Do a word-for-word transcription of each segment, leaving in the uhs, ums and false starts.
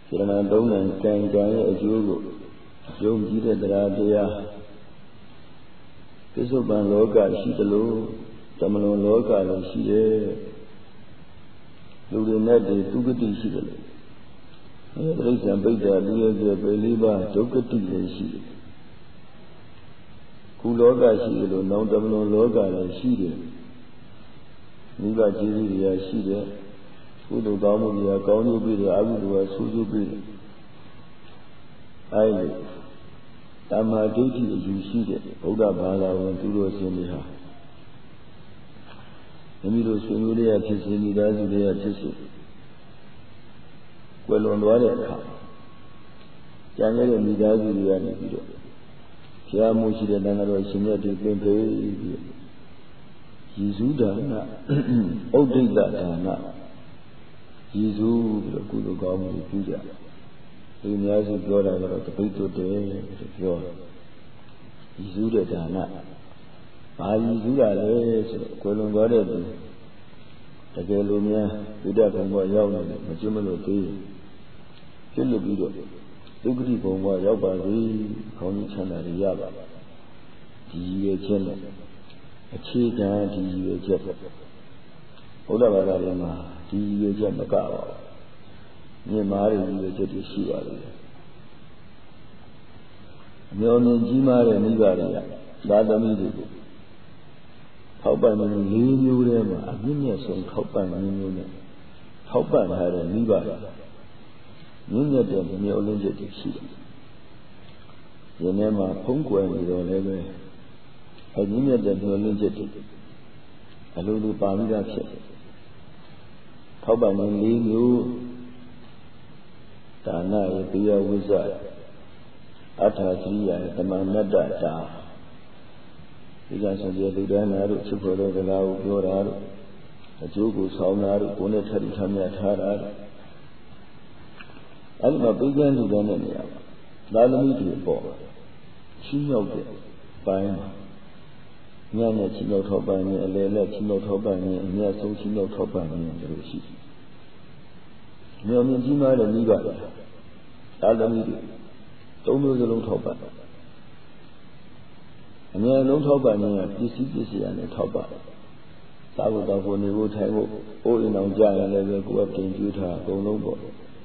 Kirana don't and can can a jugo. Jung did the Radia. Kisoban Loga, she the low, Tamalo Loga, she there. Lurinette, two good she. There is a big idea, believer, Tokati, she. Kuloga, she, no Tamalo Loga, she there. Niba Jiri, she there. Kudo Damu, Gonu be the Abu, Suzu be. I Tama Dati, you see it, Oda Bala, and Tudo Semiha. Emido Sumulia, Tissimi, Dazu, Tissi. Well, on one account. Jangle and Midazu, the Anido. Chiamushi, the Nana, Simeti, Pempe, Jizuda, Odida, Jizu, the Kudo Gamu, Puja. In the eyes of God, I got the people today, the joy. Jizuda Dana. Jizuda, Colon Godet, the Galumia, Vida from Wayaw, Majumalo Day. Chilubido, Dugri from Wayaba, Koni Chana Yaba, G A Channel, a cheetah, G A Jet. Odavarama, G A Jet Macao. Near Mari, you get your Shiva. Neon Jima and Nivaria, Dadamidi. How by me, you them, a genius on Hopan and Union. Hopan had a Nivaria. Ninya them, Neolingetic Shiva. Yenema Punqua and Leve. A Ninya them, Neolingetic. A Lulu Pamida. How by me, you. Dana, Pia Wizard, Atasia, the Manada. You guys are the Ludana, Chupro, the Lao, Yorado, a Jugu, Sauna, Unitary Tamia Tara. I'm a big end to the Nania. Lalami before. She knows it. Fine. Nana Chino Tobani, and Lela Chino Tobani, and Yaso Chino Tobani, and the Rushi. Neon Jima and Niva, Adamidi, don't know the long top. And then long top and this is and the top. Sabuda for Nivo Taiwo, all in on Jaya level go up in Utah, go no more.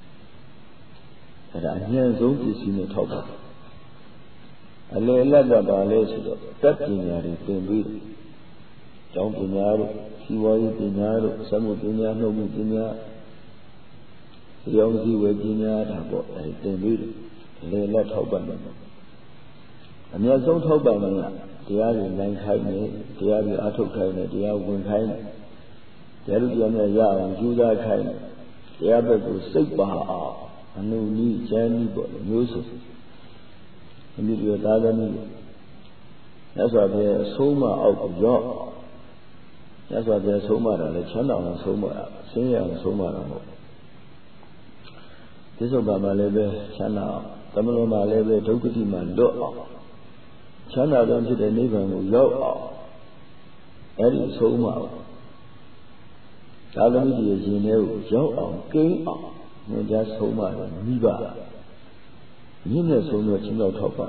And I hear those in the top. I lay a letter by Leslie, that Pinari, Pinari. Don't Pinari, Siwai Pinaro, some of Pinar, no Pinar. The young Z Virginia, they read it, they let Hoban. And there's no Hoban, they are in Lankai, they are the Atokai, they are one kind, they are the Yah and Judah kind, they are the Sigba, and no need, Jenny, but music. And if you're Dadami, that's why they're Soma out of York. That's why they're Soma, the Chana and Soma, Senior and Soma. This is about my level, Chana, Tamil Malay, Tokati Mando. Chana don't see the neighbor who go. Eddie Soma. Talamidi is in there, Joe, Gay, no just Soma, Niba. Nina Soma Chino Topa.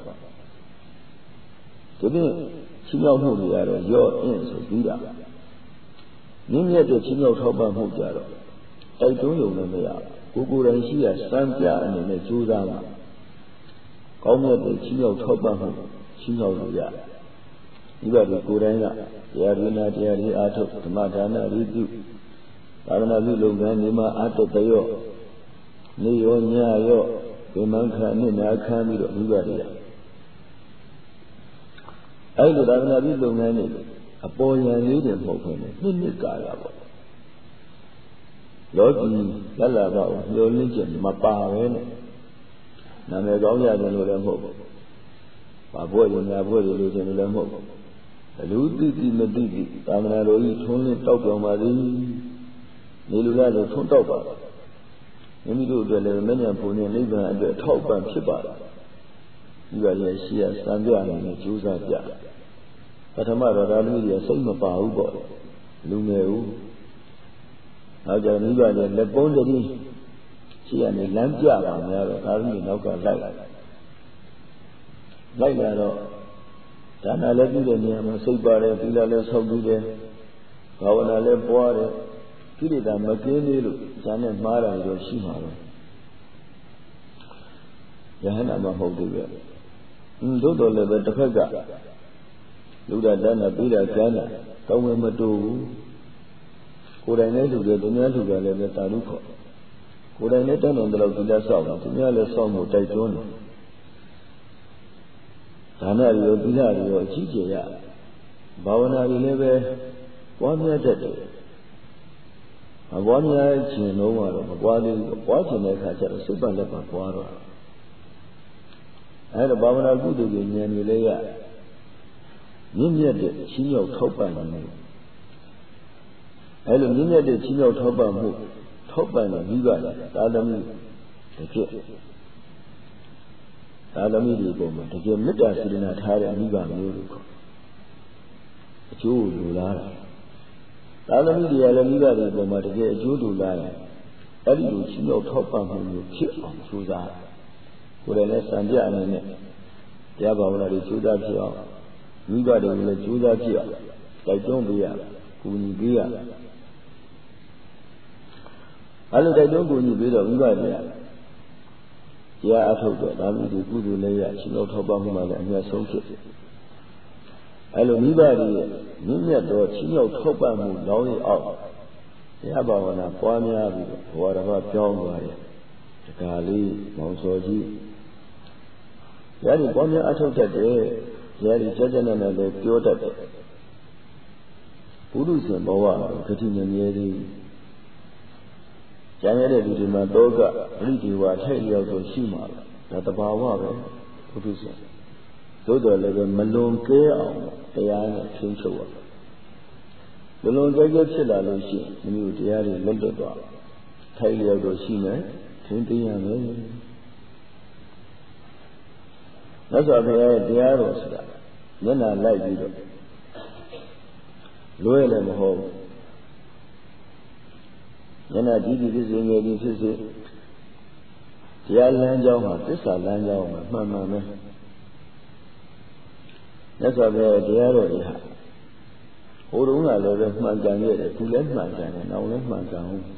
Today, Chino Hodiaro, your answer, Vida. Nina the Chino Topa Hodiaro. I don't know. Kuku and she has Santa and a Judama. Come with the Chino Topa, Chino Ya. You are the Kurana, the Arena, the Ariato, the Madana, Ridu. Arana Lugan, Nima Ato Tayo. Neo Nyayo, the Manka Nina Kamiro, Nivaria. I would have a little man, a boy and leader for him, Ninika. Lord, Lala, your religion, Mapa, Namagoya, the Lord. My boy, and my boy, religion, Lamo. A Ludi, Medidi, Tamanaro, Tony, Topo, Mari, Nilula, Tontoba. When you do the many upon your neighbor and the top and Chiba, you are a Shia, Sandia, and Jusa. But a mother, I mean, a same about boy, Lumeu. I got Niva, the Bondadi, ရှိရနေလမ်းပြပါများတော့ဒါကြီးနောက်ကလိုက်လိုက်လာတော့ဒါနလည်းပြုတဲ့နေရာမှာစိတ်ပါတယ်သီလလည်းဆောက်ပြီးတယ်ဘာဝနာလည်းပွားတယ်ကိလေသာမကင်းသေးလို့ဇာနဲ့မှားတာရောရှိမှာပဲယဟနာမဟုတ်သေးပဲအင်းတို့တော်လည်းပဲတစ်ဖက်ကလူဒါဒါနပြီးတာကျမ်းတာတောင်းဝဲမတူဘူးကိုယ်တိုင်လည်းလူတယ်သူများလူတယ်လည်းပဲတာရုခေါ်ကိုယ်တိုင်လည်းတန်းတော်တယ်လို့သီလဆောက်တယ်သူများလည်းဆောက်ဖို့တိုက်တွန်းတယ်ဒါနရောသီလရောအကြီးကျယ်ရဘာဝနာတွေလည်းပဲပွားများတတ်တယ်အပွားများခြင်းလုံးကတော့မပွားသေးဘူးပွားခြင်းတဲ့အခါကျတော့စိတ်ပတ်လက်ပတ်ပွားတော့အဲဒါဘာဝနာကုသိုလ်ကြီးဉာဏ်တွေလည်းရမြင့်မြတ်တဲ့ချင်းရောက်ထောက်ပံ့နေတယ်အဲလိုမြင့်မြတ်တဲ့ချင်းရောက်ထောက်ပံ့မှုထောက်ပံ့တဲ့မိဘသာသမီတစ်ဖြစ်သာသမီတွေပေါ်မှာတကယ်မေတ္တာစေတနာထားတဲ့မိဘမျိုးတွေခေါ်အကျိုးလိုလားသာသမီတွေကလည်းမိဘတွေပေါ်မှာတကယ်အကျိုးလိုလားရင်အဲ့ဒီလိုချင်းရောက်ထောက်ပံ့မှုမျိုးဖြစ်အောင်ကြိုးစားကိုယ်လည်းစံပြအနေနဲ့တရားဘာဝနာတွေကြိုးစားဖြစ်အောင်မိဘတွေကိုလည်းကြိုးစားဖြစ်အောင်တိုက်တွန်းပေးရကူညီပေးရအဲ့လိုတိုက်တွန်းကူညီပေးတော့မိဘတွေကတရားအထုတ်တော့ဒါမျိုးဒီကုသိုလ်လည်းရရှင်တော်ထောက်ပံ့မှုမှလည်းအများဆုံးဖြစ်အဲ့လိုမိဘတွေရဲ့မြင့်မြတ်သောချင်းရောက်ထောက်ပံ့မှုလောင်းရအောင်တရားဘာဝနာပွားများပြီးဘဝတစ်ပါးပြောင်းသွားတယ်တခါလေးမောင်စောကြီးရည်ပွားများအထုတ်တတ်တယ်ရည်ကြကြနဲ့လည်းပြောတတ်တယ်ဘုရုရှင်ဘဝဂတိမြဲမြဲလေးကျန်ရတဲ့လူတွေမှာတောကပရိဒီဝါထိုက်လျောက်ဆိုရှိမှာဒါတဘာဝပဲဘုရုရှင်သို့တော်လည်းပဲမလွန်ကဲအောင်တရားနဲ့ထိန်းချုပ်ရမလွန်ကဲကဲဖြစ်လာလို့ရှိရင်မျိုးတရားတွေလွတ်လွတ်သွားထိုက်လျောက်တော့ရှိမယ်ထိန်းသိမ်းရမယ်မြတ်စွာဘုရားရဲ့တရားတော်ဆိုတာမျက်နှာလိုက်ပြီးတော့လွဲလည်းမဟုတ်မျက်နှာကြည့်ကြည့်ဖြစ်စေငယ်ကြည့်ဖြစ်စေတရားလမ်းကြောင်းမှာသစ္စာလမ်းကြောင်းမှာမှန်မှန်ပဲမြတ်စွာဘုရားရဲ့တရားတော်တွေဟာဟိုတုန်းကလည်းပဲမှန်ကန်ခဲ့တယ်သူလည်းမှန်ကန်တယ်နောက်လည်းမှန်ကန်ဘူး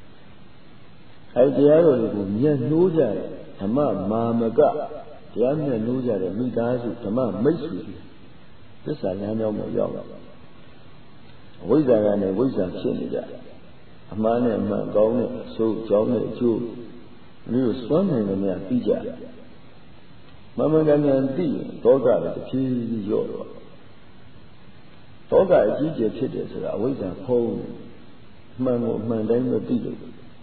အဲဒီတရားတော်တွေကိုမျက်နှိုးကြတယ်ဓမ္မမာမကတရားမျက်နှိုးကြတဲ့မိသားစုဓမ္မမိတ်ဆွေသစ္စာလမ်းကြောင်းကိုရောက်လာအဝိဇ္ဇာကနဲ့ဝိဇ္ဇာဖြစ်နေကြအမှားနဲ့အမှန်ကောင်းနဲ့အဆိုးကြောင်းနဲ့အကျိုးမျိုးစွမ်းနိုင်လို့များပြီးကြမမှန်ကန်ကန်သိရင်ဒေါသလည်းတစ်ဖြည်းဖြည်းရော့တော့ဒေါသအကြီးကျယ်ဖြစ်တယ်ဆိုတာအဝိဇ္ဇာဖုံးမှန်ကိုအမှန်တိုင်းမသိလို့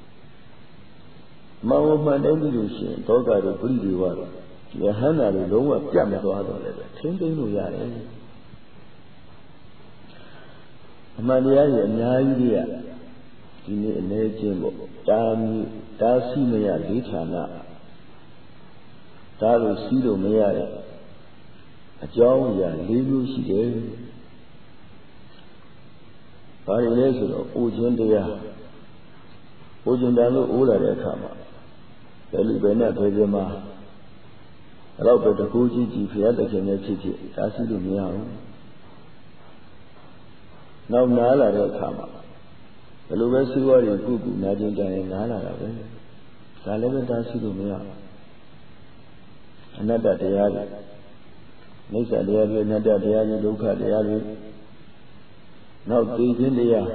မှန်ကိုမှန်တိုင်းသိလို့ရှိရင်ဒေါသတို့ပြိတွေဝါတော့ယဟန္တာတွေလုံးဝပြတ်မသွားတော့လည်းပဲထိမ့်သိမ့်လို့ရတယ်အမှန်တရားကြီးအများကြီးတွေကဒီနေ့အနေချင်းပေါ့တာမီတာစီမရလေးဌာနဒါလိုစီးလို့မရတဲ့အကြောင်းအရာ၄မျိုးရှိတယ်။ဘာတွေလဲဆိုတော့အိုခြင်းတရားအိုခြင်းတန်လို့အိုးလာတဲ့အခါမှာဘယ်လိုပဲနဲ့ဘယ်ကြမှာအဲ့တော့ပဲတကူကြီးကြီးဖျားတခင်နဲ့ဖြစ်ဖြစ်ဒါစီးလို့မရဘူး။နောက်နားလာတဲ့အခါမှာဘယ်လိုပဲစီးပွားရေးကုကုနာကျင်ကြရင်နားလာတာပဲ။ဒါလည်းပဲဒါစီးလို့မရဘူး။အနတ္တတရားတွေနိစ္စတရားတွေအနတ္တတရားတွေဒုက္ခတရားတွေနောက်သိခြင်းတရား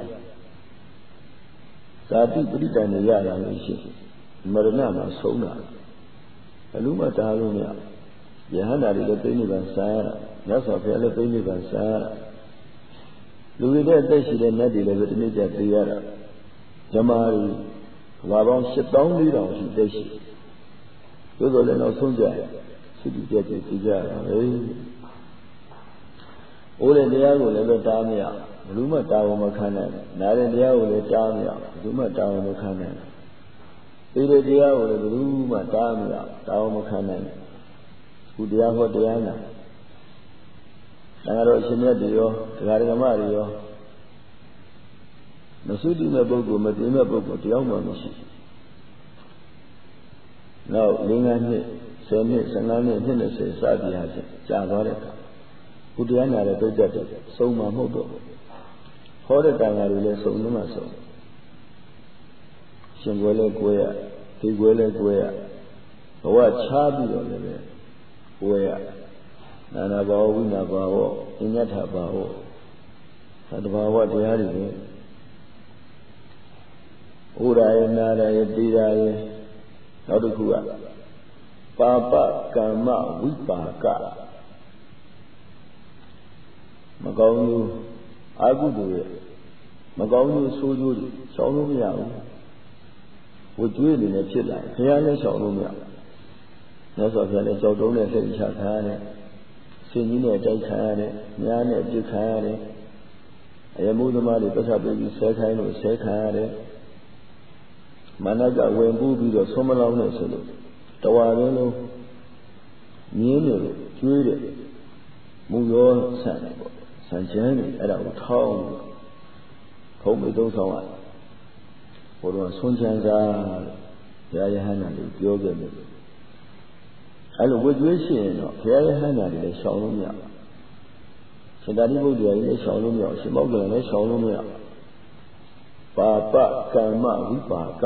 ဇာတိပရိဒဏ်တွေရတာလို့ရှိမရဏမှာဆုံးတာဘယ်လိုမှတားလို့မရယဟန္တာတွေလည်းသိနေပါစားရတာမြတ်စွာဘုရားလည်းသိနေပါစားရတာလူတွေတဲ့အသက်ရှိတဲ့နတ်တွေလည်းပဲဒီနေ့ကျသိရတာဇမားတွေဘာပေါင်းရှစ်သောင်းလေးတောင်ရှိသက်ရှိသို့တော်လည်းနောက်ဆုံးကြစိတ်ကြက်ကြည့်ကြရတာပဲအိုးတဲ့တရားကိုလည်းပဲတားမရဘယ်သူမှတာဝန်မခံနိုင်နားတဲ့တရားကိုလည်းတားမရဘယ်သူမှတာဝန်မခံနိုင်သိတဲ့တရားကိုလည်းဘယ်သူမှတားမရတာဝန်မခံနိုင်ခုတရားဟောတရားနာဒါကတော့အရှင်မြတ်တွေရောတရားဓမ္မတွေရောမသုတိမဲ့ပုဂ္ဂိုလ်မသိမဲ့ပုဂ္ဂိုလ်တယောက်မှမရှိနောက်၄၅နှစ်ဆယ်နှစ်ဆယ်၅နှစ်နှစ်၂၀စသည်အားဖြင့်ကြာသွားတဲ့အခါဘုရားနာတဲ့ပြိတ္တတွေစုံမှာမဟုတ်တော့ဟောတဲ့တန်ခါတွေလည်းစုံလို့မှစုံရှင်ကွယ်လည်းကိုယ်ရဒီကွယ်လည်းကိုယ်ရဘဝချားပြီးတော့လည်းကိုယ်ရနာနာဘာဝဝိနာဘာဝအညတ္ထဘာဝသတ္တဘာဝတရားတွေပဲဥရာယနာရယတိရာယနောက်တစ်ခုကပါပကမ္မဝိပါကမကောင်းဘူးအာဟုတုရဲ့မကောင်းဘူးဆိုးကျိုးတွေရှောင်လို့မရဘူးဝကျွေးနေနဲ့ဖြစ်လာဘုရားလည်းရှောင်လို့မရဘူးမြတ်စွာဘုရားလည်းကြောက်တုံးနဲ့စိတ်ချခံရတယ်ဆင်ကြီးနဲ့တိုက်ခံရတယ်ညားနဲ့ပြစ်ခံရတယ်အယမှုသမားတွေပတ်သက်ပြီးဆဲခိုင်းလို့ဆဲခံရတယ်မာနကဝင်ပူးပြီးတော့ဆုံးမလောင်းနဲ့ဆိုလို့တဝါရင်းလုံးမြင်းတွေကျွေးတယ်မူရောဆန်တယ်ပေါ့ဆန်ချမ်းတယ်အဲ့ဒါကိုထောင်းဖုံးပြီးသုံးဆောင်ရတယ်ဘုရားဆွန်ချမ်းစားဘုရားယဟန္တာတွေပြောခဲ့တယ်အဲ့လိုဝတ်ကျွေးရှိရင်တော့ဘုရားယဟန္တာတွေလည်းရှောင်လို့မရဘူးရှင်သာရိပုတ္တရာကြီးလည်းရှောင်လို့မရဘူးရှင်မောက္ကလလည်းရှောင်လို့မရဘူးပါပကမ္မဝိပါက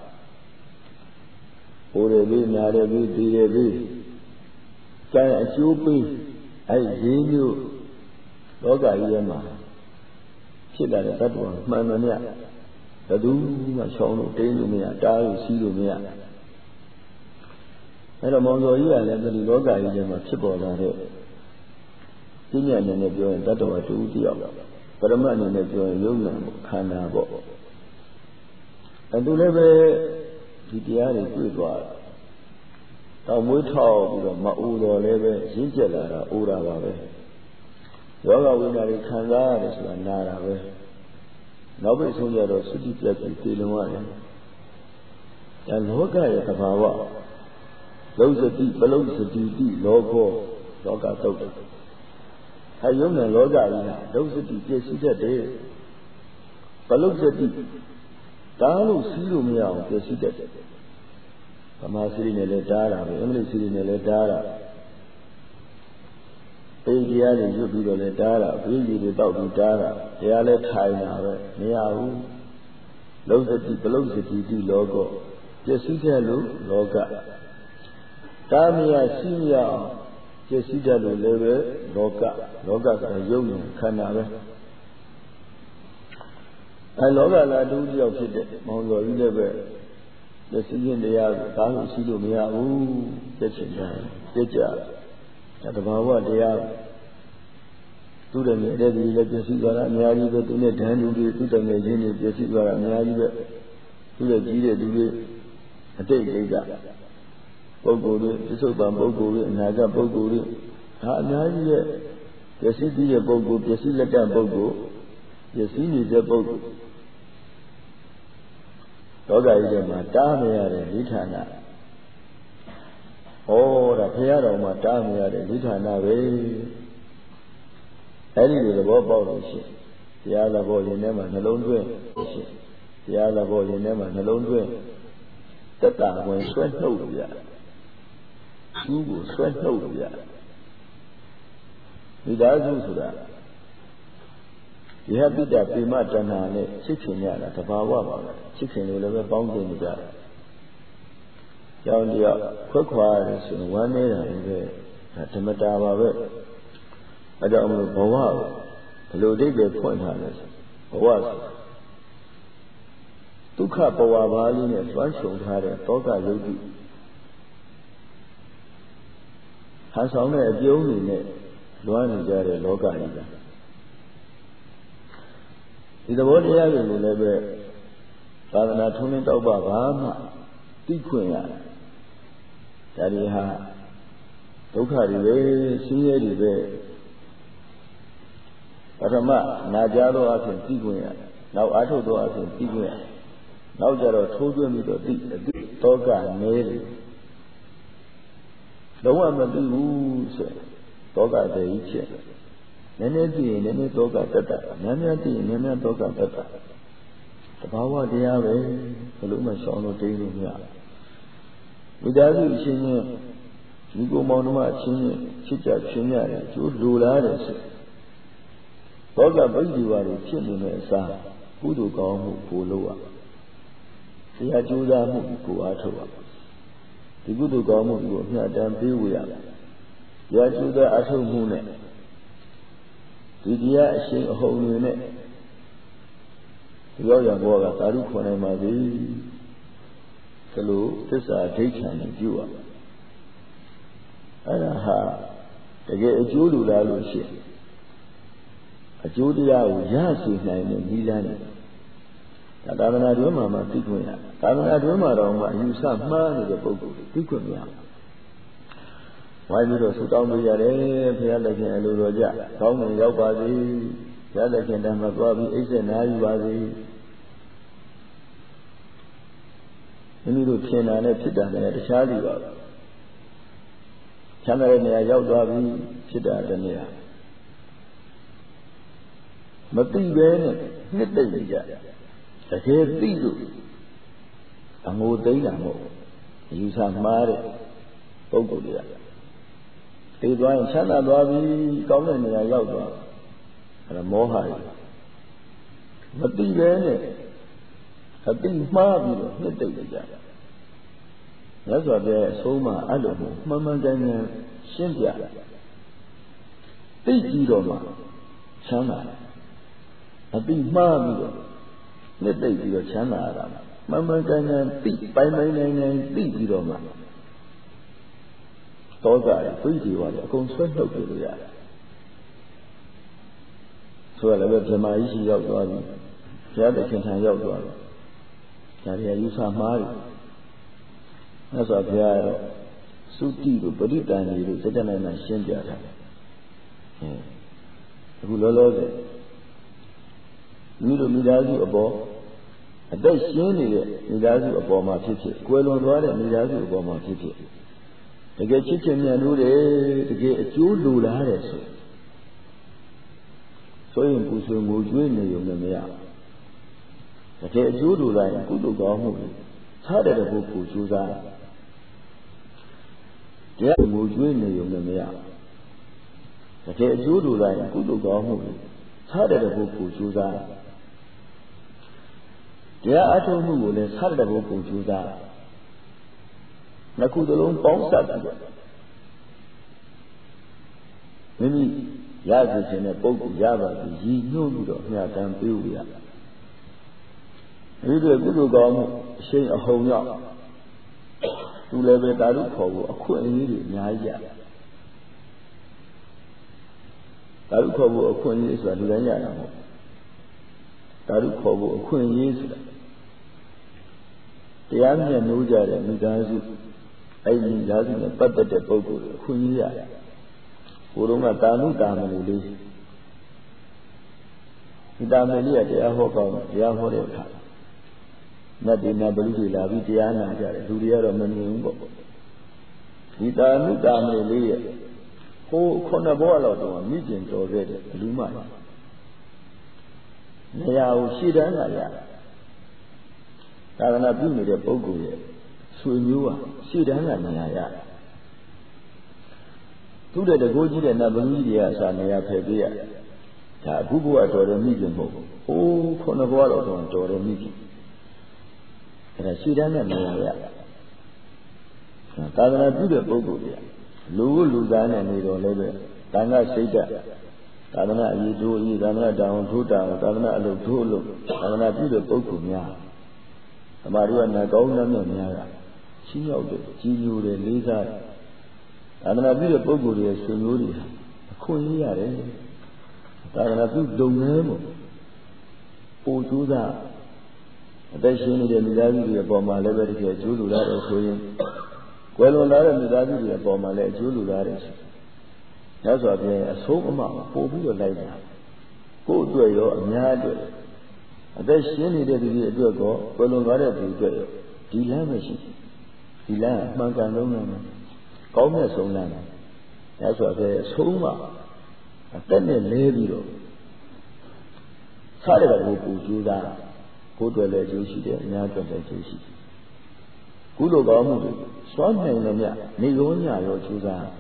ဘိုးရပြီးနာရပြီးဒီရပြီးကံအကျိုးပေးအဲ့ဒီမျိုးလောကကြီးထဲမှာဖြစ်လာတဲ့တ attva မှန်မှန်မြတ်ဘယ်သူမှရှောင်လို့တင်းလို့မရတားလို့စီးလို့မရအဲ့တော့မောင်စော်ကြီးကလည်းဒီလောကကြီးထဲမှာဖြစ်ပေါ်လာတဲ့ပညာဉာဏ်နဲ့ပြောရင်တ attva တူတယောက်ပရမတ်အနေနဲ့ပြောရင်ယုံနာခန္ဓာပေါ့အဲသူလည်းပဲဒီတရားတွေတွေ့သွားတယ်တော့မွေးထောက်ပြီးတော့မအူတော်လည်းပဲရင်းကျက်လာတာအိုးတာပါပဲယောဂဝိညာဉ်တွေခံစားရတယ်ဆိုတာနာတာပဲနောက်ပိတ်ဆုံးကြတော့သုတိပြတ်ပြီးတည်လုံရတယ်ဒါလောကရဲ့သဘာဝလုံးစတိပလုံးစတိတိလောကောလောကတုတ်တယ်အဲယုံနဲ့လောကကြီးဟာလုံးစတိပြည့်စုံတတ်တယ်ပလုံးစတိတားလို့စီးလို့မရအောင်ပြည့်စုံတတ်တယ်ဗမာစီရီနဲ့လည်းတားတာပဲအင်္ဂလိပ်စီရီနဲ့လည်းတားတာပိဋကရားတွေရွတ်ပြီးတော့လည်းတားတာဘိဓိတွေတောက်ပြီးတားတာတရားလည်းထိုင်တာပဲမရဘူးလုံးစတိပလုံးစတိတိလောကောပြည့်စုံတဲ့လို့လောကတားမရစီးရအောင်ပြည့်စုံတဲ့လို့လည်းပဲလောကလောကဆိုတာယုံနဲ့ခန္ဓာပဲအဲလောကလာတူတယောက်ဖြစ်တဲ့မောင်တော်ကြီးလည်းပဲလက်ရှိရင်တရားကိုဒါလို့ရှိလို့မရဘူးပြည့်ချင်တယ်ပြည့်ကြတဘာဝတရားသူ့တည်းနဲ့တည်းလည်းပြည့်စုံသွားတာအများကြီးပဲသူနဲ့ဓာန်လူတွေသူ့တည်းနဲ့ရင်းနေပြည့်စုံသွားတာအများကြီးပဲသူ့ရဲ့ကြီးတဲ့သူတွေအတိတ်ကိစ္စပုဂ္ဂိုလ်တွေပြစ္ဆုတ်ပံပုဂ္ဂိုလ်တွေအနာဂတ်ပုဂ္ဂိုလ်တွေဒါအများကြီးရဲ့ပြည့်စုံပြီးတဲ့ပုဂ္ဂိုလ်ပြည့်စုံလက်တပုဂ္ဂိုလ်ပြည့်စုံနေတဲ့ပုဂ္ဂိုလ်လောကကြီးထဲမှာတားမရတဲ့လိဌာနဩဒါဖရာတော်မှာတားမရတဲ့လိဌာနပဲအဲ့ဒီလိုသဘောပေါက်လို့ရှိရင်တရားသဘောရင်ထဲမှာနှလုံးသွင်းရှိတရားသဘောရင်ထဲမှာနှလုံးသွင်းတက်တာဝင်ဆွဲနှုတ်ပြသူ့ကိုဆွဲနှုတ်ပြမိသားစုဆိုတာဒီဟပိတပိမတဏ္ဍာနဲ့ချစ်ခင်ရတာတဘာဝပါပဲချစ်ခင်လို့လည်းပဲပေါင်းတင်ကြတယ်။ကြောင်းတယောက်ခွက်ခွာရဆိုရင်ဝမ်းနေတာလည်းပဲဓမ္မတာပါပဲ။အဲကြောင့်မလို့ဘဝကိုဘလို့အိဗယ်ဖွင့်ထားလဲဆိုဘဝဆိုဒုက္ခဘဝပါလေးနဲ့သွမ်းရှုံထားတဲ့တောကယုတ်တိဟန်ဆောင်တဲ့အပြုံးတွေနဲ့လွှမ်းနေကြတဲ့လောကကြီးကဒီသဘောတရားတွေကိုလည်းပဲသာသနာထုံးလင်းတောက်ပဘာမှသိခွင့်ရတယ်။ဒါတွေဟာဒုက္ခတွေပဲဆင်းရဲတွေပဲပထမနာကြားသောအဖြစ်သိခွင့်ရတယ်။နောက်အာထုတ်သောအဖြစ်သိခွင့်ရတယ်။နောက်ကြတော့ထိုးသွင်းပြီးတော့သိအသိတောကနေတယ်။လုံးဝမသိဘူးဆိုတောကတည်းကြီးဖြစ်တယ်။နည်းနည်းသိရင်နည်းနည်းတောကတက်တာများများသိရင်များများတောကတက်တာတဘာဝတရားပဲဘယ်လိုမှရှောင်လို့တင်းလို့မရဘူးမိသားစုအချင်းချင်းဒီကိုမောင်နှမအချင်းချင်းချစ်ကြခင်ရတယ်ကျိုးလိုလားတယ်ဆိုဘောကဗိဓိဝါတွေဖြစ်နေတဲ့အစားကုသိုလ်ကောင်းမှုကိုလုပ်ရတရားကြိုးစားမှုကိုအားထုတ်ရဒီကုသိုလ်ကောင်းမှုကိုအမြတ်တမ်းပေးဝေရတရားကြိုးစားအားထုတ်မှုနဲ့ဒီတရားအရှင်အဟုန်တွေနဲ့ရောက်ရဘောကသာဓုခွန်နိုင်ပါစေဒီလိုသစ္စာဒိဋ္ဌာန်ကိုပြုရအဲ့ဒါဟာတကယ်အကျိုးလိုလားလို့ရှိရင်အကျိုးတရားကိုရရှိနိုင်တဲ့နည်းလမ်းတွေဒါသာသနာ့တွင်မှာမှသိခွင့်ရသာသနာ့တွင်မှာတော့မှအယူဆမှားနေတဲ့ပုဂ္ဂိုလ်တွေသိခွင့်မရဝိုင်းပြီးတော့ဆုတောင်းပေးရတယ်ဘုရားလက်ခင်အလိုတော်ကြကောင်းတယ်ရောက်ပါစေဘုရားလက်ခင်တမ်းမှာသွားပြီးအိပ်ဆက်နာယူပါစေမိမိတို့ထင်တာနဲ့ဖြစ်တာနဲ့တခြားစီပါဘူးချမ်းသာတဲ့နေရာရောက်သွားပြီဖြစ်တာတည်းမသိပဲနဲ့နှစ်သိမ့်နေကြတကယ်သိလို့အငိုသိမ့်တာမဟုတ်အယူဆမှားတဲ့ပုဂ္ဂိုလ်တွေကသိသွားရင်ချမ်းသာသွားပြီကောင်းတဲ့နေရာရောက်သွားအဲ့ဒါမောဟတွေမသိပဲနဲ့အသိမှားပြီးတော့နှစ်သိမ့်နေကြမြတ်စွာဘုရားအဆုံးမှာအဲ့လိုမှန်မှန်ကန်ကန်ရှင်းပြသိကြည့်တော့မှချမ်းသာတယ်အသိမှားပြီးတော့နှစ်သိမ့်ပြီးတော့ချမ်းသာရတာမှန်မှန်ကန်ကန်သိပိုင်ပိုင်နိုင်နိုင်သိပြီးတော့မှတောကြရပြိတိဝါလည်းအကုန်ဆွဲနှုတ်ပြလို့ရတယ်ဆိုရလည်းဗြဟ္မာကြီးရှိရောက်သွားပြီဘုရားသခင်ထံရောက်သွားပြီဒါရီယူဆမှားတယ်မြတ်စွာဘုရားကတော့သုတိတို့ပရိတန်ကြီးတို့စကြနိုင်မှရှင်းပြတာအခုလောလောဆယ်မိတို့မိသားစုအပေါ်အသက်ရှင်းနေတဲ့မိသားစုအပေါ်မှာဖြစ်ဖြစ်ကွယ်လွန်သွားတဲ့မိသားစုအပေါ်မှာဖြစ်ဖြစ်တကယ်ချစ်ချင်မြတ်လို့တယ်တကယ်အကျိုးလိုလားတယ်ဆိုဆိုရင်ပူဆွေးငိုကြွေးနေုံနဲ့မရတကယ်အကျိုးလိုလားရင်ကုသိုလ်ကောင်းမှုထားတဲ့ဘုကိုကြိုးစားတရားငိုကြွေးနေုံနဲ့မရတကယ်အကျိုးလိုလားရင်ကုသိုလ်ကောင်းမှုထားတဲ့ဘုကိုကြိုးစားတရားအထုံးမှုကိုလည်းထားတဲ့ဘုကိုကြိုးစားနှစ်ခုသလုံးပေါင်းစပ်ပြီးတော့မိမိရရှိခြင်းတဲ့ပုဂ္ဂိုလ်ရပါပြီးရည်ညွှန်းပြီးတော့အမြတ်တမ်းပေးလို့ရတယ်ဒီလိုကုသိုလ်ကောင်းမှုအရှိန်အဟုန်ရောက်သူလည်းပဲတာရုခေါ်ဖို့အခွင့်အရေးတွေအများကြီးရတယ်တာရုခေါ်ဖို့အခွင့်အရေးဆိုတာလူတိုင်းရတာမဟုတ်တာရုခေါ်ဖို့အခွင့်အရေးဆိုတာတရားမြတ်နိုးကြတဲ့မိသားစုအဲ့ဒီမိသားစုနဲ့ပတ်သက်တဲ့ပုဂ္ဂိုလ်တွေအခွင့်အရေးရတယ်ဘုရုံးကတာနုတာမလို့လေးဒီတာမလေးကတရားဟောကောင်းတရားဟောတဲ့အခါနတ်ဒီနတ်ဘလူတွေလာပြီးတရားနာကြတယ်လူတွေကတော့မမြင်ဘူးပေါ့ဒီတာနုတာမလေးရဲ့ဟိုခုနှစ်ဘောလောက်တော့မိကျင်တော်ခဲ့တယ်လူမနေရာကိုရှေ့တန်းကရသာသနာပြုနေတဲ့ပုဂ္ဂိုလ်ရဲ့ဆွေမျိုးဟာရှေ့တန်းကနေရာရသူ့တဲ့တကိုးကြီးတဲ့နတ်ဘလူကြီးတွေကအစာနေရာဖယ်ပေးရဒါအခုဘုရားတော်တယ်မိကျင်မဟုတ်ဘူးဟိုခုနှစ်ဘောလောက်တော့တော်တယ်မိကျင်အဲ့ဒါရှေ့တန်းကနေရာရသာသနာပြုတဲ့ပုဂ္ဂိုလ်တွေကလူလူသားနဲ့နေတော်လည်းပဲတန်ခါစိတ်ဓာတ်သာသနာအရေးတို့ဤသာသနာတောင်ထိုးတာသာသနာအလုပ်ထိုးလို့သာသနာပြုတဲ့ပုဂ္ဂိုလ်များဓမ္မတို့ကနာကောင်းနှမြတ်များတာရှင်းရောက်တဲ့ကြီးညိုတယ်လေးစားတယ်သာသနာပြုတဲ့ပုဂ္ဂိုလ်တွေရဲ့ဆွေမျိုးတွေအခွင့်အရေးရတယ်သာသနာပြုလုပ်ငန်းပေါ့ပို့ကြိုးစားအသက်ရှင်နေတဲ့မိသားစုတွေအပေါ်မှာလည်းပဲတကယ်ကျိုးလိုရတယ်ဆိုရင်ကွယ်လွန်လာတဲ့မိသားစုတွေအပေါ်မှာလည်းအကျိုးလိုရတယ်ဆိုညစွာပြန်အဆိုးအမပို့ပြီးတော့လိုက်တာကိုယ့်အတွက်ရောအများအတွက်အသက်ရှင်နေတဲ့သူတွေအတွက်ကောကွယ်လွန်သွားတဲ့သူတွေအတွက်ဒီလမ်းမရှိဒီလမ်းအမှန်ကန်လုံးနဲ့ကောင်းတဲ့ဆုံးလမ်းတယ်ညစွာပြန်အဆိုးမအသက်နဲ့လဲပြီးတော့စားတဲ့ကိုပူကြိုးစားကိုယ်တွေလည်းကျိုးရှိတယ်အများအတွက်လည်းကျိုးရှိတယ်ကုသိုလ်ကောင်းမှုတွေစွမ်းနိုင်လို့မြနေရောညရောကျူးစား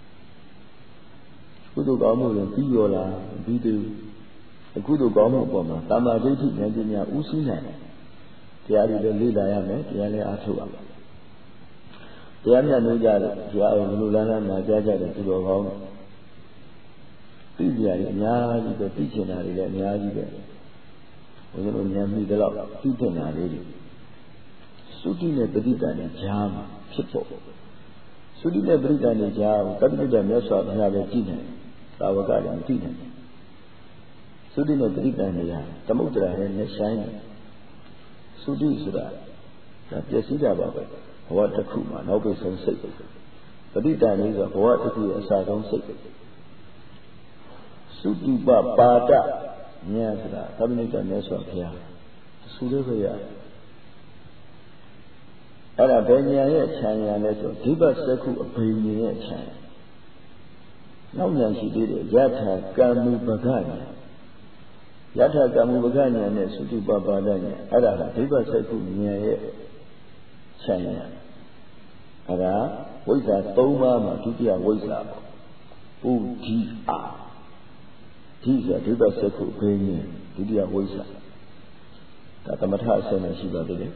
ကုသိုလ်ကောင်းမှုတွေပြီးရောလားပြီးသေးဘူးကုသိုလ်ကောင်းမှုအပေါ်မှာတမ္မာဒိဋ္ဌိဉာဏ်ပညာဥသိနိုင်တယ်တရားတွေလည်းလေ့လာရမယ်တရားလည်းအားထုတ်ရမယ်တရားမြတ်လို့ကြတယ်တရားကိုဘယ်လိုလမ်းလမ်းမှာကြားကြတယ်သူတော်ကောင်းသိကြရတယ်အများကြီးပဲသိချင်တာတွေလည်းအများကြီးပဲဘုရားတို့ဉာဏ်မိတော့သိတင်တာလေးတွေသုတိနဲ့ပဋိတန်နဲ့ကြားမှာဖြစ်ဖို့သုတိနဲ့ပဋိတန်နဲ့ကြားကိုတတိတ္တမြတ်စွာဘုရားပဲကြည့်တယ်သာဝကလည်းမသိနိုင်သုတိနဲ့ပဋိတန်နဲ့ရသမုဒ္ဒရာနဲ့နဲ့ဆိုင်တယ်သုတိဆိုတာဒါပျက်စီးတာပါပဲဘဝတစ်ခုမှာနောက်ပိတ်ဆုံးစိတ်ပဋိတန်လေးဆိုဘဝတစ်ခုရဲ့အစာဆုံးစိတ်သုတုပပါဒဉာဏ်ဆိုတာတတိတ္တမြတ်စွာဘုရားသုလေးပဲရအဲ့ဒါဘယ်ဉာဏ်ရဲ့ခြံဉာဏ်လဲဆိုဒီဘစက္ခုအဘိညာဉ်ရဲ့ခြံနောက်ဉာဏ်ရှိသေးတယ်ယထာကမ္မုပကဉာဏ်ယထာကမ္မုပကဉာဏ်နဲ့သုတုပပါဒဉာဏ်အဲ့ဒါဒီဘစက္ခုဉာဏ်ရဲ့ခြံဉာဏ်အဲ့ဒါဝိဇ္ဇာ၃ပါးမှာဒုတိယဝိဇ္ဇာပေါ့ပုဒ္ဓိအာဒီဆိုဒီဘစက္ခုအဘိညာဉ်ဒုတိယဝိဇ္ဇာဒါသမထအစနဲ့ရှိပါသေးတယ်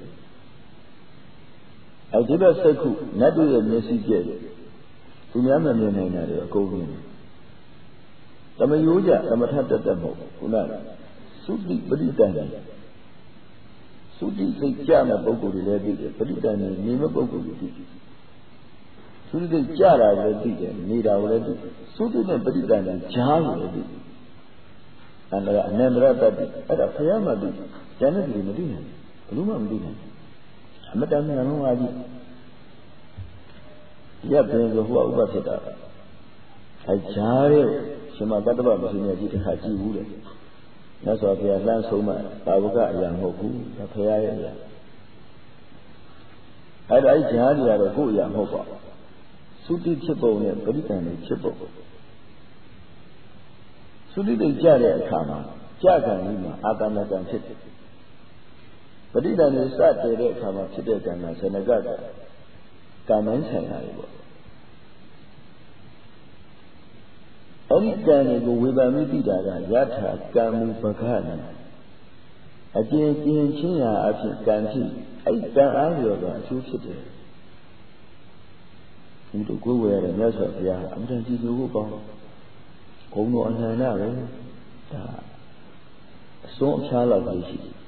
အဲဒီဘက်စိတ်ခုနတ်တို့ရဲ့မျက်စိကျဲတယ်သူများမမြင်နိုင်တာတွေအကုန်လုံးသမယိုးကြသမထတက်တက်မဟုတ်ခုနကသုတိပရိတန်တယ်သုတိစိတ်ကြတဲ့ပုဂ္ဂိုလ်တွေလည်းသိတယ်ပရိတန်နေနေမဲ့ပုဂ္ဂိုလ်တွေသိတယ်သုတိစိတ်ကြတာလည်းသိတယ်နေတာကိုလည်းသိတယ်သုတိနဲ့ပရိတန်နဲ့ဈာကိုလည်းသိတယ်အန္တရာအနန္တရတတ်တယ်အဲ့ဒါဖယားမှသိတယ်ဉာဏ်နဲ့ဒီမသိနိုင်ဘူးဘယ်လို့မှမသိနိုင်ဘူးအမတန်မှန်လုံးပါကြီးရပ်ပင်ဆိုဟိုဥပဖြစ်တာအဲဈာရဲ့ရှင်မကတ္တဗမရှင်ရဲ့ကြီးတစ်ခါကြည့်ဘူးလေမြတ်စွာဘုရားလှမ်းဆုံးမှဘာဝကအရာမဟုတ်ဘူးဒါဖရာရဲ့အရာအဲ့ဒါအဲဈာကြီးကတော့ကိုယ့်အရာမဟုတ်ပါဘူးသုတိဖြစ်ပုံနဲ့ပရိသန်နဲ့ဖြစ်ပုံသုတိတိတ်ကြတဲ့အခါမှာကြကံကြီးမှာအာတမကံဖြစ်တယ်ပဋိဒဏ်နဲ့စတဲ့တဲ့အခါမှာဖြစ်တဲ့ကံကဇနကကကံမိုင်းဆိုင်တာတွေပေါ့အဲဒီကံတွေကိုဝေဘာမိတိတာကယထာကံမူပခဏအကျဉ်းကျဉ်းချင်းရာအဖြစ်ကံဖြစ်အဲဒီကံအားလျော်တော့အကျိုးဖြစ်တယ်ဒီတို့ကိုယ်ဝယ်ရတဲ့မြတ်စွာဘုရားအမှန်တန်ကြည်ညိုဖို့ကောင်းဘုံတော်အနန္တပဲဒါအစွန်းအဖျားလောက်ကြီးရှိတယ်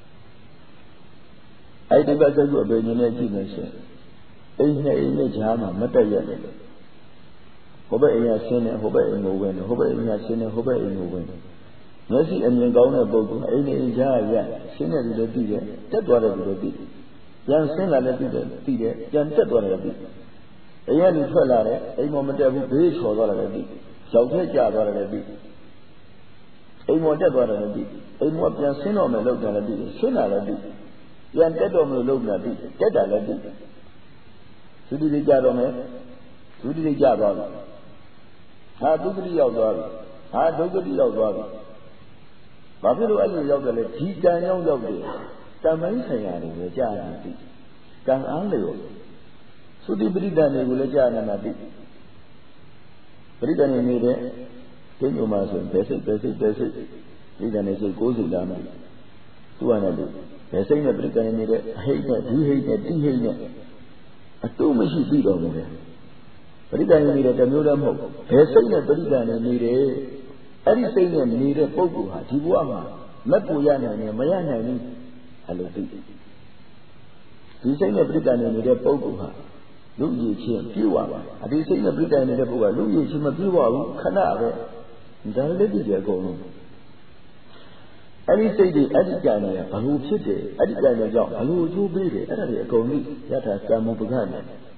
အဲ့ဒီဘက်ကသူ့အပေဉာဏ်နဲ့ကြည့်မယ်ဆိုရင်အိမ်နဲ့အိမ်နဲ့ကြားမှာမတက်ရတယ်ဟိုဘက်အိမ်ကဆင်းနေဟိုဘက်အိမ်ကိုဝင်တယ်ဟိုဘက်အိမ်ကဆင်းနေဟိုဘက်အိမ်ကိုဝင်တယ်မျက်စိအမြင်ကောင်းတဲ့ပုဂ္ဂိုလ်အိမ်နဲ့အိမ်ကြားရဆင်းနေတယ်လည်းသိတယ်တက်သွားတယ်လည်းသိတယ်ပြန်ဆင်းလာလည်းသိတယ်သိတယ်ပြန်တက်သွားတယ်လည်းသိတယ်အိမ်ကလူထွက်လာတယ်အိမ်မမတက်ဘူးဘေးချော်သွားတယ်လည်းသိတယ်ရောက်ထက်ကျသွားတယ်လည်းသိတယ်အိမ်မတက်သွားတယ်လည်းသိတယ်အိမ်မပြန်ဆင်းတော့မယ်လို့တယ်လည်းသိတယ်ဆင်းလာလည်းသိတယ်ပြန်တက်တော့မလို့လုံးလာပြီတက်တာလည်းပြီသုတိလေးကြတော့မယ်သုတိလေးကြသွားပြီဟာဒုက္ခတိရောက်သွားပြီဟာဒုက္ခတိရောက်သွားပြီဘာဖြစ်လို့အဲ့လိုရောက်တယ်လဲဒီကံရောက်ရောက်တယ်တမိုင်းဆိုင်ရာတွေလည်းကြာနေပြီကံအားလျော်သုတိပရိဒဏ်တွေကိုလည်းကြာနေတာပြီပရိဒဏ်နေနေတဲ့ကျင်းညုံမှာဆိုရင်ဘယ်စိတ်ဘယ်စိတ်ဘယ်စိတ်ပရိဒဏ်နေစိတ်ကိုးစိတ်လားမသိသူကလည်းဘယ်စိတ်နဲ့ပြိတ္တန်နေတဲ့အဟိတ်နဲ့ဒုဟိတ်နဲ့တိဟိတ်နဲ့အတုမရှိပြီးတော့မယ်ပြိတ္တန်နေတဲ့တမျိုးတည်းမဟုတ်ဘယ်စိတ်နဲ့ပြိတ္တန်နေတယ်အဲ့ဒီစိတ်နဲ့နေတဲ့ပုဂ္ဂိုလ်ဟာဒီဘဝမှာမက်ကိုရနိုင်တယ်မရနိုင်ဘူးအဲ့လိုသိဒီစိတ်နဲ့ပြိတ္တန်နေတဲ့ပုဂ္ဂိုလ်ဟာလူရည်ချင်းပြေဝပါအဒီစိတ်နဲ့ပြိတ္တန်နေတဲ့ပုဂ္ဂိုလ်ကလူရည်ချင်းမပြေဝဘူးခဏပဲဒါလည်းသိကြအကုန်လုံးအဲ့ဒီစိတ်တွေအဲ့ဒီကံတွေကဘလို့ဖြစ်တယ်အဲ့ဒီကံတွေကြောင့်ဘလို့အကျိုးပေးတယ်အဲ့ဒါတွေအကုန်လုံးယထာကံမုပ္ပကနဲ့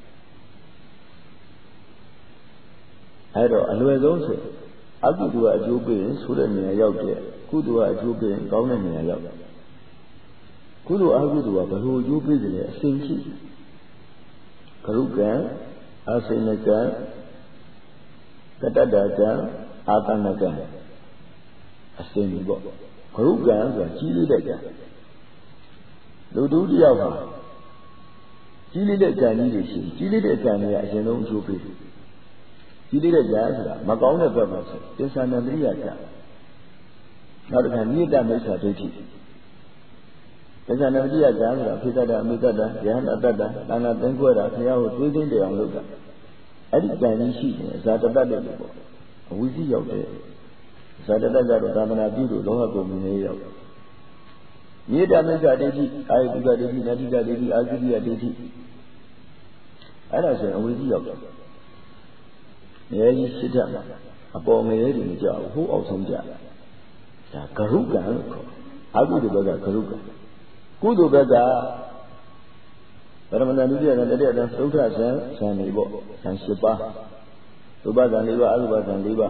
အဲ့တော့အလွယ်ဆုံးဆိုအကုသိုလ်ကအကျိုးပေးရင်ဆိုတဲ့နေရာရောက်တယ်ကုသိုလ်ကအကျိုးပေးရင်ကောင်းတဲ့နေရာရောက်တယ်ကုသိုလ်အကုသိုလ်ကဘလို့အကျိုးပေးတယ်လဲအစဉ်ရှိကရုကံအစိနကံကတ္တတကံအာတနကံအစဉ်ဒီပေါ့ဂရုကံဆိုတာကြီးလေးတဲ့ကံလူတူတယောက်ဟာကြီးလေးတဲ့ကံကြီးတွေရှိကြီးလေးတဲ့ကံတွေကအရင်ဆုံးအကျိုးပေးတယ်ကြီးလေးတဲ့ကံဆိုတာမကောင်းတဲ့ဘက်မှာဆိုသစ္စာနဲ့တရိယာကံနောက်တစ်ခါနိတ္တမိစ္ဆာဒိဋ္ဌိသစ္စာနဲ့တရိယာကံဆိုတာဖိတ္တတာအမိတ္တတာဉာဏ်အတ္တတာသာနာသင်္ခွဲတာဘုရားကိုတွေးသိတဲ့အောင်လုပ်တာအဲ့ဒီကံကြီးရှိတယ်ဇာတတတ်တဲ့လို့ပေါ့အဝိဇ္ဇရောက်တယ်ဇာတတတ်ကတော့သာမဏေပြုလို့လောဟကုံမြင်ရောက်နိတ္တမိစ္ဆာဒိဋ္ဌိအာယတိကဒိဋ္ဌိနာတိကဒိဋ္ဌိအာဇိကိယဒိဋ္ဌိအဲ့ဒါဆိုရင်အဝိဇ္ဇရောက်တယ်ငယ်ကြီးရှိတတ်မှာအပေါ်ငယ်ကြီးမကြောက်ဘူးဟိုးအောင်ဆုံးကြဒါဂရုကံလို့ခေါ်အကုသိုလ်ဘက်ကဂရုကံကုသိုလ်ဘက်ကပရမဏဒုတိယကတည်းကသုဒ္ဓဇံဇံနေပေါ့ဇံ၈ပါးသုဘဇံ၄ပါးအသုဘဇံ၄ပါး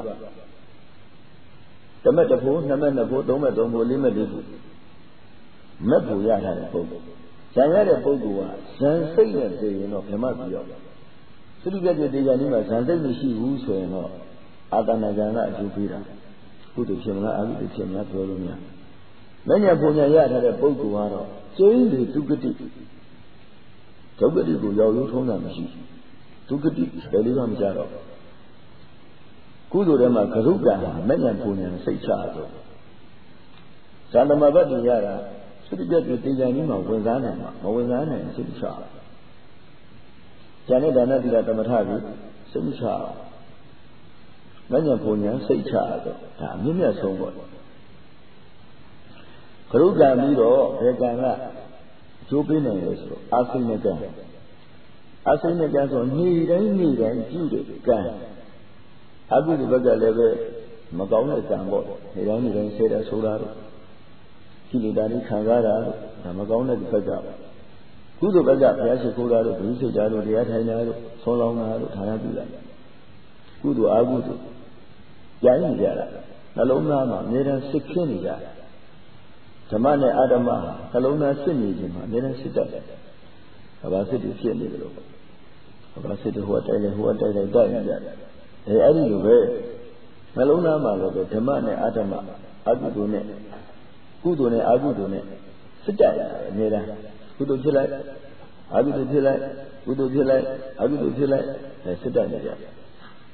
ဓမ္မတဖို့နှစ်မဲ့နှစ်ဖို့သုံးမဲ့သုံးဖို့လေးမဲ့လေးဖို့မက်ဖို့ရထားတဲ့ပုဂ္ဂိုလ်ဇံရတဲ့ပုဂ္ဂိုလ်ကဇံစိတ်နဲ့သိရင်တော့ဗြဟ္မပြီးရောက်သုတိပြည့်တေဇာနည်းမှာဇံစိတ်မရှိဘူးဆိုရင်တော့အာတနာဇံကအကျိုးပေးတာကုသိုလ်ဖြစ်မလားအကုသိုလ်ဖြစ်မလားပြောလို့မရမဉ္ဇဉ်ပုံညာရထားတဲ့ပုဂ္ဂိုလ်ကတော့ကျိန်းလေဒုက္ကတိဒုက္ကတိကိုရောက်ရိုးထုံးတာမရှိဒုက္ကတိတယ်လေးပါမကြတော့ကုသိုလ်ထဲမှာဂရုကံဟာမဉ္ဇဉ်ပုံညာစိတ်ချတော့ဇာတမဘတ်တွေရတာသုတိပြည့်တေဇာနည်းမှာဝင်စားနိုင်မှာမဝင်စားနိုင်စိတ်ချဉာဏ်နဲ့ဒါနသီလသမထကိုစိတ်ချမဉ္ဇဉ်ပုံညာစိတ်ချတော့ဒါအမြင့်မြတ်ဆုံးပေါ့ဂရုကံပြီးတော့ဘေကံကအကျိုးပေးနိုင်လို့ဆိုတော့အာစိနကံအာစိနကံဆိုနေ့တိုင်းနေ့တိုင်းပြုတဲ့ကံအကုသိုလ်ဘက်ကလည်းပဲမကောင်းတဲ့ကံပေါ့နေ့တိုင်းနေ့တိုင်းဆဲတာဆိုတာတော့ကိလေသာတွေခံရတာဒါမကောင်းတဲ့ဘက်ကကုသိုလ်ဘက်ကဘုရားရှိခိုးတာတို့ဘုရားရှိကြတို့တရားထိုင်တာတို့ဆောင်းလောင်းတာတို့ဌာနပြုတာကုသိုလ်အကုသိုလ်ကြိုင်းနေကြတာနှလုံးသားမှာအမြဲတမ်းစစ်ခင်းနေကြတာဓမ္မနဲ့အဓမ္မဟာနှလုံးသားစစ်နေခြင်းမှာအမြဲတမ်းစစ်တတ်တယ်။ဘာစစ်တွေဖြစ်နေကြလို့ဘာစစ်တွေဟိုတိုက်လေဟိုတိုက်လေတိုက်နေကြတယ်။အဲအဲ့ဒီလိုပဲနှလုံးသားမှာလည်းဓမ္မနဲ့အဓမ္မအကုသိုလ်နဲ့ကုသိုလ်နဲ့အကုသိုလ်နဲ့စစ်တတ်တယ်အမြဲတမ်းကုသိုလ်ဖြစ်လိုက်အကုသိုလ်ဖြစ်လိုက်ကုသိုလ်ဖြစ်လိုက်အကုသိုလ်ဖြစ်လိုက်အဲစစ်တတ်နေကြတယ်။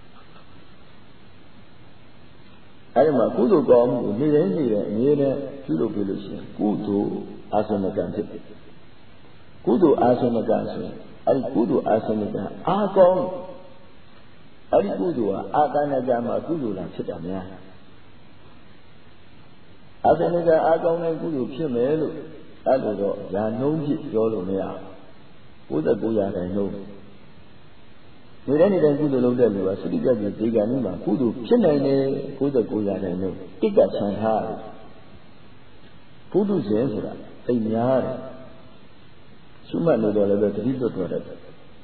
အဲဒီမှာကုသိုလ်ကောင်းမှုကိုနေ့တိုင်းနေ့တိုင်းအမြဲတမ်းပြုလုပ်ပြီးလို့ရှိရင်ကုသိုလ်အာသနကံဖြစ်တယ်။ကုသိုလ်အာသနကံဆိုရင်အဲဒီကုသိုလ်အာသနကံအာကောင်းအဲဒီကုသိုလ်ဟာအာသနကံမှာကုသိုလ်လာဖြစ်တာများအာသနကံအာကောင်းတဲ့ကုသိုလ်ဖြစ်မယ်လို့အဲ့လိုတော့ယာနှုံးဖြစ်ပြောလို့မရဘူး၉၉ရာခိုင်နှုန်းနေတဲ့နေတဲ့ကုသိုလ်လုပ်တဲ့လူကသုတိပြည့်ဒီကံนี้မှာကုသိုလ်ဖြစ်နိုင်တယ်၉၉ရာခိုင်နှုန်းတိကဆံထားတယ်ဘုဒ္ဓဇင်ဆိုတာသိများတယ်ရှုမှတ်လို့တော့လည်းပဲတတိလွတ်တော်တယ်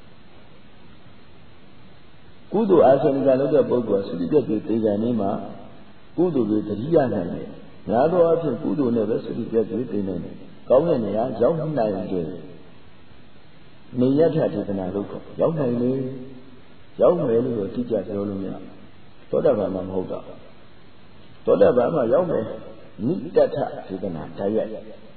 ကုသိုလ်အာသနကလုပ်တဲ့ပုဂ္ဂိုလ်ကသုတိပြည့်ဒီကံนี้မှာကုသိုလ်တွေတတိယနိုင်တယ်ညာတော့အဖြစ်ကုသိုလ်နဲ့ပဲသုတိပြည့်ဒီနိုင်တယ်ကောင်းတဲ့နေရာရောက်နိုင်တယ်နေရထဒေသနာလို့ခေါ်ရောက်နိုင်လေရောက်မယ်လို့တော့တိကျပြောလို့မရသောတာပန်မှာမဟုတ်တော့သောတာပန်မှာရောက်မယ်နိတ္တထဒေသနာဓာတ်ရိုက်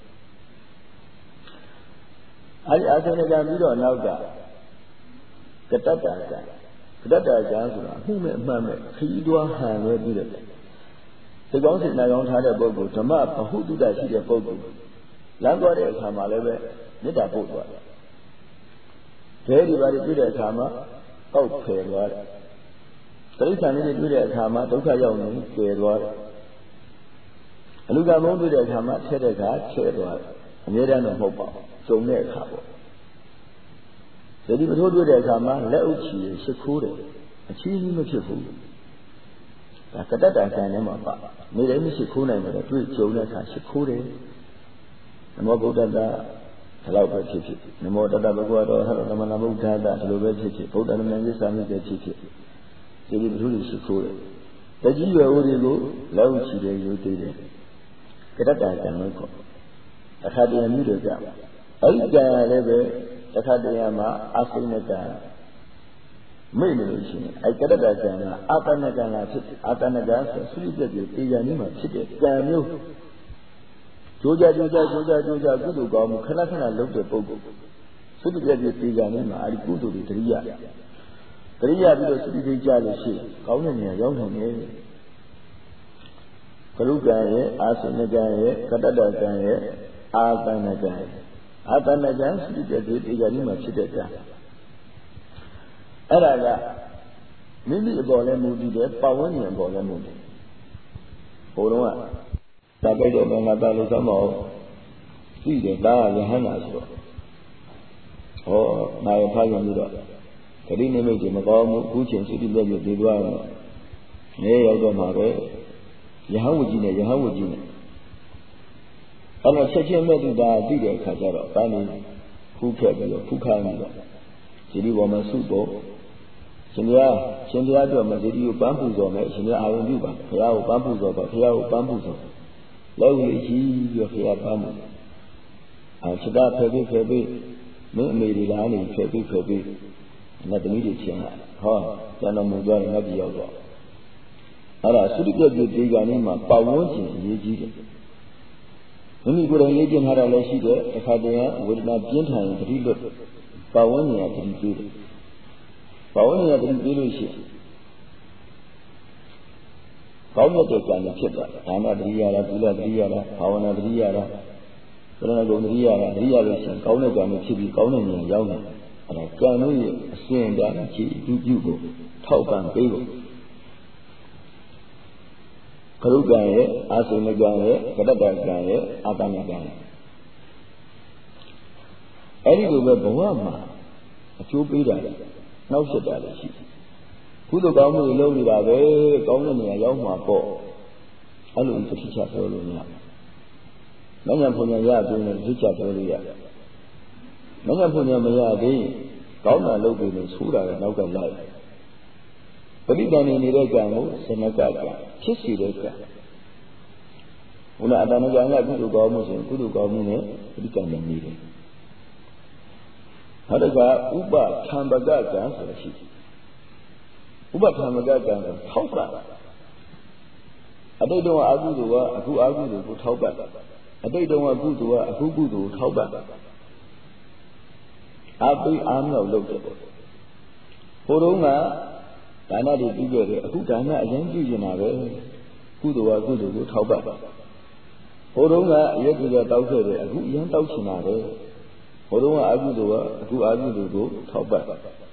အဲဒီအာသနကပြီးတော့နောက်ကကတ္တတာကကတ္တတာကဆိုတာအမှုမဲ့အမှန်မဲ့ခီးတွားဟန်လွဲပြီးတော့ဒီကောင်းစိတ်နာကောင်းထားတဲ့ပုဂ္ဂိုလ်ဓမ္မဘဟုတုတ္တရှိတဲ့ပုဂ္ဂိုလ်လမ်းသွားတဲ့အခါမှာလည်းပဲမေတ္တာပို့သွားတယ်။ဒဲဒီပါတွေတွေ့တဲ့အခါမှာအောက်ဖယ်သွားတယ်။တိရစ္ဆာန်တွေတွေ့တဲ့အခါမှာဒုက္ခရောက်နေကျယ်သွားတယ်။အလူကမုန်းတွေ့တဲ့အခါမှာထက်တဲ့အခါချဲ့သွားတယ်။အမြဲတမ်းတော့မဟုတ်ပါဘူး။စုံတဲ့အခါပေါ့။ဒီမထိုးတွေ့တဲ့အခါမှာလက်အုပ်ချီရှစ်ခိုးတယ်။အချီးကြီးမဖြစ်ဘူး။ဒါကတ္တတာကံထဲမှာပါ။နေတိုင်းမရှိခိုးနိုင်တယ်တွေ့ကြုံတဲ့အခါရှစ်ခိုးတယ်။နမောဗုဒ္ဓတာဒီလောက်ပဲဖြစ်ဖြစ်နမောတတ္တဘဂဝါတော်ဟောသမဏဗုဒ္ဓတာဒီလိုပဲဖြစ်ဖြစ်ဗုဒ္ဓနာမည်စာမြစ်ပဲဖြစ်ဖြစ်ဒီလိုဘုရားရှိခိုးတယ်တကြီးရွယ်ဦးတွေကိုလောက်ချီတယ်ယူသေးတယ်ကတ္တတာကံလို့ခေါ်အခါတည်းမျိုးတွေကြအဲ့ဒီကံလည်းပဲအခါတည်းမှာအာစိနကံမိတ်နေလို့ရှိရင်အဲ့ကတ္တတာကံကအာတနကံလာဖြစ်အာတနကံဆိုသုတိပြည့်တေဇာနည်းမှာဖြစ်တဲ့ကံမျိုးကြိုးကြကြိုးကြကြိုးကြကြိုးကြကုသိုလ်ကောင်းမှုခဏခဏလုပ်တဲ့ပုဂ္ဂိုလ်သုတ္တပြည့်သေးကြနေမှာအဲဒီကုသိုလ်တွေတရိယာတရိယာပြီးတော့သုတ္တသိကြလို့ရှိရင်ကောင်းတဲ့နေရာရောက်နိုင်တယ်ကရုကံရဲ့အာသနကံရဲ့ကတ္တတကံရဲ့အာသနကံအာသနကံသုတ္တပြည့်သေးကြနေမှာဖြစ်တဲ့ကံအဲ့ဒါကမိမိအပေါ်လည်းမူတည်တယ်ပတ်ဝန်းကျင်အပေါ်လည်းမူတည်ဘုံတော့ဒါကြိုက်တော့ငါပါလို့သမအောင်သိတယ်ဒါကယဟန္တာဆိုတော့ဟောနာယဖာရင်ပြီးတော့ဂတိနိမိတ်တွေမကောင်းဘူးအခုချိန်စိတ္တိလက်ပြပြေးသွားတယ်နေရောက်တော့မှာပဲယဟဝကြီးနဲ့ယဟဝကြီးနဲ့အဲ့တော့ချက်ချင်းမဲ့သူဒါသိတဲ့အခါကျတော့တာနေဖူးခဲ့ပြီးတော့ဖူးခိုင်းပြီးတော့ဒီဒီပေါ်မှာစုဖို့ရှင်ဘုရားရှင်ဘုရားတို့မဇ္ဈိတိကိုပန်းပူဇော်မယ်ရှင်ဘုရားအာရုံပြုပါဘုရားကိုပန်းပူဇော်ပါဘုရားကိုပန်းပူဇော်လောက်ရည်ကြီးပြီးတော့ဘုရားပန်းပူအာစိတ္တဖယ်ပြီးဖယ်ပြီးမင်းအမေဒီလားနေဖယ်ပြီးဖယ်ပြီးနတ်သမီးတွေချင်းလာဟောကျန်တော်မူသွားတယ်ငါပြရောက်တော့အဲ့ဒါသုတ္တပြည့်တေဂာနေမှာပတ်ဝန်းကျင်အရေးကြီးတယ်မိမိကိုယ်တိုင်လေ့ကျင့်ထားတာလည်းရှိတယ်တစ်ခါတည်းကဝေဒနာပြင်းထန်ရင်တတိလွတ်ပတ်ဝန်းကျင်ကတတိပေးတယ်ပတ်ဝန်းကျင်ကတတိပေးလို့ရှိရင်ကောင်းတဲ့ကြံဖြစ်သွားဒါနတတိယလားသီလတတိယလားဘာဝနာတတိယလားဘုရားကုံတတိယလားတတိယလို့ရှိရင်ကောင်းတဲ့ကြံဖြစ်ပြီးကောင်းတဲ့ဉာဏ်ရောက်တယ်အဲ့ဒါကြံလို့ရအစဉ်တန်းချီပြုပြုကိုထောက်ပံ့ပေးဖို့ကရုကံရဲ့အာစိမကံရဲ့ကတ္တတကံရဲ့အာတမကံအဲ့ဒီလိုပဲဘဝမှာအကျိုးပေးတာလေနှောက်ဆက်တာလည်းရှိတယ်ကုသိုလ်ကောင်းမှုတွေလုပ်နေတာပဲကောင်းတဲ့နေရာရောက်မှာပေါ့အဲ့လိုတစ်ချက်ပြောလို့မရဘူး။မဉ္ဇဉ်ဘုံညာရပြီးတော့တစ်ချက်ပြောလို့ရတယ်။မဉ္ဇဉ်ဘုံညာမရသေးကောင်းတာလုပ်ပြီးလို့ဆိုးတာကနောက်ကလိုက်ပဋိသန္ဓေနေတဲ့ကံကိုစနကကဖြစ်စီတဲ့ကံဘုရားအတ္တနကံကကုသိုလ်ကောင်းမှုဆိုရင်ကုသိုလ်ကောင်းမှုနဲ့ပဋိသန္ဓေနေတယ်။နောက်တစ်ခါဥပသံပကကံဆိုတာရှိတယ်ဥပသံပကကံကိုထောက်ပံ့အတိတ်တုန်းကအကုသိုလ်ကအခုအကုသိုလ်ကိုထောက်ပံ့အတိတ်တုန်းကကုသိုလ်ကအခုကုသိုလ်ကိုထောက်ပံ့အပိအားမြောက်လုပ်တယ်ပေါ့ဟိုတုန်းကဒါနတွေပြုခဲ့တယ်အခုဒါနအရင်ပြုနေတာပဲကုသိုလ်ကကုသိုလ်ကိုထောက်ပံ့ဟိုတုန်းကအရက်ကြီးတောက်ခဲ့တယ်အခုအရင်တောက်ချင်တာပဲဟိုတုန်းကအကုသိုလ်ကအခုအကုသိုလ်ကိုထောက်ပံ့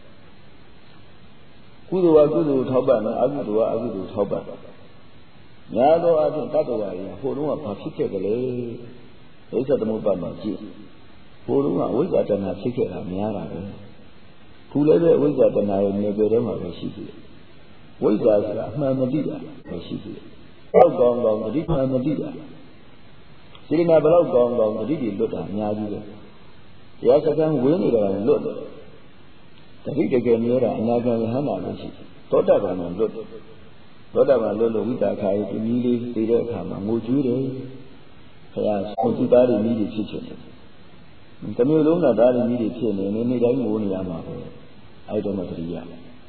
ကုသိုလ်ကကုသိုလ်ထောက်ပံ့တယ်အကုသိုလ်ကအကုသိုလ်ထောက်ပံ့များသောအားဖြင့်တတ္တဝါတွေဟိုတုန်းကဘာဖြစ်ခဲ့ကြလဲဒိဋ္ဌသမုပ္ပါဒ်မှာကြည့်ဟိုတုန်းကအဝိဇ္ဇာတဏှာဖြစ်ခဲ့တာများတာပဲခုလည်းပဲအဝိဇ္ဇာတဏှာရဲ့နေပယ်ထဲမှာပဲရှိသေးတယ်ဝိဇ္ဇာဆိုတာအမှန်မသိတာပဲရှိသေးတယ်တောက်ကောင်းကောင်းတတိမှန်မသိတာစေတနာဘလောက်ကောင်းကောင်းတတိတွေလွတ်တာအများကြီးပဲတရားစကားဝင်းနေတာလည်းလွတ်တယ်တတိတကယ်မျိုးတာအနာဂံယဟန္တာပဲရှိသောတာပန်မှာလွတ်တယ်သောတာပန်လွတ်လို့ဝိတာခာယဒီနည်းလေးသိတဲ့အခါမှာငိုကြွေးတယ်ခရာဆုံးသူသားတွေနည်းတွေဖြစ်ချင်တယ်တမျိုးလုံးကသားတွေနည်းတွေဖြစ်နေနေနေ့တိုင်းငိုနေရမှာပဲအဲ့တော့မှတတိယ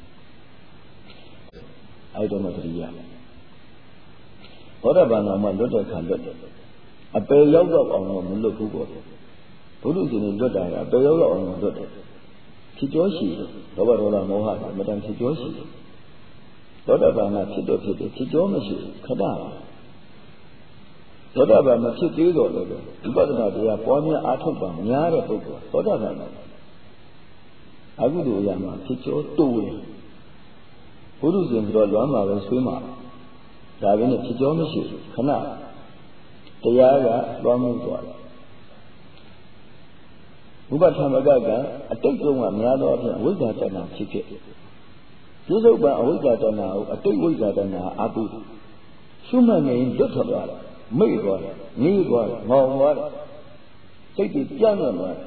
အဲ့တော့မှတတိယသောတာပန်မှာလွတ်တဲ့ခါလွတ်တယ်အပယ်ရောက်တော့အောင်တော့မလွတ်ဘူးပေါ့ဘုရုရှင်တွေလွတ်တာကအပယ်ရောက်တော့အောင်လွတ်တယ်ဖြစ်ကြောရှိတယ်လောဘဒေါသမောဟကမတန်ဖြစ်ကြောရှိတယ်သောတာပန်ကဖြစ်တော့ဖြစ်တယ်ဖြစ်ကြောမရှိဘူးခဏသောတာပန်မဖြစ်သေးတော့လည်းဝိပဿနာတရားပွားများအားထုတ်ပါများတဲ့ပုဂ္ဂိုလ်သောတာပန်အကုသိုလ်အရာမှာဖြစ်ကြောတိုးတယ်ဘုရုရှင်ဆိုတော့လွမ်းမှာပဲဆွေးမှာဒါပဲနဲ့ဖြစ်ကြောမရှိဘူးခဏတရားကလွမ်းမှုသွားတယ်ဥပထမကကအတိတ်တုန်းကများသောအဖြစ်ဝိဇ္ဇာတဏ္ဍာဖြစ်ဖြစ်ပြစ္ဆုတ်ပံအဝိဇ္ဇာတဏ္ဍာကိုအတိတ်ဝိဇ္ဇာတဏ္ဍာအာပုရှုမှတ်နေလွတ်ထွက်သွားတယ်မိတ်သွားတယ်ငြိသွားတယ်ငေါသွားတယ်စိတ်တွေပြန့်သွားတယ်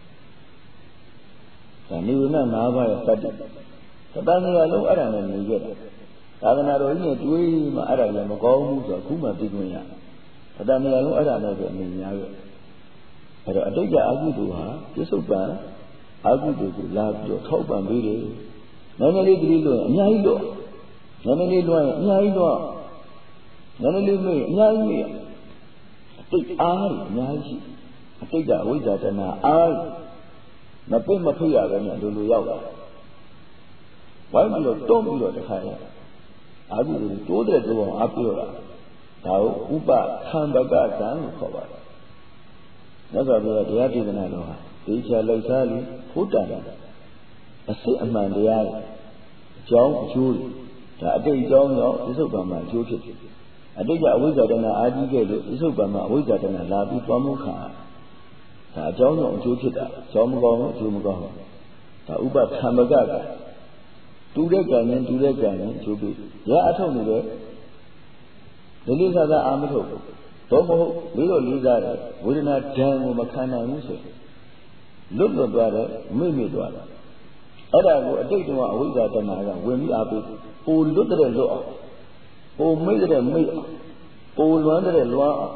ဒါနိဝရဏ၅ပါးရဲ့တတ္တတတန်ရာလုံးအဲ့ဒါနဲ့နေခဲ့တယ်သာသနာတော်ကြီးနဲ့တွေးမှအဲ့ဒါလည်းမကောင်းဘူးဆိုတော့ခုမှသိခွင့်ရတတန်ရာလုံးအဲ့ဒါနဲ့ပဲအနေများခဲ့အဲ့တော့အတိတ်ကအကုသိုလ်ဟာပြစ္ဆုတ်ပံအကုသိုလ်ကိုလာပြီးတော့ထောက်ပံ့ပေးတယ်နည်းနည်းလေးတတိလို့အများကြီးတော့နည်းနည်းလေးလွှမ်းရင်အများကြီးတော့နည်းနည်းလေးမေ့အများကြီးမေ့အတိတ်အားအများကြီးအတိတ်ကအဝိဇ္ဇာတဏှာအားမပိတ်မဖိရပဲနဲ့လူလူရောက်လာဝိုင်းပြီးတော့တွန်းပြီးတော့တခါရအာဟုသူတိုးတဲ့တိုးအောင်အားပြောတာဒါကိုဥပခံပကကံလို့ခေါ်ပါတယ်မြတ်စွာဘုရားတရားဒေသနာတော်ဟာဒီချာလောက်စားလို့ဖို့တန်တယ်အစစ်အမှန်တရားအကြောင်းအကျိုးဒါအတိတ်အကြောင်းရောပြစ္ဆုတ်ပံမှာအကျိုးဖြစ်တယ်အတိတ်ကအဝိဇ္ဇာတဏ္ဍအာကြီးခဲ့လို့ပြစ္ဆုတ်ပံမှာအဝိဇ္ဇာတဏ္ဍလာပြီးသွားမှုခါဒါအကြောင်းတော့အကျိုးဖြစ်တာအကြောင်းမကောင်းဘူးအကျိုးမကောင်းဘူးဒါဥပခံပကကတူတဲ့ကံနဲ့တူတဲ့ကံနဲ့ကျိုးပြီးရအထုတ်နေတယ်ဒီလေးစားစားအာမထုတ်ဘူးတော့မဟုတ်လေးတော့လေးစားတယ်ဝေဒနာဒဏ်ကိုမခံနိုင်ဘူးဆိုလွတ်လွတ်သွားတယ်မိမိသွားတယ်အဲ့ဒါကိုအတိတ်ကအဝိဇ္ဇာတဏ္ဍာကဝင်ပြီးအားပေးပိုလွတ်တဲ့လွတ်အောင်ပိုမိတ်တဲ့မိတ်အောင်ပိုလွမ်းတဲ့လွမ်းအောင်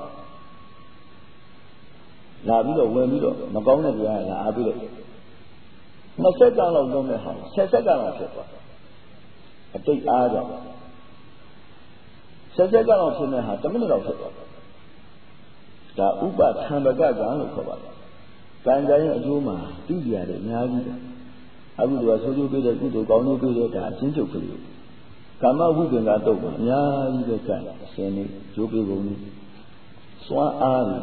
လာပြီးတော့ဝင်ပြီးတော့မကောင်းတဲ့တရားကအားပေးလိုက်နှစ်ဆက်ကလောက်လုံးတဲ့ဟာဆက်ဆက်ကလောက်ဖြစ်သွားအတိတ်အားကြောင့်ဆက်ဆက်ကလောက်ဖြစ်တဲ့ဟာတစ်မိနစ်လောက်ဖြစ်သွားဒါဥပခံပကကံလို့ခေါ်ပါတယ်ကံကြရင်အကျိုးမှာသိကြရတယ်အများကြီးတယ်အခုဒီကဆိုးကျိုးပေးတဲ့ကုသိုလ်ကောင်းကျိုးပေးတဲ့ဒါအချင်းချုပ်ကလေးကာမဝိပင်ကတော့အများကြီးပဲကံအရှင်လေးကျိုးပေးပုံလေးစွမ်းအားလေး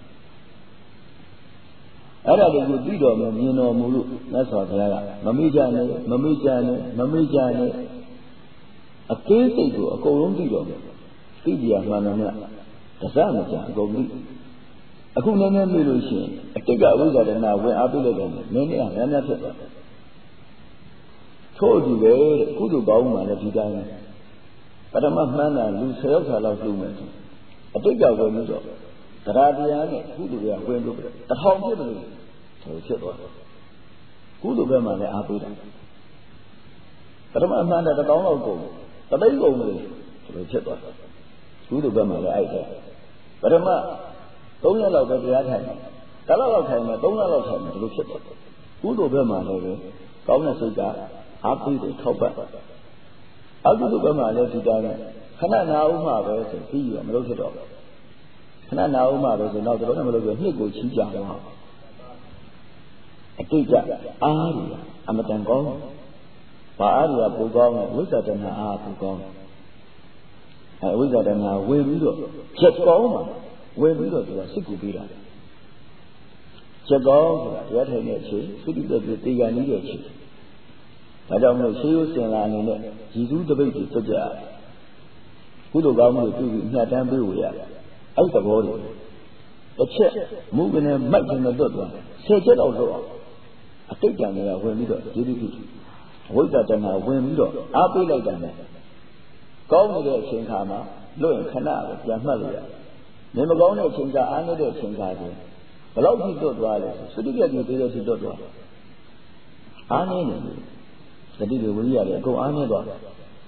အဲ့ဒါတွေကိုသိတော်မူမြင်တော်မူလို့မြတ်စွာဘုရားကမမေ့ကြနဲ့မမေ့ကြနဲ့မမေ့ကြနဲ့အသေးစိတ်ကိုအကုန်လုံးသိတော်မူသိကြမှန်မှန်နဲ့တစမကြအကုန်သိအခုနည်းနည်းမေ့လို့ရှိရင်အတိတ်ကအဝိဇ္ဇာတဏ္ဍဝင်အားပေးလိုက်တယ်နည်းနည်းကများများဖြစ်သွားတယ်ထို့အတူပဲတဲ့ကုသိုလ်ကောင်းမှလည်းဒီတိုင်းပထမမှန်းတာလူဆယ်ယောက်သာလောက်ပြုမယ်အတိတ်ကဝင်ပြီးတော့တရားတရားနဲ့ကုသိုလ်တွေကဝင်လို့တထောင်ပြည့်မလို့ဖြစ်သွားတယ်ကုသိုလ်ဘက်မှာလည်းအားပေးတယ်ပထမမှန်းတာတစ်တောင်းလောက်ကုန်တသိန်းကုန်လို့ဖြစ်သွားတယ်ကုသိုလ်ဘက်မှာလည်းအဲ့ဒါပထမသုံးရက်လောက်ပဲတရားထိုင်တယ်တလောက်လောက်ထိုင်မယ်သုံးရက်လောက်ထိုင်မယ်ဒီလိုဖြစ်သွားတယ်ကုသိုလ်ဘက်မှာလည်းကောင်းတဲ့စိတ်ကအားပေးတယ်ထောက်ပတ်အကုသိုလ်ဘက်မှာလည်းဒီတိုင်းခဏနာဥမှာပဲဆိုပြီးရမလို့ဖြစ်တော့ခဏနာဥမှာပဲဆိုတော့တော်တော်မလို့ပြနှစ်ကိုချီးကြအောင်အတိတ်ကအားရအမတန်ကောင်းဘာအားရပူကောင်းဝိဇ္ဇာတဏ္ဍအားပူကောင်းအဲဝိဇ္ဇာတဏ္ဍဝင်ပြီးတော့ချက်ကောင်းမှာဝင်ပြီးတော့သူကစိတ်ကိုပေးတာချက်ကောင်းဆိုတာတရားထိုင်တဲ့အချိန်သုတိတ္တတေဂာနည်းရဲ့အချိန်ဒါကြောင့်မလို့ရှေးရိုးစင်လာအနေနဲ့ရည်စူးတပိတ်ကိုပြကြကုသိုလ်ကောင်းမှုတွေပြုပြီးညှတမ်းပေးဝေရအဲ့သဘောတွေတစ်ချက်မူကနေမိုက်ကနေတွတ်သွားဆယ်ချက်တော့လွတ်အောင်အတိတ်ကံတွေကဝင်ပြီးတော့ကျေးဇူးပြုဝိဇ္ဇာတဏ္ဍဝင်ပြီးတော့အားပေးလိုက်တယ်ကောင်းနေတဲ့အချိန်ခါမှာလွတ်ရင်ခဏပဲပြန်မှတ်လို့ရတယ်မင်းမကောင်းတဲ့အချိန်ကအားနေတဲ့အချိန်ကဆိုဘယ်လောက်ထိတွတ်သွားလဲသုတိပြတ်ကြီးသေးတဲ့ထိတွတ်သွားအားနေနေသတိတွေဝိရိယတွေအကုန်အားနေသွားတယ်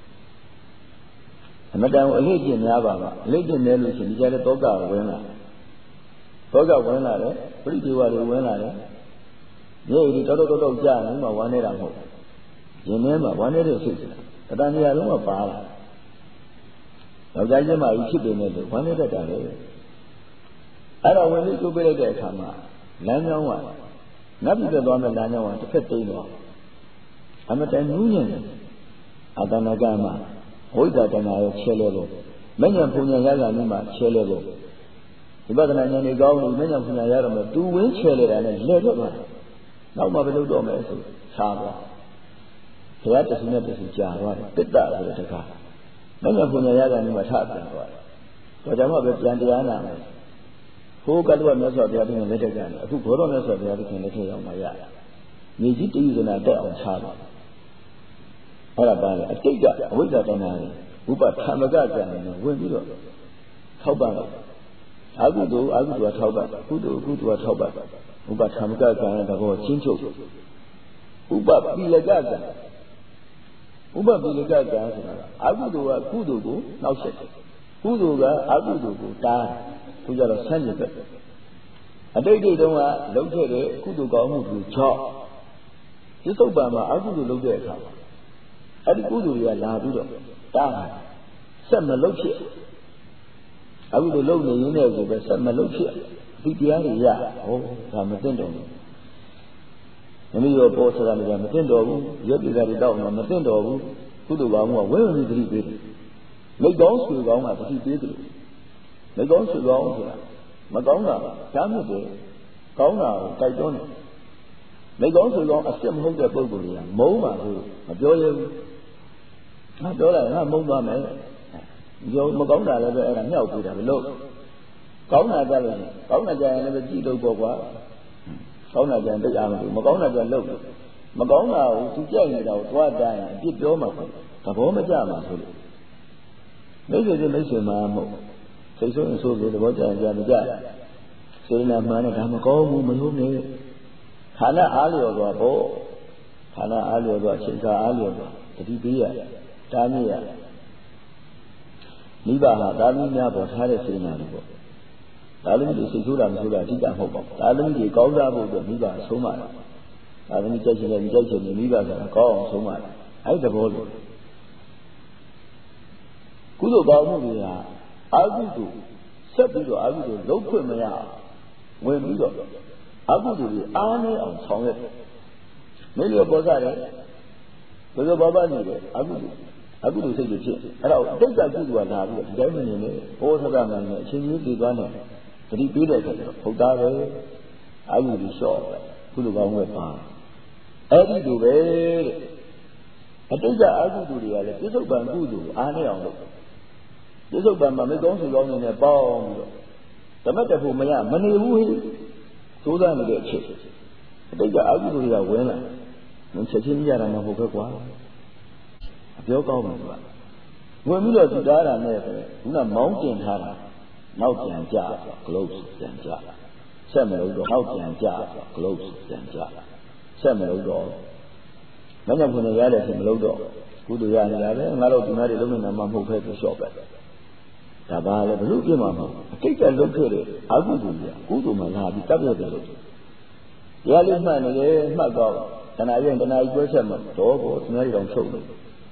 အမတန်အလေးကျင့်များပါမှာအလေးကျင့်နေလို့ရှိရင်ဒီကြတဲ့တောကဝင်လာတောကဝင်လာတယ်ပရိဒေဝတွေဝင်လာတယ်မြေကြီးတော်တော်တော်ကြာနေမှဝမ်းနေတာမဟုတ်ရင်ထဲမှာဝမ်းနေတဲ့စိတ်အတန်ကြီးလုံးကပါလာယောက်ျားချင်းမှကြီးဖြစ်နေတယ်လို့ဝမ်းနေတတ်တာလေအဲ့တော့ဝင်ပြီးကျိုးပေးလိုက်တဲ့အခါမှာလမ်းကြောင်းကနတ်ပြည်သွားမဲ့လမ်းကြောင်းကတစ်ဖက်တိမ့်သွားအမတန်နူးညံ့တယ်အတဏ္ဍကမှာဝိဇ္ဇာတဏ္ဍရဲ့ချဲလဲလို့မဉ္ဇဉ်ပူညာရတာနဲ့မှချဲလဲလို့ဝိပဿနာဉာဏ်တွေကောင်းလို့မဉ္ဇဉ်ပူညာရတော့မှတူဝင်းချဲလဲတာနဲ့လဲတော့သွားတယ်နောက်မှဘယ်လိုတော့မယ်ဆိုခြားသွားဘုရားတဆူနဲ့တဆူကြာသွားတယ်တိတ္တဆိုတဲ့တကားမဉ္ဇဉ်ပူညာရတာနဲ့မှထပြန်သွားတယ်တော့ကြောင့်မှပဲပြန်တရားနာမယ်ဟိုကတ္တဝမြတ်စွာဘုရားပြင်လက်ထက်ကလည်းအခုဘောတော်မြတ်စွာဘုရားပြင်လက်ထက်ရောက်မှရတယ်မြေကြီးတည်ယူနာတက်အောင်ခြားသွားအဲ့ဒါပါလေအတိတ်ကအဝိဇ္ဇာတဏ္ဍာနဲ့ဥပသံမကကံနဲ့ဝင်ပြီးတော့ထောက်ပံ့တယ်အကုသိုလ်အကုသိုလ်ထောက်ပံ့ကုသိုလ်အကုသိုလ်ထောက်ပံ့ဥပသံမကကံနဲ့တဘောချင်းချုပ်ဥပပိလကကံဥပပိလကကံဆိုတာအကုသိုလ်ကကုသိုလ်ကိုနှောက်ယှက်တယ်ကုသိုလ်ကအကုသိုလ်ကိုတားသူကြတော့ဆန်းကျင်တယ်အတိတ်တွေတုန်းကလုပ်ခဲ့တဲ့ကုသိုလ်ကောင်းမှုတွေကြောင့်ဒီသုတ်ပံမှာအကုသိုလ်လုပ်တဲ့အခါမှာအဲ့ဒီကုသိုလ်တွေကလာပြီးတော့တားတယ်ဆက်မလုပ်ဖြစ်အကုသိုလ်လုပ်နေရင်းနဲ့ကိုပဲဆက်မလုပ်ဖြစ်ဒီတရားတွေရဟောဒါမသိတော့ဘူးမမေရောပေါ်စကားလည်းမသိတော်ဘူးရုပ်တရားတွေတောက်မှမသိတော်ဘူးကုသိုလ်ကောင်းကဝိဝိသတိပေးတယ်မိကောင်းဆွေကောင်းကသတိပေးတယ်မိကောင်းဆွေကောင်းဆိုတာမကောင်းတာကြားမြစ်တယ်ကောင်းတာကိုတိုက်တွန်းတယ်မိကောင်းဆွေကောင်းအစ်စ်မဟုတ်တဲ့ပုဂ္ဂိုလ်တွေကမုန်းပါဘူးမပြောရဘူးငါပြောလိုက်ငါမုန်းသွားမယ်ပြောမကောင်းတာလည်းပဲအဲ့ဒါမြောက်ပေးတာပဲလို့ကောင်းတာကြလို့ကောင်းတာကြရင်လည်းကြည့်လို့ပေါ့ကွာကောင်းတာကြရင်သိအားမလို့မကောင်းတာကြလို့မကောင်းတာကိုသူကြိုက်နေတာကိုသွားတိုင်းအပြစ်ပြောမှာပေါ့သဘောမကျမှာဆိုလို့မိတ်ဆွေချင်းမိတ်ဆွေမှာမဟုတ်စိတ်ဆိုးရင်ဆိုးလို့သဘောကျရင်ကြာမကြစေနာမှန်နဲ့ဒါမကောင်းဘူးမလို့နဲ့ခန္ဓာအားလျော်သွားပေါ့ခန္ဓာအားလျော်သွားအချိန်ကာအားလျော်သွားတတိပေးရတားမြစ်ရမိဘဟာသာသမီများပေါ်ထားတဲ့စေနာတွေပေါ့သာသမီတွေစိတ်ဆိုးတာမဆိုးတာအဓိကမဟုတ်ပါဘူးသာသမီတွေကောင်းစားဖို့အတွက်မိဘဆုံးမတာသာသမီကြိုက်ချင်တယ်မကြိုက်ချင်တယ်မိဘဆိုတာကောင်းအောင်ဆုံးမတာအဲ့ဒီသဘောလို့ကုသိုလ်ကောင်းမှုတွေဟာအာဟုတုဆက်ပြီးတော့အာဟုတုလုံးခွင့်မရဝင်ပြီးတော့အာဟုတုတွေအားနေအောင်ဆောင်ရွက်မိလျောပေါ်စားတယ်ဘယ်လိုဘာဘာနေတယ်အာဟုတုအာဟုတုစိတ်တွေဖြစ်အဲ့တော့တိတ်ကကုသိုလ်ကလာပြီးဒီတိုင်းမနေနဲ့ဘောသကမှန်နဲ့အချင်းချင်းတည်သွားတယ်တတိပေးတဲ့အခါကျတော့ဟုတ်သားပဲအာဟုတုလျှော့ပဲကုသိုလ်ကောင်းဝဲပါအဲ့ဒီလိုပဲတဲ့အတိတ်ကအာဟုတုတွေကလည်းပြစ္ဆုတ်ပံကုသိုလ်အားနေအောင်လုပ်ပြစ္ဆုတ်ပံမှာမိကောင်းစုကောင်းနေနဲ့ပေါင်းပြီးတော့ဓမ္မတဖို့မရမနေဘူးဟိသိုးသားနေတဲ့အချက်အတိတ်ကအာဟုတုတွေကဝင်လာမချက်ချင်းကြရတာမဟုတ်ပဲကွာအပြောကောင်းပါကွာဝင်ပြီးတော့သူသားတာနဲ့ပဲခုနမောင်းကျင်ထားတာနောက်ပြန်ကြဆိုဂလုတ်ပြန်ကြဆက်မလို့တော့နောက်ပြန်ကြဆိုဂလုတ်ပြန်ကြဆက်မလို့တော့မညံဖွင့်ရတဲ့ဖြစ်မလို့တော့ကုသိုလ်ရနေတာပဲငါတို့ဒီမှာတွေလုံးနေတာမှမဟုတ်ပဲသူလျှော့ပဲဒါပါလေဘလို့ပြမှာမဟုတ်အတိတ်ကလုံးခဲ့တဲ့အာဟုတုကြီးကုသိုလ်မှလာပြီးတပ်ပြတယ်လို့တရားလေးမှတ်နေတယ်မှတ်တော့တဏှာရင်တဏှာကြီးကျွဲချက်မှာတော့ဘောဒီမှာတွေတော့ချုပ်နေ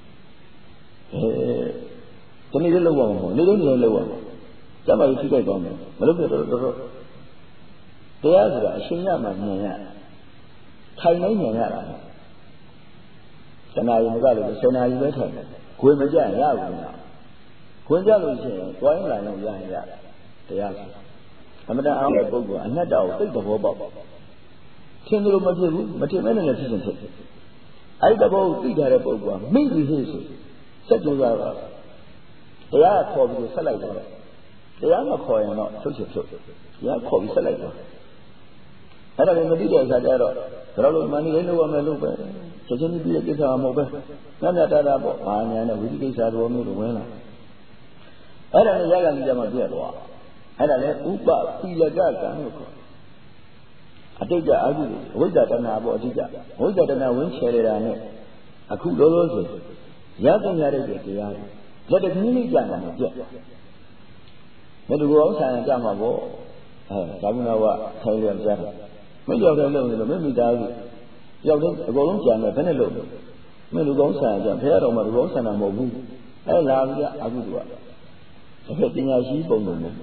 အဲဒီနေ့လည်းလောက်အောင်နေလို့နေလောက်အောင်ကျမကြီးထိခိုက်သွားမယ်မလုပ်ပြတော့တော့တရားဆိုတာအရှင်ရမှမြင်ရထိုင်နိုင်မြင်ရတာတဏှာရင်မကလို့စေနာကြီးပဲထိုင်တယ်ခွေမကြရဘူးလားခွင့်ကြလို့ရှိရင်တွိုင်းလာရင်ရရင်ရတရားဆိုအမှန်တရားတဲ့ပုဂ္ဂိုလ်အနတ္တကိုသိသဘောပေါက်ထင်လို့မဖြစ်ဘူးမထင်မဲနဲ့လည်းဖြစ်နေဖြစ်အဲ့ဒီသဘောကိုသိထားတဲ့ပုဂ္ဂိုလ်ကမိပြီးဟိဆိုစက်ကြိုးစားတာတရားခေါ်ပြီးဆက်လိုက်တော့တရားမခေါ်ရင်တော့ထုတ်ချင်ထုတ်တရားခေါ်ပြီးဆက်လိုက်တော့အဲ့ဒါလည်းမသိတဲ့အခါကျတော့ဒါလို့မှန်နေလေးလို့ရမယ်လို့ပဲချက်ချင်းပြီးတဲ့ကိစ္စမဟုတ်ပဲညညတာတာပေါ့ဘာညာနဲ့ဝိသိကိစ္စတော်မျိုးလိုဝင်လာအဲ့ဒါနဲ့ရကလည်းကြမှာပြည့်သွားအဲ့ဒါလည်းဥပသီလကကံလို့ခေါ်အတိတ်ကအကုသိုလ်ဝိဇ္ဇာတဏှာပေါ့အတိတ်ကဝိဇ္ဇာတဏှာဝင်ချယ်နေတာနဲ့အခုလောလောဆယ်ရတဲ့ရတဲ့တရားလက်တည်းကြီးကြတာမပြတ်မတူကောင်းဆံကြမှာပေါ့အဲဒါကနောကထိုင်ရကြတယ်မရောက်တဲ့လုံးလို့မမိသားစုရောက်တော့အကုန်လုံးကြံတယ်ဘယ်နဲ့လို့မလူကောင်းဆံကြဘယ်တော့မှလူကောင်းဆံတာမဟုတ်ဘူးအဲလာပြီးအကုသိုလ်ကတစ်ဖက်ပညာရှိပုံလုံးနဲ့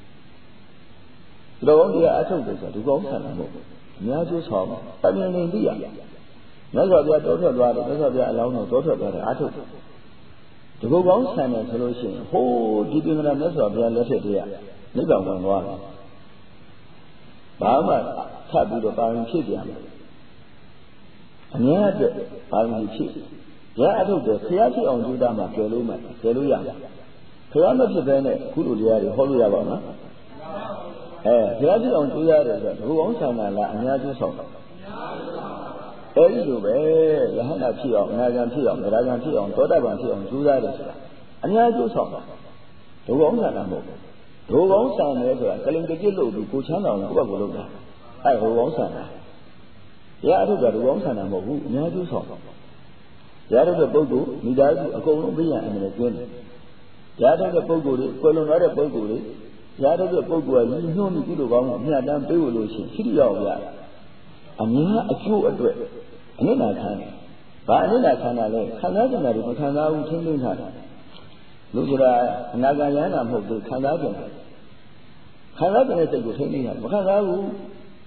လူကောင်းတရားအထုတ်တယ်ဆိုလူကောင်းဆံတာမဟုတ်ဘူးအများကျိုးဆောင်တမင်နေသိရမြတ်စွာဘုရားတောထွက်သွားတယ်မြတ်စွာဘုရားအလောင်းတော်တောထွက်သွားတယ်အထုတ်တယ်ဒီကုကောင်းဆံတယ်ဆိုလို့ရှိရင်ဟိုးဒီပင်ကမြတ်စွာဘုရားလက်ထက်တည်းကနိဗ္ဗာန်ဝင်သွားတယ်ဘာမှထပ်ပြီးတော့ပါရင်ဖြစ်ပြန်တယ်အများအတွက်ပါရင်ဖြစ်ရအထုတ်တယ်ဖျားဖြစ်အောင်ကြိုးစားမှကျယ်လို့မှကျယ်လို့ရတယ်ဖျားမဖြစ်ဘဲနဲ့ကုသိုလ်တရားတွေဟောလို့ရပါ့မလားအဲဖျားဖြစ်အောင်ကြိုးရတယ်ဆိုတော့ဒီကုကောင်းဆံတာလားအများကျိုးဆောင်တယ်အဲဒီလိုပဲယဟန္တာဖြစ်အောင်အနာဂံဖြစ်အောင်ဗราဂံဖြစ်အောင်သောတာပန်ဖြစ်အောင်ကြိုးစားတယ်ဆိုတာအများကျိုးဆောင်တာဒုကောင်းဆံတာမဟုတ်ဘူးဒုကောင်းဆံတယ်ဆိုတာကလိန်တကြစ်လို့ဒီကိုချမ်းတော်ကိုယ့်ဘက်ကိုလုပ်တာအဲဒုကောင်းဆံတာရအထုကဒုကောင်းဆံတာမဟုတ်ဘူးအများကျိုးဆောင်ရတဲ့ပုဂ္ဂိုလ်မိသားစုအကုန်လုံးပြည့်ရအမှန်နဲ့ကျင်းတယ်ရတဲ့ပုဂ္ဂိုလ်တွေကိုယ်လုံးရတဲ့ပုဂ္ဂိုလ်တွေရတဲ့ပုဂ္ဂိုလ်ကညီညွတ်မှုကုသိုလ်ကောင်းကိုအမြတ်တမ်းပေးလို့ရှိရင်ရှိရအောင်ရတယ်အများအကျိုးအတွက်အနစ်နာခံတယ်။ဘာအနစ်နာခံတာလဲခံစားကြတာတွေမခံစားဘူးထင်းထင်းထားတယ်။လူဆိုတာအနာဂတ်ရဟန္တာမဟုတ်ဘူးခံစားကြတယ်။ခံစားတဲ့စိတ်ကိုထင်းထင်းထားမခံစားဘူး။အ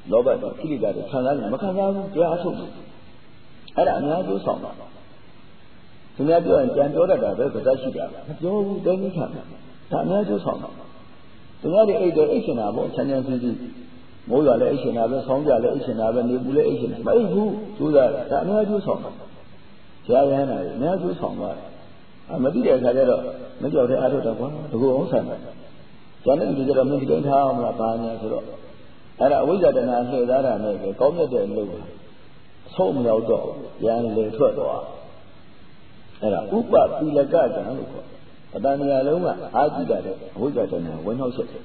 လောဘကိလေသာတွေခံစားလို့မခံစားဘူးတရားအထုတ်အဲ့ဒါအများကျိုးဆောင်တာသူများပြောရင်ကြံပြောတတ်တာပဲကစားရှိတာမပြောဘူးတဲကြီးခံတာဒါအများကျိုးဆောင်တာသူများတွေအိတ်တယ်အိတ်ရှင်တာပေါ့ဆန်းဆန်းစီးစီးမိုးရွာလည်းအိတ်ရှင်တာပဲဆောင်းကြလည်းအိတ်ရှင်တာပဲနေပူလည်းအိတ်ရှင်တာမအိတ်ဘူးကျိုးစားဒါအများကျိုးဆောင်တာကြားရမ်းတာအများကျိုးဆောင်သွားတယ်အမသိတဲ့အခါကျတော့မကြောက်တဲ့အထုတ်တော့ကွာတကူအောင်ဆန်တယ်ကျန်တဲ့လူတွေကတော့မင်းဒီတိုင်းထားအောင်လားဘာညာဆိုတော့အဲ့ဒါအဝိဇ္ဇာတဏှာလှည့်သားတာနဲ့ပဲကောင်းမြတ်တဲ့အလုပ်ပါအဆုံးမရောက်တော့ရန်လေထွက်သွားအဲ့ဒါဥပပီလကကံလို့ခေါ်အတဏှာလုံးကအာကြည့်တာတဲ့အဝိဇ္ဇာတဏှာဝင်နှောက်ချက်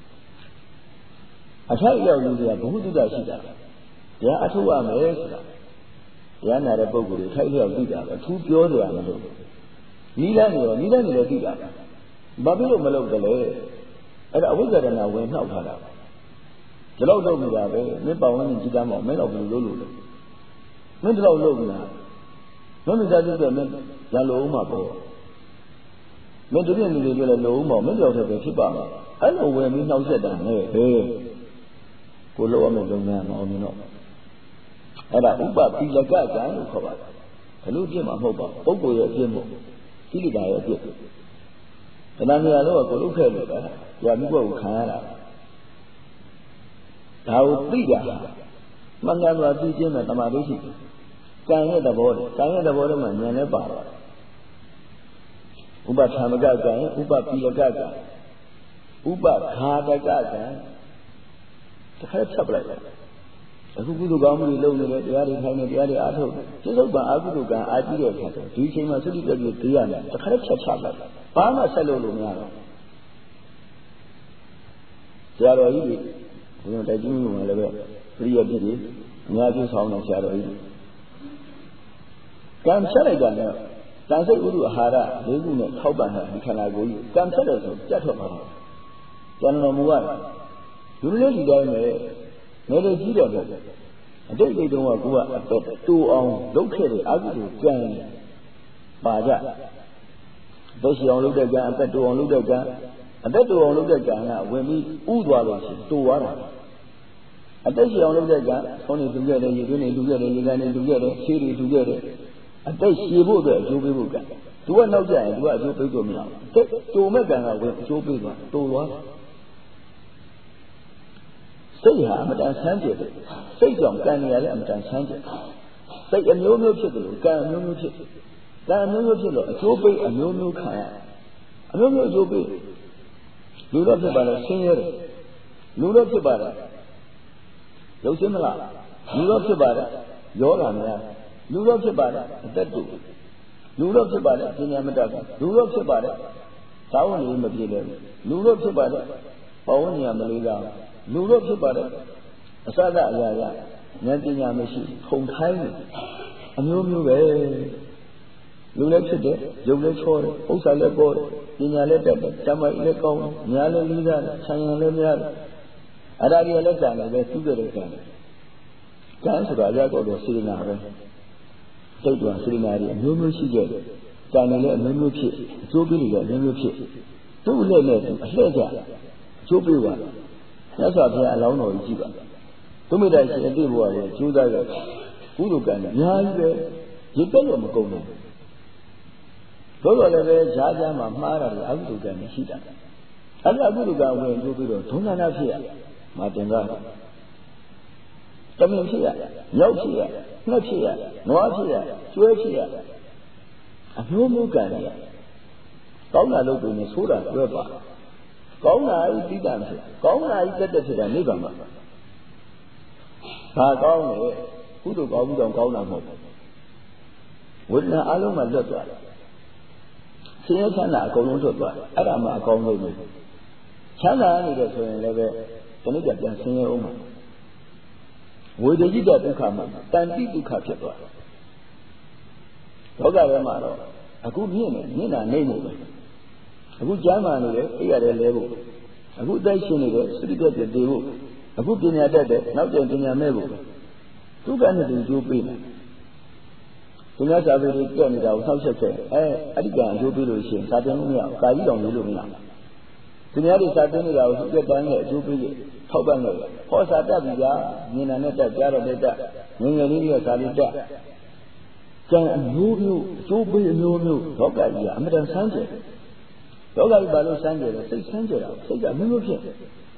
အထိုက်ရောက်လူတွေကဘုဟုတ္တရှိတာတရားအထုတ်ရမယ်ဆိုတာတရားနာတဲ့ပုဂ္ဂိုလ်တွေထိုက်လျောက်သိတာပဲအထူးပြောကြရမလို့နီးလန်းနေရောနီးလန်းနေလည်းသိတာဘာဖြစ်လို့မလုပ်ကြလဲအဲ့ဒါအဝိဇ္ဇာတဏှာဝင်နှောက်ထားတာဒီလောက်လုပ်နေတာပဲမင်းပတ်ဝန်းကျင်ကြည့်တမ်းမောင်မင်းတော့ဘယ်လိုလုပ်လို့လဲမင်းဒီလောက်လုပ်နေတာမင်းမိသားစုကမင်းရလို့ဦးမှာပေါ့မင်းတို့ပြည်လူတွေပြောလဲလို့ဦးမောင်မင်းကြောက်တဲ့ပဲဖြစ်ပါမှာအဲ့လိုဝင်ပြီးနှောက်ဆက်တာနဲ့ဟဲ့ကိုလောက်ရမယ့်လုပ်ငန်းမအောင်မြင်တော့အဲ့ဒါဥပပီလကကံလို့ခေါ်ပါတယ်ဘယ်လိုပြစ်မှာမဟုတ်ပါဘူးပုဂ္ဂိုလ်ရဲ့အပြစ်မို့ကိလေသာရဲ့အပြစ်တဏှာနေရာတော့ကိုလုခဲ့လို့ပဲကြာပြီးတော့ခံရတာဒါကိုသိတာမှန်ကန်စွာသိခြင်းနဲ့တမာတိရှိကံရဲ့သဘောတည်းကံရဲ့သဘောတည်းမှာဉာဏ်နဲ့ပါတော့ဥပထာမကကံဥပပီလကကံဥပဃာတကကံတစ်ခါဖြတ်ပလိုက်တယ်အခုကုသိုလ်ကောင်းမှုတွေလုပ်နေတယ်တရားတွေထိုင်နေတရားတွေအားထုတ်စိတ်ဆုပ်ပံအကုသိုလ်ကံအာကြည့်တဲ့အခါကျဒီအချိန်မှာသုတိပြည့်ပြည့်တရားနဲ့တစ်ခါဖြတ်ချလိုက်ဘာမှဆက်လို့လို့မရတော့ဆရာတော်ကြီးတွေဘုရားတိုက်ကြီးမှုမှာလည်းပဲပြည့်ရပြည့်တယ်အများကြီးဆောင်နေဆရာတော်ကြီးကံဖြတ်လိုက်တာနဲ့တန်စိတ်ဥဒ္ဓအာဟာရလေးခုနဲ့ထောက်ပံ့တဲ့ဒီခန္ဓာကိုယ်ကြီးကံဖြတ်တယ်ဆိုကြက်ထွက်သွားတယ်ကျန်တော်မူကလူလေးဒီတိုင်းပဲနေလေကြီးတယ်ပေါ့အတိတ်တွေတုန်းကကိုကအသက်တူအောင်လုပ်ခဲ့တဲ့အကုသိုလ်ကြံပါကြအသက်ရှင်အောင်လုပ်တဲ့ကံအသက်တူအောင်လုပ်တဲ့ကံအသက်တူအောင်လုပ်တဲ့ကံကဝင်ပြီးဥသွားလို့ရှိရင်တူသွားတာအသက်ရှင်အောင်လုပ်တဲ့ကံဆောင်းနေတူခဲ့တယ်ရေသွင်းနေတူခဲ့တယ်ရေကန်နေတူခဲ့တယ်ခြေတွေတူခဲ့တယ်အသက်ရှည်ဖို့အတွက်အကျိုးပေးဖို့ကံသူကနောက်ကျရင်သူကအကျိုးပေးလို့မရဘူးအသက်တူမဲ့ကံကဝင်အကျိုးပေးသွားတူသွားစိတ်ဟာအမတန်ဆန်းကျယ်တယ်စိတ်ကြောင့်ကံနေရလည်းအမတန်ဆန်းကျယ်စိတ်အမျိုးမျိုးဖြစ်တယ်လို့ကံအမျိုးမျိုးဖြစ်ကံအမျိုးမျိုးဖြစ်လို့အကျိုးပေးအမျိုးမျိုးခံရအမျိုးမျိုးအကျိုးပေးလူတော့ဖြစ်ပါလေဆင်းရဲတယ်လူတော့ဖြစ်ပါလေရုပ်ရှင်းမလားလူတော့ဖြစ်ပါလေယောဂများလူတော့ဖြစ်ပါလေအသက်တူလူတော့ဖြစ်ပါလေပညာမတတ်ဘူးလူတော့ဖြစ်ပါလေသာဝနေမပြေလဲလူတော့ဖြစ်ပါလေဘဝဉာဏ်မလေးလားလူတော့ဖြစ်ပါတယ်အစကအရာရာဉာဏ်ပညာမရှိထုံထိုင်းတယ်အမျိုးမျိုးပဲလူလည်းဖြစ်တယ်ရုပ်လည်းချောတယ်ဥစ္စာလည်းပေါ်တယ်ပညာလည်းတက်တယ်ဓမ္မလည်းကောင်းတယ်ညာလည်းလေးစားတယ်ဆံရံလည်းများတယ်အရာကြီးလည်းကံလည်းပဲသူ့ကြတဲ့ကံကံဆိုတာရတော့စေတနာပဲစိတ်တော်စေတနာတွေအမျိုးမျိုးရှိကြတယ်ကံလည်းအမျိုးမျိုးဖြစ်အကျိုးပေးလည်းအမျိုးမျိုးဖြစ်သူ့လည်းလည်းအလှည့်ကြအကျိုးပေးပါမြတ်စွာဘုရားအလောင်းတော်ကြီးကြည့်ပါသုမိတ္တရှင်အတိဘဝရဲ့ကျိုးသားရဲ့ကုသိုလ်ကံအများကြီးပဲရစ်တက်လို့မကုန်ဘူးတို့တော်လည်းပဲဈာကြမ်းမှာမှားတာလေအကုသိုလ်ကံရှိတာအဲ့ဒီအကုသိုလ်ကံဝင်ကျိုးပြီးတော့ဒုက္ခနာဖြစ်ရမှာတင်ကားတမင်ဖြစ်ရရောက်ဖြစ်ရနှက်ဖြစ်ရနွားဖြစ်ရကျွဲဖြစ်ရအမျိုးမျိုးကံရကောင်းတာလုပ်ပြီးနေဆိုးတာကျွဲပါကောင်းတာဤတိတ္တဖြစ်ကောင်းတာဤတက်တက်ဖြစ်တာနိဗ္ဗာန်မှာဘာကောင်းလဲကုသိုလ်ကောင်းမှုတောင်ကောင်းတာမဟုတ်ဘူးဝိဒနာအလုံးမှာလွတ်သွားတယ်ဆင်းရဲချမ်းသာအကုန်လုံးလွတ်သွားတယ်အဲ့ဒါမှအကောင်းဆုံးပဲချမ်းသာနေတယ်ဆိုရင်လည်းပဲဒီနေ့ပြန်ဆင်းရဲအောင်မှာဝိဒိတဒုက္ခမှာတန်တိဒုက္ခဖြစ်သွားတယ်လောကထဲမှာတော့အခုမြင့်နေမြင့်တာနေနေပဲအခုကျမ်းမာနေတယ်အိရတယ်လဲဖို့အခုအသက်ရှင်နေတယ်စတိတက်တည်ဖို့အခုပညာတတ်တယ်နောက်ကျပညာမဲ့ဖို့ဒုက္ခနဲ့တူကျိုးပေးတယ်သူများစာပေတွေပြတ်နေတာကိုဆောက်ချက်ခဲ့အဲအဓိကအကျိုးပေးလို့ရှိရင်စာတင်လို့မရဘူးကာကြီးတော်လို့မရဘူးသူများတွေစာသွင်းနေတာကိုသူပြတ်တန်းနဲ့အကျိုးပေးရထောက်ပံ့လို့ဟောစာတက်ပြီကြာဉာဏ်နဲ့တက်ကြားတော့တက်တက်ငငယ်လေးတွေကစာလေးတက်ကျန်အမျိုးမျိုးအကျိုးပေးအမျိုးမျိုးလောကကြီးကအမှန်တန်ဆန်းကျယ်လောကကြီးဘာလို့ဆန်းကျယ်လဲစိတ်ဆန်းကျယ်တာစိတ်ကမျိုးမျိုးဖြစ်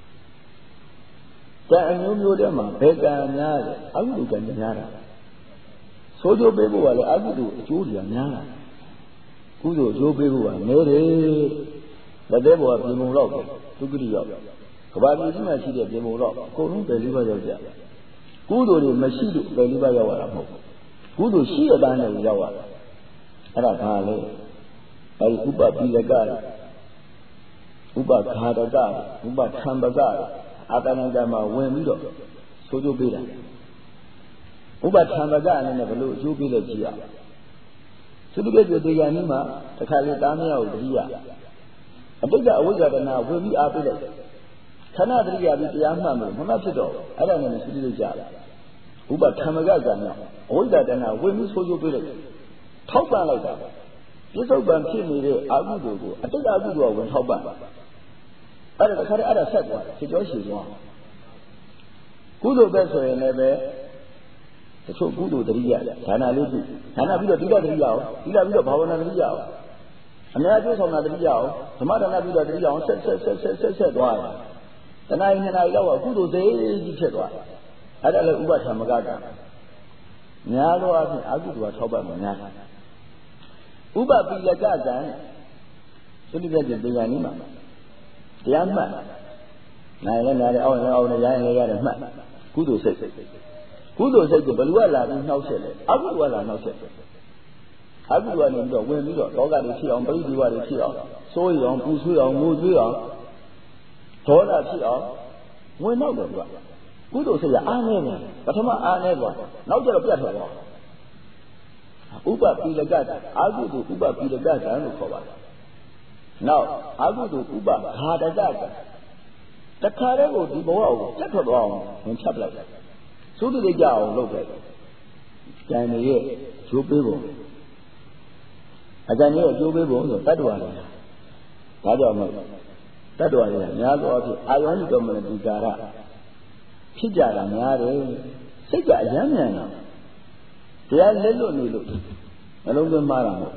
ကျန်အမျိုးမျိုးတည်းမှာဘယ်ကံများလဲအကုသိုလ်ကံများတာဆိုးကျိုးပေးဖို့ကလည်းအကုသိုလ်အကျိုးတွေကများတာကုသိုလ်အကျိုးပေးဖို့ကနည်းတယ်လက်သေးဘောကပြင်ပုံတော့ဒုက္ခတိရောက်ကဘာပြည်ကြီးမှာရှိတဲ့ပြင်ပုံတော့အကုန်လုံးပယ်လေးပါးရောက်ကြကုသိုလ်တွေမရှိလို့ပယ်လေးပါးရောက်ရတာမဟုတ်ဘူးကုသိုလ်ရှိရတဲ့နဲ့ရောက်ရတာအဲ့ဒါဘာလဲအဲဒီဥပပိလကဥပခါဒကဥပသံပကအာတဏိတမှာဝင်ပြီးတော့ဆိုးကျိုးပေးတာဥပသံပကအနေနဲ့ဘလို့အကျိုးပေးလဲကြည့်ရသုတ္တပြည့်တေဂာနိမှာတခါလေသားမရကိုတတိယအတိတ်ကအဝိဇ္ဇာတနာဝင်ပြီးအားပေးလိုက်ခဏတတိယပြီးတရားမှတ်မလို့မမှတ်ဖြစ်တော့အဲ့ဒါနဲ့သုတ္တလို့ကြားဥပသံပကကံတော့အဝိဇ္ဇာတနာဝင်ပြီးဆိုးကျိုးပေးလိုက်ထောက်ပံ့လိုက်တာပြစ္ဆုတ်ပံဖြစ်နေတဲ့အာဟုတုကိုအတိတ်အာဟုတုကဝင်ထောက်ပံ့အဲ့ဒါတခါတည်းအဲ့ဒါဆက်သွားဖြစ်ကြောရှိသွားကုသိုလ်ပဲဆိုရင်လည်းပဲတချို့ကုသိုလ်တရိယာဒါနလေးပြုဒါနပြီးတော့တိရတရိယာအောင်တိရပြီးတော့ဘာဝနာတရိယာအောင်အများကျိုးဆောင်တာတရိယာအောင်ဓမ္မဒါနပြီးတော့တရိယာအောင်ဆက်ဆက်ဆက်ဆက်ဆက်ဆက်သွားတယ်တဏှာရင်နှစ်နာရီလောက်ကကုသိုလ်စိတ်ကြီးဖြစ်သွားတယ်အဲ့ဒါလည်းဥပထမကကများသောအားဖြင့်အကုသိုလ်ကထောက်ပံ့မှာများဥပပိလကကံသုတ္တပြည့်တေဂာနိမှာတရားမှတ်နိုင်လဲနိုင်တယ်အောင်းလဲအောင်းလဲရရင်လည်းရတယ်မှတ်ကုသိုလ်စိတ်ကုသိုလ်စိတ်ကိုဘယ်လိုလာပြီးနှောက်ဆက်လဲအကုသိုလ်ကလာနှောက်ဆက်တယ်အကုသိုလ်ကနေပြီးတော့ဝင်ပြီးတော့လောကတွေဖြစ်အောင်ပရိဒီဝတွေဖြစ်အောင်စိုးရိမ်အောင်ပူဆွေးအောင်ငိုကြွေးအောင်ဒေါသဖြစ်အောင်ဝင်နှောက်တယ်ကွာကုသိုလ်စိတ်ကအားနေတယ်ပထမအားနေသွားနောက်ကျတော့ပြတ်ထွက်သွားဥပပိလကအာကုသိုလ်ဥပပိလကကံလို့ခေါ်ပါတယ်နောက်အာကုသိုလ်ဥပဃာတကကံတခါတည်းကိုဒီဘဝကိုပြတ်ထွက်သွားအောင်ဝင်ဖြတ်ပလိုက်သုတ္တိကြအောင်လုပ်ခဲ့တယ်။ကျန်နေရဲ့ကျိုးပေးပုံအကျန်ရဲ့ကျိုးပေးပုံဆိုတတ္တဝါတွေဒါကြောင့်မို့တတ္တဝါတွေအများသောအားဖြင့်အာယောနိတော်မနတိကာရဖြစ်ကြတာများတယ်စိတ်ကအယမ်းမြန်တာတရားလက်လွတ်နေလို့နှလုံးသွင်းမှားတာမဟုတ်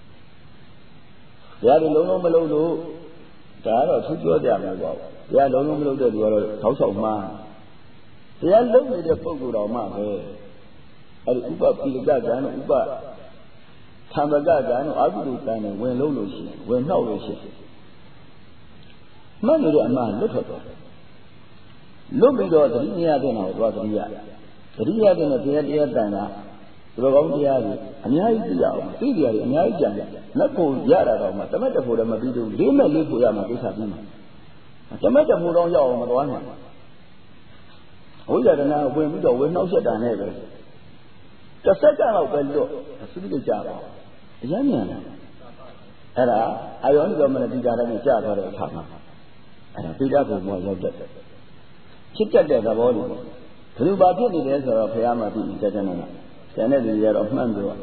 တရားတွေလုံးလုံးမလုံးလို့ဒါကတော့သူပြောကြမှာပေါ့တရားလုံးလုံးမလုံးတဲ့သူကတော့ထောက်ဆောင်မှားတရားလုံးနေတဲ့ပုဂ္ဂိုလ်တော်မှပဲအဲဒီဥပပိလကကံဥပသံပကကံအာဟုတုကံနဲ့ဝင်လုံးလို့ရှိရင်ဝင်နှောက်လို့ရှိရင်မှတ်နေတဲ့အမှန်လွတ်ထွက်သွားတယ်လွတ်ပြီးတော့သတိမရတဲ့nàoသွားသတိရသတိရတဲ့တရားတရားတန်တာဘယ်လိုကောင်းတရားကြီးအများကြီးသိရအောင်သိကြရတယ်အများကြီးကြံတယ်လက်ဖို့ရတာတော့မှတမက်တဖို့လည်းမပြီးဘူးလေးမဲ့လေးဖို့ရမှာကိစ္စပြီးမှာတမက်တဖို့တော့ရောက်အောင်မသွားနိုင်ဝိဇ္ဇာတနာဝင်ပြီးတော့ဝင်နှောက်ချက်တာနဲ့ပဲတစ်စက္ကန့်လောက်ပဲလွတ်အစုကြကြပါအရင်မြန်တယ်အဲ့ဒါအာယောနိကမနတိကာရနဲ့ကြာသွားတဲ့အခါမှာအဲ့ဒါပိဋကဘုံမှာရောက်တတ်တယ်ဖြစ်တတ်တဲ့သဘောတွေဘယ်လိုပါဖြစ်နေလဲဆိုတော့ဘုရားမှာသိကြကြနေတယ်ကျန်တဲ့လူတွေကတော့မှန်ပြော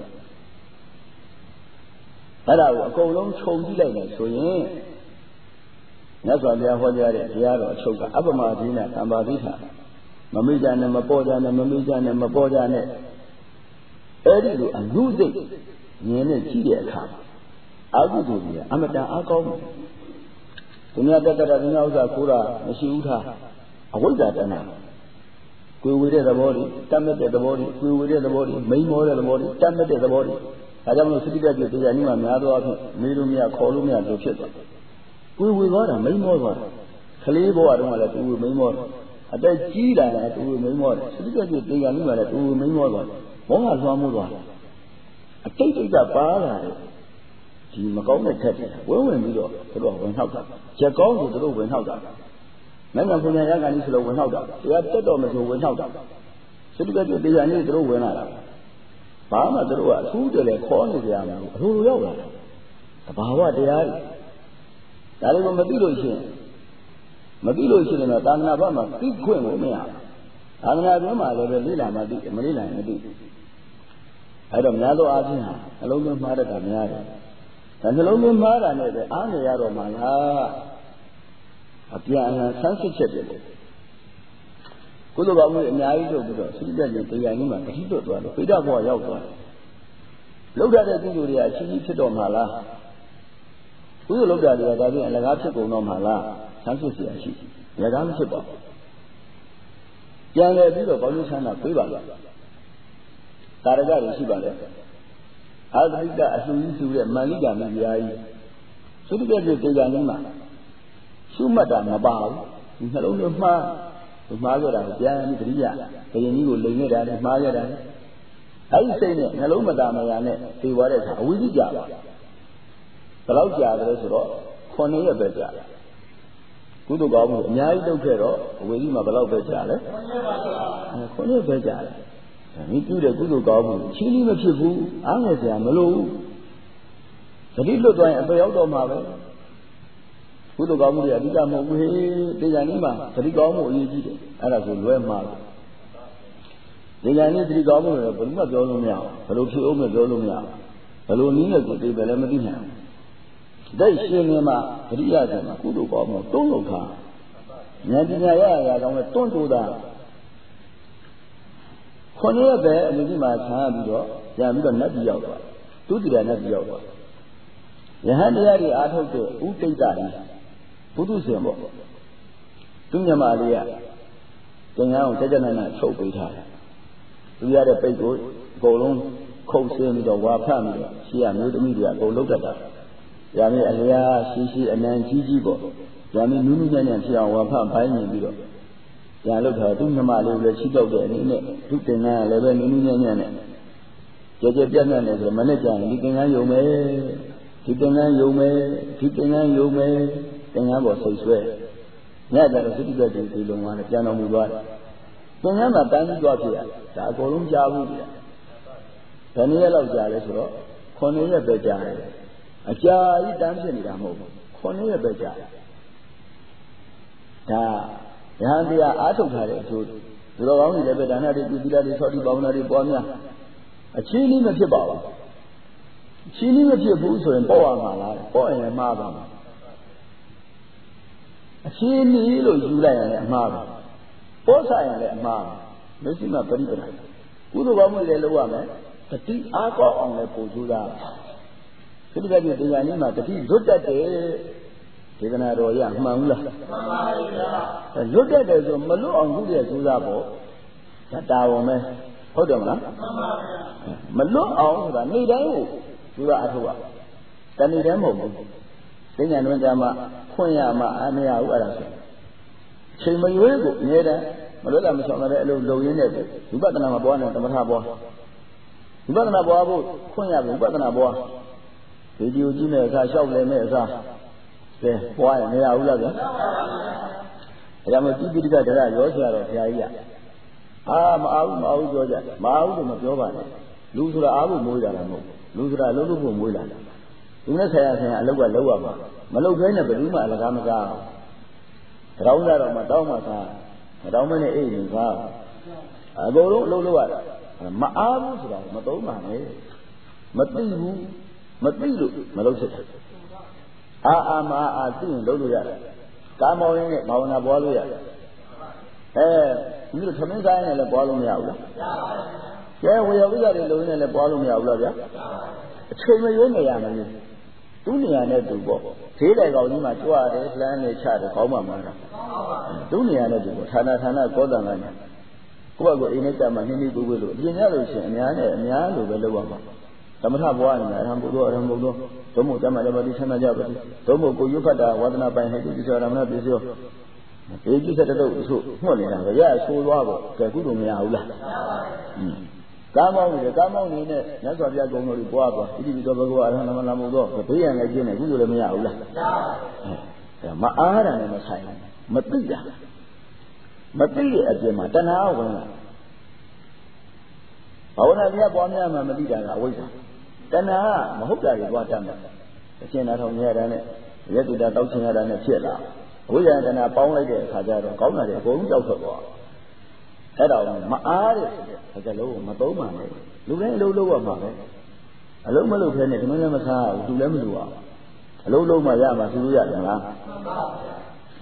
အဲ့ဒါကိုအကုန်လုံးခြုံကြည့်လိုက်မယ်ဆိုရင်မြတ်စွာဘုရားဟောကြားတဲ့တရားတော်အချုပ်ကအပ္ပမဒိနာသံပါတိထာမမိကြနဲ့မပေါ်ကြနဲ့မမိကြနဲ့မပေါ်ကြနဲ့အဲ့ဒီလိုအနုစိတ်မြင်နဲ့ကြည့်တဲ့အခါအာဟုတုကြီးကအမတန်အားကောင်းတယ်သူများတက်တက်သူများဥစ္စာကိုးတာမရှိဘူးထားအဝိဇ္ဇာတဏှာကိုယ်ဝေတဲ့သဘောတွေတတ်မဲ့တဲ့သဘောတွေကိုယ်ဝေတဲ့သဘောတွေမိန်မောတဲ့သဘောတွေတတ်မဲ့တဲ့သဘောတွေဒါကြောင့်မလို့စတိတ္တပြတရားနည်းမှာများသောအားဖြင့်မေးလို့မရခေါ်လို့မရလို့ဖြစ်သွားကိုယ်ဝေသွားတာမိန်မောသွားတာကလေးဘဝတုန်းကလည်းသူမိန်မောတယ်အသက်ကြီးလာတယ်သူမိန်မောတယ်စတိတ္တပြတရားနည်းမှာလည်းသူမိန်မောသွားတယ်ဘောကလွှမ်းမိုးသွားတယ်အတိတ်တိတ်ကပါလာတယ်ဒီမကောင်းတဲ့ခက်တယ်ဝင်းဝင်ပြီးတော့သူတို့ဝင်နှောက်တာချက်ကောင်းဆိုသူတို့ဝင်နှောက်တာမင်းကဘုရားရကဏီဆိုလို့ဝင်နှောက်တာတရားတက်တော်မဆိုဝင်နှောက်တာစတိတ္တပြတရားနည်းသူတို့ဝင်လာတာဘာမှသူတို့ကအထူးတည်းခေါ်နေကြရမှာအလိုလိုရောက်လာတယ်တဘာဝတရားတွေဒါလေးကိုမသိလို့ရှိရင်မသိလို့ရှိရင်တော့သာသနာ့ဘက်မှာသိခွင့်ကိုမရဘူးသာသနာ့ဘက်မှာလည်းပဲလေ့လာမှသိမလေ့လာရင်မသိဘူးအဲ့တော့များသောအားဖြင့်ဟာနှလုံးသွင်းမှားတတ်တာများတယ်ဒါနှလုံးသွင်းမှားတာနဲ့ပဲအားနေရတော့မှလားအပြန်အလှန်ဆန်းစစ်ချက်တွေပေါ့ကုသိုလ်ကောင်းမှုအများကြီးလုပ်ပြီးတော့သုတ္တကြီးတရားကြီးမှာတတိလွတ်သွားလို့ပိဋကဘဝရောက်သွားတယ်လောက်တဲ့ကုသိုလ်တွေကအချင်းချင်းဖြစ်တော်မှာလားကုသိုလ်လောက်တာတွေကဒါပြင်အလကားဖြစ်ကုန်တော့မှာလားဆန်းစစ်เสียရှိအလကားမဖြစ်ပါဘူးပြန်လေပြီးတော့ဘောင်းချမ်းသာပြေးပါလားတာရကတွေရှိပါလေအာသရိကအလှူကြီးစုတဲ့မန္လိကာမကြီးအားကြီးသုတ္တကြီးတရားကြီးမှာရှုမှတ်တာမပါဘူးဒီနှလုံးသွင်းမှားမှားကြတာပြန်ပြီးတတိယဘယင်ကြီးကိုလိန်နေတာလည်းမှားကြတာအဲ့ဒီစိတ်နဲ့နှလုံးမသားမယာနဲ့ပြေသွားတဲ့အခါအဝိဇ္ဇကြပါဘယ်လောက်ကြာတယ်ဆိုတော့ခုနှစ်ရက်ပဲကြာတယ်ကုသိုလ်ကောင်းမှုအများကြီးလုပ်ခဲ့တော့အဝိဇ္ဇမှာဘယ်လောက်ပဲကြာလဲခုနှစ်ရက်ပဲကြာတယ်မိပြုတဲ့ကုသိုလ်ကောင်းမှုချင်းလေးမဖြစ်ဘူးအားငယ်စရာမလိုဘူးသတိလွတ်သွားရင်အပေရောက်တော့မှာပဲကုသိုလ်ကောင်းမှုတွေအဓိကမဟုတ်ဘူးဟေးတရားနည်းမှာသတိကောင်းမှုအရေးကြီးတယ်အဲ့ဒါဆိုလွဲမှာတယ်တရားနည်းသတိကောင်းမှုတွေဘယ်လိုမှပြောလို့မရဘူးဘယ်လိုဖြစ်အောင်မပြောလို့မရဘူးဘယ်လိုနည်းနဲ့ကိုသိပဲလည်းမသိနိုင်ဘူးတိုက်ရှင်နေမှာသတိရတယ်မှာကုသိုလ်ကောင်းမှုတွန်းလို့ခါဉာဏ်ပညာရရကောင်းတဲ့တွန်းတိုးတာခုနှစ်ရက်ပဲအမြင့်ကြီးမှာဆံရပြီးတော့ပြန်ပြီးတော့နတ်ပြည်ရောက်သွားသူတည်တယ်နတ်ပြည်ရောက်သွားယဟန်တရားတွေအားထုတ်တဲ့ဥဒိဋ္ဌာကြီးဘုသူရှင်ပေါ့သူမြမလေးကသင်္ကန်းကိုကြကြနနချုပ်ပေးထားတယ်သူရတဲ့ပိတ်ကိုအကုန်လုံးခုတ်ဆင်းပြီးတော့ဝါဖတ်ပြီးတော့ရှိရမျိုးသမီးတွေကအကုန်လုံးတတ်တာရာမင်းအလျားရှိရှိအနံကြီးကြီးပေါ့ရာမင်းနူးနူးညံ့ညံ့ဖြစ်အောင်ဝါဖတ်ဘိုင်းမြင်ပြီးတော့ညာလောက်ထားသူမြမလေးကိုလည်းချိတော့တဲ့အနေနဲ့သူသင်္ကန်းကလည်းပဲနူးနူးညံ့ညံ့နဲ့ကြကြပြတ်ပြတ်နဲ့ဆိုမနဲ့ကြရင်ဒီသင်္ကန်းယုံမယ်ဒီသင်္ကန်းယုံမယ်ဒီသင်္ကန်းယုံမယ်သင်္ကန်းပေါ်ဆိတ်ဆွဲညကြတော့သုတ္တတိဒီလုံးကလည်းပြန်တော်မူသွားတယ်သင်္ကန်းမှာတန်းပြီးသွားဖြစ်ရဒါအကုန်လုံးကြားဘူးဗျာဘယ်နည်းလောက်ကြားလဲဆိုတော့ခုနှစ်ရက်ပဲကြားတယ်အကြာကြီးတန်းဖြစ်နေတာမဟုတ်ဘူးခုနှစ်ရက်ပဲကြားတယ်ဒါရဟန်းတရားအားထုတ်ထားတဲ့အကျိုးဒီလိုကောင်းကြီးလည်းပဲဒါနတွေပြုသီလတွေဆောက်တည်ပေါင်းတာတွေပွားများအချင်းလေးမဖြစ်ပါဘူးအချင်းလေးမဖြစ်ဘူးဆိုရင်ပေါ့ရမှာလားပေါ့ရင်လည်းမှားပါမှာအချင်းလေးလို့ယူလိုက်ရင်လည်းအမှားပါပေါ့ဆိုင်ရင်လည်းအမှားပါမရှိမှပရိပဒကုသိုလ်ကောင်းမှုတွေလုပ်ရမယ်တတိအားကောင်းအောင်လည်းပို့ကြိုးစားသုတ္တပြည့်တရားနည်းမှာတတိလွတ်တတ်တယ်ဒေသနာတော်ရမှန်ဘူးလားမှန်ပါဗျာလွတ်တတ်တယ်ဆိုမလွတ်အောင်ကုသိုလ်ကြိုးစားဖို့ဒါတာဝန်ပဲဟုတ်တယ်မလားမှန်ပါဗျာမလွတ်အောင်ဆိုတာနေ့တိုင်းကိုကြိုးစားအထောက်ရတနေ့တိုင်းမဟုတ်ဘူးသိဉာဏ်တွင်ကြမှာခွင့်ရမှာအာမရဘူးအဲ့ဒါဆိုချိန်မရွေးကိုအမြဲတမ်းမလွတ်တာမဆောင်တဲ့အလုပ်လုပ်ရင်းနဲ့ဝိပဿနာမှာပွားနေသမထပွားဝိပဿနာပွားဖို့ခွင့်ရပြီဝိပဿနာပွားဗီဒီယိုကြည့်မဲ့အခါရှောက်လဲမဲ့အခါကဲပွားရင်မရဘူးလားဗျာအဲဒါမှတိပိဋကတရားရောဆရာတော်ဘုရားကြီးကအာမအားဘူးမအားဘူးပြောကြမအားဘူးလို့မပြောပါနဲ့လူဆိုတာအားဖို့မွေးတာလည်းမဟုတ်ဘူးလူဆိုတာအလုပ်လုပ်ဖို့မွေးလာတာသူနဲ့ဆရာဆရာအလုပ်ကလုပ်ရမှာမလုပ်ဘဲနဲ့ဘယ်သူမှအလကားမကားတောင်းကြတော့မှတောင်းမှစားမတောင်းမနဲ့အိတ်ရင်စားအကုန်လုံးအလုပ်လုပ်ရတာမအားဘူးဆိုတာမသုံးပါနဲ့မသိဘူးမသိလို့မလုပ်ဖြစ်တယ်အာအာမအာသိရင်လုပ်လို့ရတယ်ကာမောင်းရင်းနဲ့ဘာဝနာပွားလို့ရတယ်အဲဒီလိုသမင်းစားရင်လည်းပွားလို့မရဘူးလားကျဲဝေယဝိဇ္ဇာတွေလုံးနဲ့လည်းပွားလို့မရဘူးလားဗျာအချိန်မရွေးနေရမယ်သူ့နေရာနဲ့သူပေါ့ဈေးတယ်ကောင်ကြီးမှာကြွရတယ်လမ်းနဲ့ချတယ်ခေါင်းမှမှားတာသူ့နေရာနဲ့သူပေါ့ဌာနဌာနကောတန်ကညာကိုယ့်ဘက်ကိုအိမ်နဲ့ကြမှာနှင်းနှီးပူပူလို့အပြင်ရလို့ရှိရင်အများနဲ့အများလိုပဲလုပ်ရမှာသမထဘွားနေတာအရဟံဘုဒ္ဓအရဟံဘုဒ္ဓဒုမို့ကျမ်းမှာလည်းပါတိဆန္ဒကြပါတိဒုမို့ကိုယုဖတ်တာဝါဒနာပိုင်ဟိတုကိစ္စရမဏပစ္စယောဒီကိစ္စတတုဆိုမှတ်နေတာကြရဆိုးသွားပေါ့ကဲကုသိုလ်မရဘူးလားကာမောင်းနေတယ်ကာမောင်းနေနဲ့မြတ်စွာဘုရားကုံတော်ကြီးပွားသွားဣတိပိသောဘဂဝါအရဟံသမလာမဟုတ်တော့ဘေးရန်လည်းကျင်းနေကုသိုလ်လည်းမရဘူးလားမအားတာနဲ့မဆိုင်ဘူးမသိတာမသိတဲ့အပြင်မှာတဏှာဝင်လာဘာဝနာပြပွားများမှမသိတာကအဝိဇ္ဇာတဏှာမဟုတ်တာတွေပွားတတ်တယ်အရှင်းနာထောင်ရတာနဲ့ရက်တူတာတောက်ချင်ရတာနဲ့ဖြစ်လာအဝိဇ္ဇာတဏှာပေါင်းလိုက်တဲ့အခါကျတော့ကောင်းတာတွေအကုန်လုံးကြောက်ထွက်သွားအဲ့တော့မအားတဲ့အခါကျလို့မသုံးပါနဲ့လူတိုင်းအလုပ်လုပ်ရမှာပဲအလုံးမလုပ်ဖဲနဲ့ဒီမင်းလည်းမစားဘူးသူလည်းမလုပ်အောင်အလုံးလုံးမှရမှာသူလို့ရတယ်မလား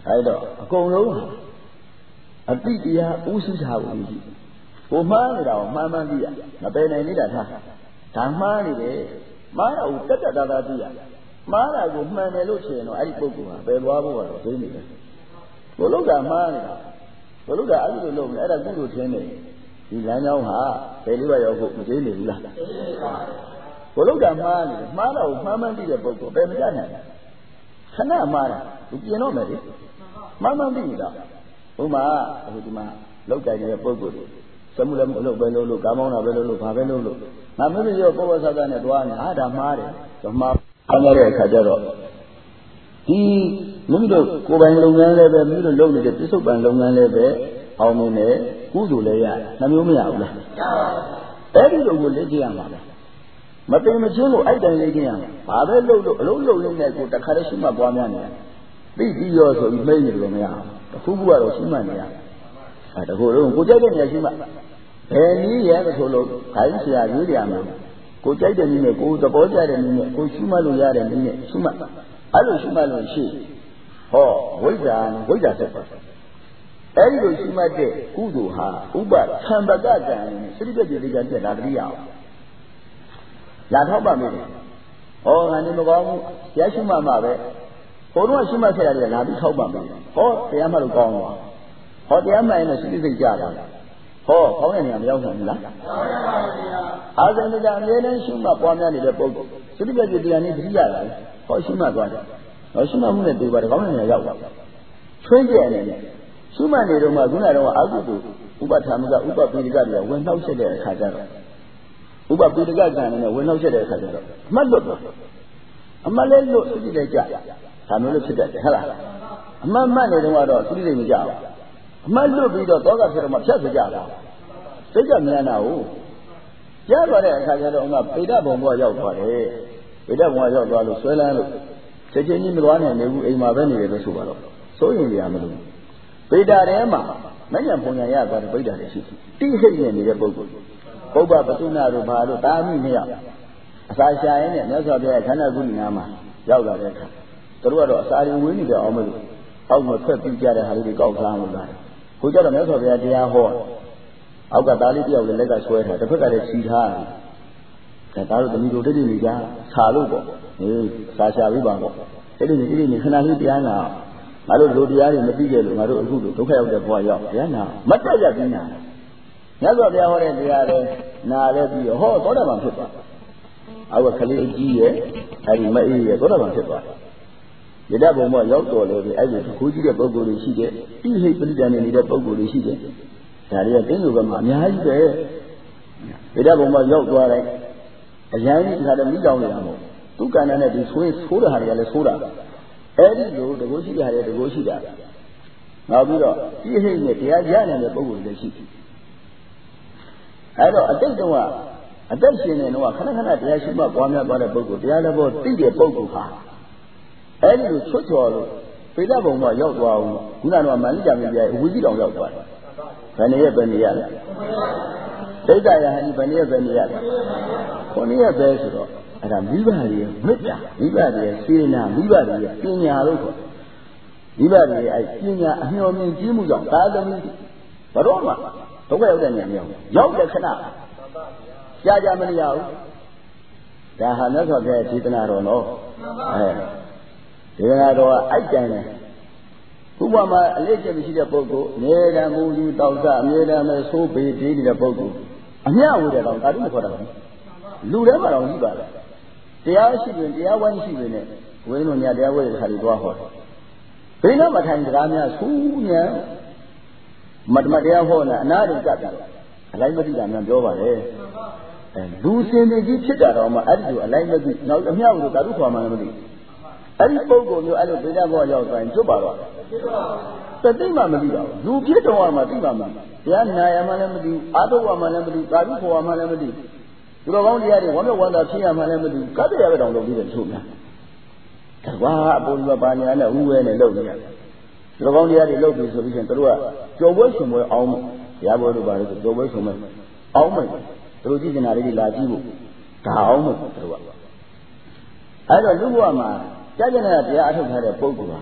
အဲ့တော့အကုန်လုံးအတိတရားဥစုချဖို့ကြီးကိုမှားနေတာကိုမှားမှန်းသိရမပယ်နိုင်နေတာထားဒါမှားနေတယ်မှားတော့တက်တက်တာတာသိရမှားတာကိုမှန်တယ်လို့ထင်တော့အဲ့ဒီပုဂ္ဂိုလ်ဟာပယ်သွားဖို့ကတော့သိနေတယ်ကိုလုကမှားနေတာကိုလုကအဲ့ဒီလိုလုပ်နေအဲ့ဒါကုသိုလ်ထင်းနေဒီလမ်းကြောင်းဟာဘယ်လိုရောက်ဖို့မသိနေဘူးလားကိုလုကမှားနေတယ်မှားတော့မှားမှန်းသိတဲ့ပုဂ္ဂိုလ်ပယ်မတတ်နိုင်ခဏမှားတာသူပြင်တော့မယ်လေမှားမှန်းသိနေတာဥမာအခုဒီမှာလောက်ကြိုင်နေတဲ့ပုဂ္ဂိုလ်တွေစမှုလည်းမလုပ်ပဲလို့လို့ကားမောင်းတာပဲလို့လို့ဘာပဲလို့လို့ငါမင်းတို့ရောပေါ်ပေါ်ဆောက်တာနဲ့တွားနေဟာဒါမှားတယ်ဆိုမှားခံရတဲ့အခါကျတော့ဒီမိမိတို့ကိုယ်ပိုင်လုပ်ငန်းလည်းပဲမိမိတို့လုပ်နေတဲ့ပြစ္ဆုတ်ပံလုပ်ငန်းလည်းပဲအောင်မြင်တယ်ကုသိုလ်လည်းရနှမျိုးမရဘူးလားအဲ့ဒီလိုကိုလေ့ကျင့်ရမှာပဲမပင်မချင်းကိုအဲ့တိုင်းလေ့ကျင့်ရမှာဘာပဲလုပ်လို့အလုံးလုံးလေးနဲ့ကိုတခါတည်းရှိမှပွားများနေတယ်သိပြီးရောဆိုပြီးမိတ်နေလို့မရဘူးတခုခုကတော့ရှိမှနေရအဲတခုလုံးကိုကြိုက်တဲ့နေရာရှိမှဘယ်နည်းရဲမဆိုလို့ခိုင်းဆရာရွေးကြရမှာကိုကြိုက်တဲ့နည်းနဲ့ကိုသဘောကျတဲ့နည်းနဲ့ကိုရှိမှလို့ရတဲ့နည်းနဲ့ရှိမှအဲ့လိုရှိမှလို့ရှိဟောဝိဇ္ဇာဝိဇ္ဇာဆက်ပါအဲ့ဒီလိုရှိမှတဲ့ကုသိုလ်ဟာဥပသံပကကံနဲ့စိတ္တပြည့်တိကပြတ်တာတတိယအောင်လာထောက်ပါမယ်ဟောငါနေမကောင်းဘူးရရှိမှမှပဲဟိုတော့ရှိမှဆက်ရတယ်လာပြီးထောက်ပါမယ်ဟောတရားမှလို့ကောင်းသွားဟောတရားမှရင်တော့စိတ္တစိတ်ကြတာဟောကောင်းတဲ့နေရာမရောက်နိုင်ဘူးလားအာဇန္တကအမြဲတမ်းရှိမှပွားများနေတဲ့ပုဂ္ဂိုလ်စိတ္တပြည့်တရားနဲ့တတိယလာဟောရှိမှသွားတယ်ဟောရှိမှမှုနဲ့တွေ့ပါတယ်ကောင်းတဲ့နေရာရောက်သွားချွင်းကျက်နေတယ်ရှိမှနေတော့မှခုနကတော့အာဟုတုဥပထာမကဥပပိရိကတွေကဝင်နှောက်ချက်တဲ့အခါကျတော့ဥပပိရိကကံနဲ့ဝင်နှောက်ချက်တဲ့အခါကျတော့အမှတ်လွတ်သွားအမှတ်လဲလွတ်စိတ္တိလည်းကြဒါမျိုးလို့ဖြစ်တတ်တယ်ဟုတ်လားအမှတ်မှတ်နေတော့တော့စိတ္တိလည်းမကြဘူးအမှတ်လွတ်ပြီးတော့သောကဖြစ်တော့မှဖြတ်စကြတာစိတ်ကမြန်တာဟုတ်ရသွားတဲ့အခါကျတော့ဥမာပေဒဘုံဘဝရောက်သွားတယ်ပေဒဘုံဘဝရောက်သွားလို့ဆွဲလန်းလို့ချက်ချင်းကြီးမသွားနိုင်ဘူးအိမ်မှာပဲနေတယ်လို့ဆိုပါတော့စိုးရင်ရမလို့ပေဒထဲမှာမညံပုံညာရသွားတဲ့ပိဋကတွေရှိတိဟိတ်နေနေတဲ့ပုဂ္ဂိုလ်ပုဗ္ဗပတုနာတို့ဘာတို့တာမိနှစ်ယောက်အစာရှာရင်းနဲ့မြတ်စွာဘုရားခန္ဓာကုဏနာမှာရောက်လာတဲ့အခါသူတို့ကတော့အစာရင်းဝင်းနေကြအောင်မလို့အောက်မှာဖက်ပြီးကြတဲ့ဟာလေးတွေကောက်စားလို့လာတယ်ကိုကြတော့မြတ်စွာဘုရားတရားဟောအောက်ကသားလေးတယောက်လည်းလက်ကဆွဲထားတစ်ဖက်ကလည်းခြီထားတယ်ဒါတို့တမီတို့တိတိနေကြဆာလို့ပေါ့ဟေးစာရှာပြီးပါပေါ့တိတိနေတိတိနေခဏလေးတရားနာငါတို့လူတရားတွေမသိကြလို့ငါတို့အခုဒုက္ခရောက်တဲ့ဘဝရောက်တရားနာမတက်ရပြီးနာမြတ်စွာဘုရားဟောတဲ့တရားတွေနာလည်းပြီးဟောသောတာပန်ဖြစ်သွားအောက်ကလေးအကြီးရဲ့အဲဒီမအေးရဲ့သောတာပန်ဖြစ်သွားရတ္တဘုံမှာရောက်တော်လေပြီအဲ့ဒီခုကြီးတဲ့ပုဂ္ဂိုလ်တွေရှိတယ်တိဟိပရိဒဏ်နေတဲ့ပုဂ္ဂိုလ်တွေရှိတယ်ဒါတွေကတင်းလူကမှအများကြီးပဲရတ္တဘုံမှာရောက်သွားတယ်အရန်ကြီးခါတော့မိတောင်းနေတာမဟုတ်သူကံနဲ့ဒီဆိုးဆိုးတဲ့ဟာတွေကလည်းဆိုးတာအဲ့ဒီလိုတကိုးရှိတဲ့ဟာတွေတကိုးရှိတာနောက်ပြီးတော့တိဟိနဲ့တရားရနေတဲ့ပုဂ္ဂိုလ်တွေရှိတယ်အဲ့တော့အတိတ်တုန်းကအသက်ရှင်နေတော့ခဏခဏတရားရှိမှပွားများသွားတဲ့ပုဂ္ဂိုလ်တရားလည်းပေါ်သိတဲ့ပုဂ္ဂိုလ်ဟာအဲ့ဒီလိုချွတ်ချော်လို့ပေဒဘုံမှာရောက်သွားအောင်ခုနကတော့မန္လိကြမင်းပြရဲ့ဝီကြီးတောင်ရောက်သွားတယ်ဘယ်နည်းရဲ့ဘယ်နည်းရလဲဒိဋ္ဌယဟန်ဒီဘယ်နည်းရဲ့ဘယ်နည်းရလဲခုနည်းရဲ့ပဲဆိုတော့အဲ့ဒါမိဘတွေရဲ့မေတ္တာမိဘတွေရဲ့စေနာမိဘတွေရဲ့ပညာလို့ခေါ်မိဘတွေရဲ့အဲ့ပညာအမျှော်မြင်ကြီးမှုကြောင့်သာသမီဘရောမှာဒုက္ခရောက်တဲ့နေရာမျိုးရောက်တဲ့ခဏကြာကြာမနေရဘူးဒါဟာမြတ်စွာဘုရားခြေတနာတော်နော်အဲဒီကတော်ကအိုက်တိုင်တယ်ဥပမာအလေးချက်မရှိတဲ့ပုဂ္ဂိုလ်အမြဲတမ်းမူကြီးတောက်စအမြဲတမ်းပဲသိုးပေတေးနေတဲ့ပုဂ္ဂိုလ်အမျှဝေတဲ့ကောင်ဒါတို့မခေါ်တာဘူးလူထဲမှာတော့ကြီးပါလားတရားရှိရင်တရားဝိုင်းရှိရင်လည်းဝင်းတို့ညတရားဝဲတဲ့ခါတွေသွားဟောတယ်ဘယ်တော့မှထိုင်စကားများဆူးညံမတမတရားဟောနေအနာတွေကပ်တယ်အလိုက်မသိတာများပြောပါလေအဲလူစင်တွေကြီးဖြစ်တာတော့မှအဲ့ဒီလိုအလိုက်မသိနောက်အမျှဝေဒါတို့ခေါ်မှလည်းမသိအဲ့ဒီပုဂ္ဂိုလ်မျိုးအဲ့လိုဗေဒဘောရောက်တိုင်းကျွတ်ပါတော့တသိမှမသိပါဘူးလူဖြစ်တော်မှာသိပါမှာတရားနာရမှလည်းမသိဘူးအာထုဝမှလည်းမသိဘူးကာရုခေါ်မှလည်းမသိဘူးသူတော်ကောင်းတရားတွေဝမ်းမြောက်ဝမ်းသာဖြစ်ရမှလည်းမသိဘူးကတ္တရာပဲတောင်လုပ်ပြီးတဲ့ချို့များတကွာအပေါ်ကပါညာနဲ့ဥဝဲနဲ့လုပ်နေရတယ်သူတော်ကောင်းတရားတွေလုပ်ပြီးဆိုပြီးရင်တို့ကကြော်ပွဲရှင်ပွဲအောင်ရဘောတို့ပါလို့ကြော်ပွဲရှင်ပွဲအောင်မယ်တို့ကြည့်နေတာလေးတွေလာကြည့်ဖို့ဒါအောင်မယ်တို့ကအဲ့တော့လူဘဝမှာကြာကျင်တဲ့တရားအထုတ်ထားတဲ့ပုဂ္ဂိုလ်ဟာ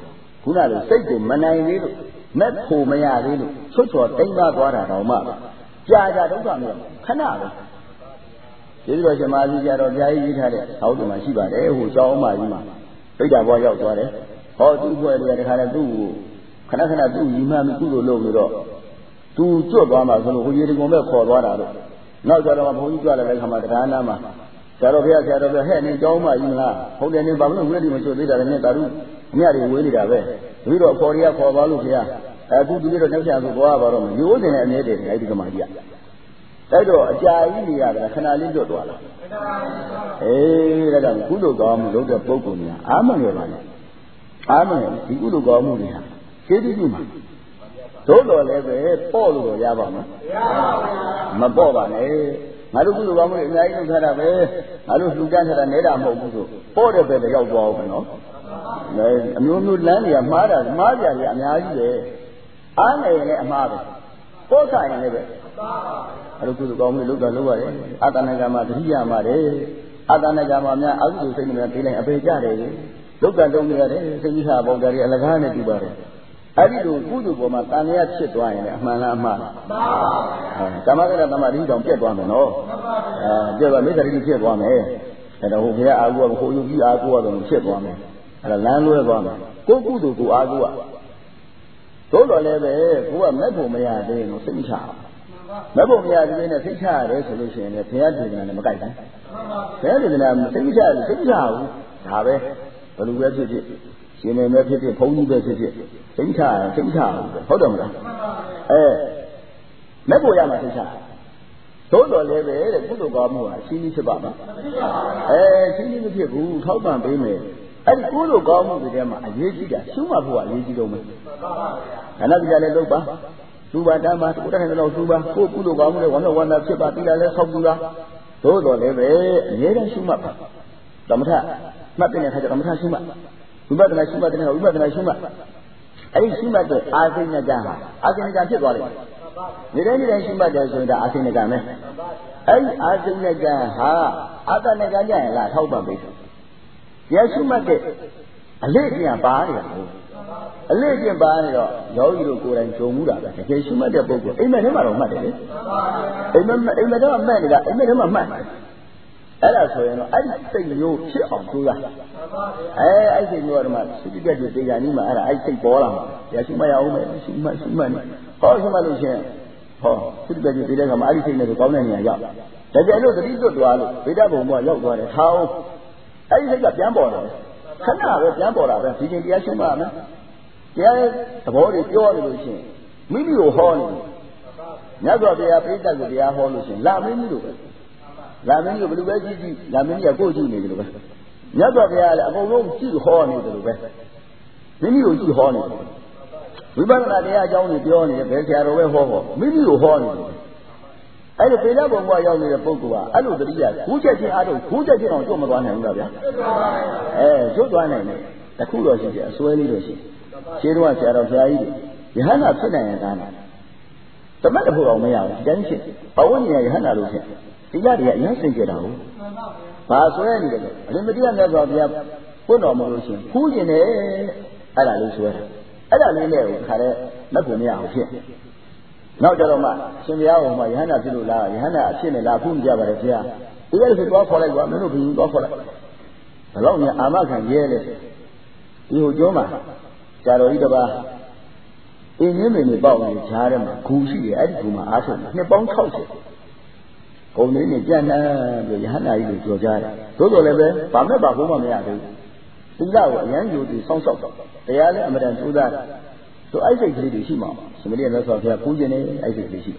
ခုနလိုစိတ်ကိုမနိုင်သေးလို့မက်ဖို့မရသေးလို့ချွတ်ချော်တိမ်ကားသွားတာတော့မှကြာကြာဒုက္ခမျိုးခဏပဲကျေးဇူးတော်ရှင်မာသီကြတော့ဘုရားကြီးရေးထားတဲ့အောက်တုံမှာရှိပါတယ်ဟိုကျောင်းအမကြီးမှာပိဋကဘွားရောက်သွားတယ်ဟောသူ့ဘွယ်တွေကတခါတည်းသူ့ကိုခဏခဏသူ့ညီမမိကုသိုလ်လုပ်ပြီးတော့သူကျွတ်သွားမှာဆိုလို့ဟိုရေဒီကုန်မဲ့ခေါ်သွားတာတော့နောက်ကြတော့ဘုန်းကြီးကြွလာတဲ့ခါမှာတရားနာမှာဆရာတော်ဘုရားဆရာတော်ဘုရားဟဲ့နေကျောင်းမကြီးမလားဟုတ်တယ်နေဘာလို့ဝိရဒီမချွတ်သေးတာလဲနဲ့တာရုအမြတွေဝေးနေတာပဲပြီးတော့ခေါ်ရခေါ်သွားလို့ဘုရားအခုဒီနေ့တော့နှောက်ချဆိုသွားပါတော့မယ်ရိုးတင်တဲ့အမြဲတည်းအဲ့ဒီကမာကြီးကတိုက်တော့အကြာကြီးနေရတယ်ခဏလေးလွတ်သွားလားအေးဒါကြောင့်ကုသိုလ်ကောင်းမှုလုပ်တဲ့ပုဂ္ဂိုလ်များအာမငယ်ပါနဲ့အာမငယ်ဒီကုသိုလ်ကောင်းမှုတွေဟာကျေးဇူးပြုမှာသို့တော်လည်းပဲပေါ့လို့တော့ရပါမှာမပေါ့ပါနဲ့ငါတို့ကုသိုလ်ကောင်းမှုတွေအများကြီးလုပ်ထားတာပဲငါတို့လှူဒန်းထားတာနဲတာမဟုတ်ဘူးဆိုပေါ့တဲ့ဘက်တရောက်သွားအောင်နော်အမျိုးမျိုးလမ်းတွေကမှားတာမှားကြတယ်အများကြီးပဲအားငယ်ရင်လည်းအမှားပဲပေါ့ဆိုင်ရင်လည်းပဲအဲ့လိုကုသိုလ်ကောင်းမှုလုပ်တာလုပ်ရတယ်အာတဏကမှာတတိယမှာတယ်အာတဏကမှာများအကုသိုလ်စိတ်နဲ့ပြေးလိုက်အပေကြတယ်လုတ်ကတုံးနေရတယ်စိတ်ကြီးဟာပုံကြတယ်အလကားနဲ့တူပါတယ်အဲ့ဒီလိုကုသိုလ်ပေါ်မှာတန်လျာဖြစ်သွားရင်လည်းအမှန်လားအမှားလားမှန်ပါဘူးဓမ္မကရသမတိတောင်ပြတ်သွားမယ်နော်အဲပြတ်သွားမိစ္ဆာတိဖြစ်သွားမယ်အဲ့တော့ဟိုဘုရားအာဟုကဟိုယုကြီးအာဟုကတော့ဖြစ်သွားမယ်အဲ့ဒါလမ်းလွဲသွားမယ်ကိုကုသိုလ်ကိုအာဟုကသို့တော်လည်းပဲကိုကမက်ဖို့မရသေးဘူးစိတ်ချမက်ဖို့မရသေးနဲ့စိတ်ချရတယ်ဆိုလို့ရှိရင်လည်းဘုရားဒေသနာနဲ့မကိုက်ဘူးဘုရားဒေသနာစိတ်ချစိတ်ချဘူးဒါပဲဘယ်လိုပဲဖြစ်ဖြစ်ရှင်နေပဲဖြစ်ဖြစ်ဘုန်းကြီးပဲဖြစ်ဖြစ်စိတ်ချစိတ်ချဟုတ်တယ်မလားအဲမက်ဖို့ရမှာစိတ်ချသို့တော်လည်းပဲတဲ့ကုသိုလ်ကောင်းမှုဟာရှင်းကြီးဖြစ်ပါမှာအဲရှင်းကြီးမဖြစ်ဘူးထောက်ပံ့ပေးမယ်အဲ့ဒီကုသိုလ်ကောင်းမှုတွေထဲမှာအရေးကြီးတာရှုမှတ်ဖို့ကအရေးကြီးတော့မယ်ဒါနတိကလည်းလုပ်ပါသူပါတမ်းပါကိုယ်တိုင်တော့သူပါကိုကုသိုလ်ကောင်းမှုတွေဝမ်းမြောက်ဝမ်းသာဖြစ်ပါတိလာလည်းဆောက်သူလားသို့တော်လည်းပဲအရေးတမ်းရှုမှတ်ပါသမထမှတ်တဲ့အခါကျသမထရှုမှတ်ဝိပဿနာရှုမှတ်တဲ့အခါဝိပဿနာရှုမှတ်အဲ့ဒီရှုမှတ်တဲ့အာသိဉာဏ်ကအာသိဉာဏ်ကဖြစ်သွားလိမ့်မယ်နေတိုင်းနေတိုင်းရှုမှတ်တယ်ဆိုရင်ဒါအာသိဉာဏ်ကမယ်အဲ့ဒီအာသိဉာဏ်ကဟာအာတဏကကြရင်လားထောက်ပံ့ပေးတယ်ရရှိမှတ်တဲ့အလေးပြန်ပါနေတာဟုတ်အလေးပြန်ပါနေတော့ယောဂီတို့ကိုယ်တိုင်ဂျုံမှုတာပဲတကယ်ရှိမှတ်တဲ့ပုဂ္ဂိုလ်အိမ်မက်ထဲမှာတော့မှတ်တယ်လေအိမ်မက်အိမ်မက်ထဲမှာမှတ်နေတာအိမ်မက်ထဲမှာမှတ်အဲ့ဒါဆိုရင်တော့အဲ့ဒီစိတ်မျိုးဖြစ်အောင်ကြိုးစားအဲအဲ့ဒီစိတ်မျိုးကတော့မှစိတ္တပြည့်တေဂာနီးမှာအဲ့ဒါအဲ့ဒီစိတ်ပေါ်လာမှာရရှိမှတ်ရအောင်မယ်ရှိမှတ်ရှိမှတ်နေဟောရှိမှတ်လို့ရှင်ဟောစိတ္တပြည့်တေတဲ့ကမှာအဲ့ဒီစိတ်နဲ့ကောင်းတဲ့နေရာရောက်တကယ်လို့သတိလွတ်သွားလို့ဗေဒဘုံဘုရားရောက်သွားတယ်ထောင်းအဲ့ဒီစိတ်ကပြန်ပေါ်လာတယ်ခဏပဲပြန်ပေါ်လာပဲဒီချိန်တရားရှင်းပါမယ်တရားသဘောတွေပြောနေလို့ရှိရင်မိမိကိုဟောနေတယ်မြတ်စွာဘုရားပြိဿကိုတရားဟောလို့ရှိရင်လာမင်းကြီးလိုပဲလာမင်းကြီးကိုဘယ်လိုပဲကြည့်ကြည့်လာမင်းကြီးကကိုယ်ကြည့်နေတယ်လို့ပဲမြတ်စွာဘုရားလည်းအကုန်လုံးကြည့်ဟောနေတယ်လို့ပဲမိမိကိုကြည့်ဟောနေတယ်ဝိပဿနာတရားအကြောင်းကိုပြောနေတယ်ဘယ်ဆရာတော်ပဲဟောဟောမိမိကိုဟောနေတယ်အဲ့ဒီပေလဘုံဘဝရောက်နေတဲ့ပုဂ္ဂိုလ်ကအဲ့လိုတတိယခူးချက်ချင်းအားထုတ်ခူးချက်ချင်းအောင်ကြွမသွားနိုင်ဘူးလားဗျာအဲကျွတ်သွားနိုင်တယ်တခုတော့ရှိတယ်အစွဲလေးတော့ရှိရှင်းတော့ဆရာတော်ဘုရားကြီးယဟန္တာဖြစ်နိုင်ရင်ဒါနဲ့တမတ်တဖို့အောင်မရဘူးတိုင်းရှင်းဘဝဉာဏ်ယဟန္တာလို့ဖြစ်ဒီကြတွေကအရင်စင်ကြတာဟုတ်ဘာဆွဲနေတယ်လဲအရင်မတရားမြတ်စွာဘုရားပွင့်တော်မလို့ရှိရင်ခူးကျင်တယ်အဲ့ဒါလေးဆွဲတာအဲ့ဒါလေးနဲ့ခါတဲ့မဖို့မရဘူးဖြစ်နောက်ကြတော့မှရှင်ဘုရားဟောမှာယဟန္တာဖြစ်လို့လားယဟန္တာအဖြစ်နဲ့လားဖုန်းကြပါတယ်ဘုရားဒီလိုဆိုတော့ခေါ်လိုက်ကွာမင်းတို့ဘယ်လိုတော့ခေါ်လိုက်ဘယ်တော့မှအာမခံရဲလဲဒီဟိုကျောင်းမှာဆရာတော်ကြီးတစ်ပါးအင်းရင်းမင်းတွေပေါ့နေဈာထဲမှာဂူရှိတယ်အဲ့ဒီဂူမှာအားထုတ်နှစ်ပေါင်း၆၀ဂုံလေးနဲ့ကြံ့နှံ့ပြီးယဟန္တာကြီးကိုကြော်ကြတယ်သို့တော်လည်းပဲဗာမဲ့ပါဘုံမမရသေးဘူးသီလကိုအရန်ယူပြီးစောင့်ရှောက်တော့တရားလည်းအမှန်တန်ကျိုးစားဆိုအဲ့စိတ်ကလေးတွေရှိမှာရှင်မလေးလည်းဆိုဖျားပူးခြင်းနဲ့အဲ့စိတ်ကလေးရှိ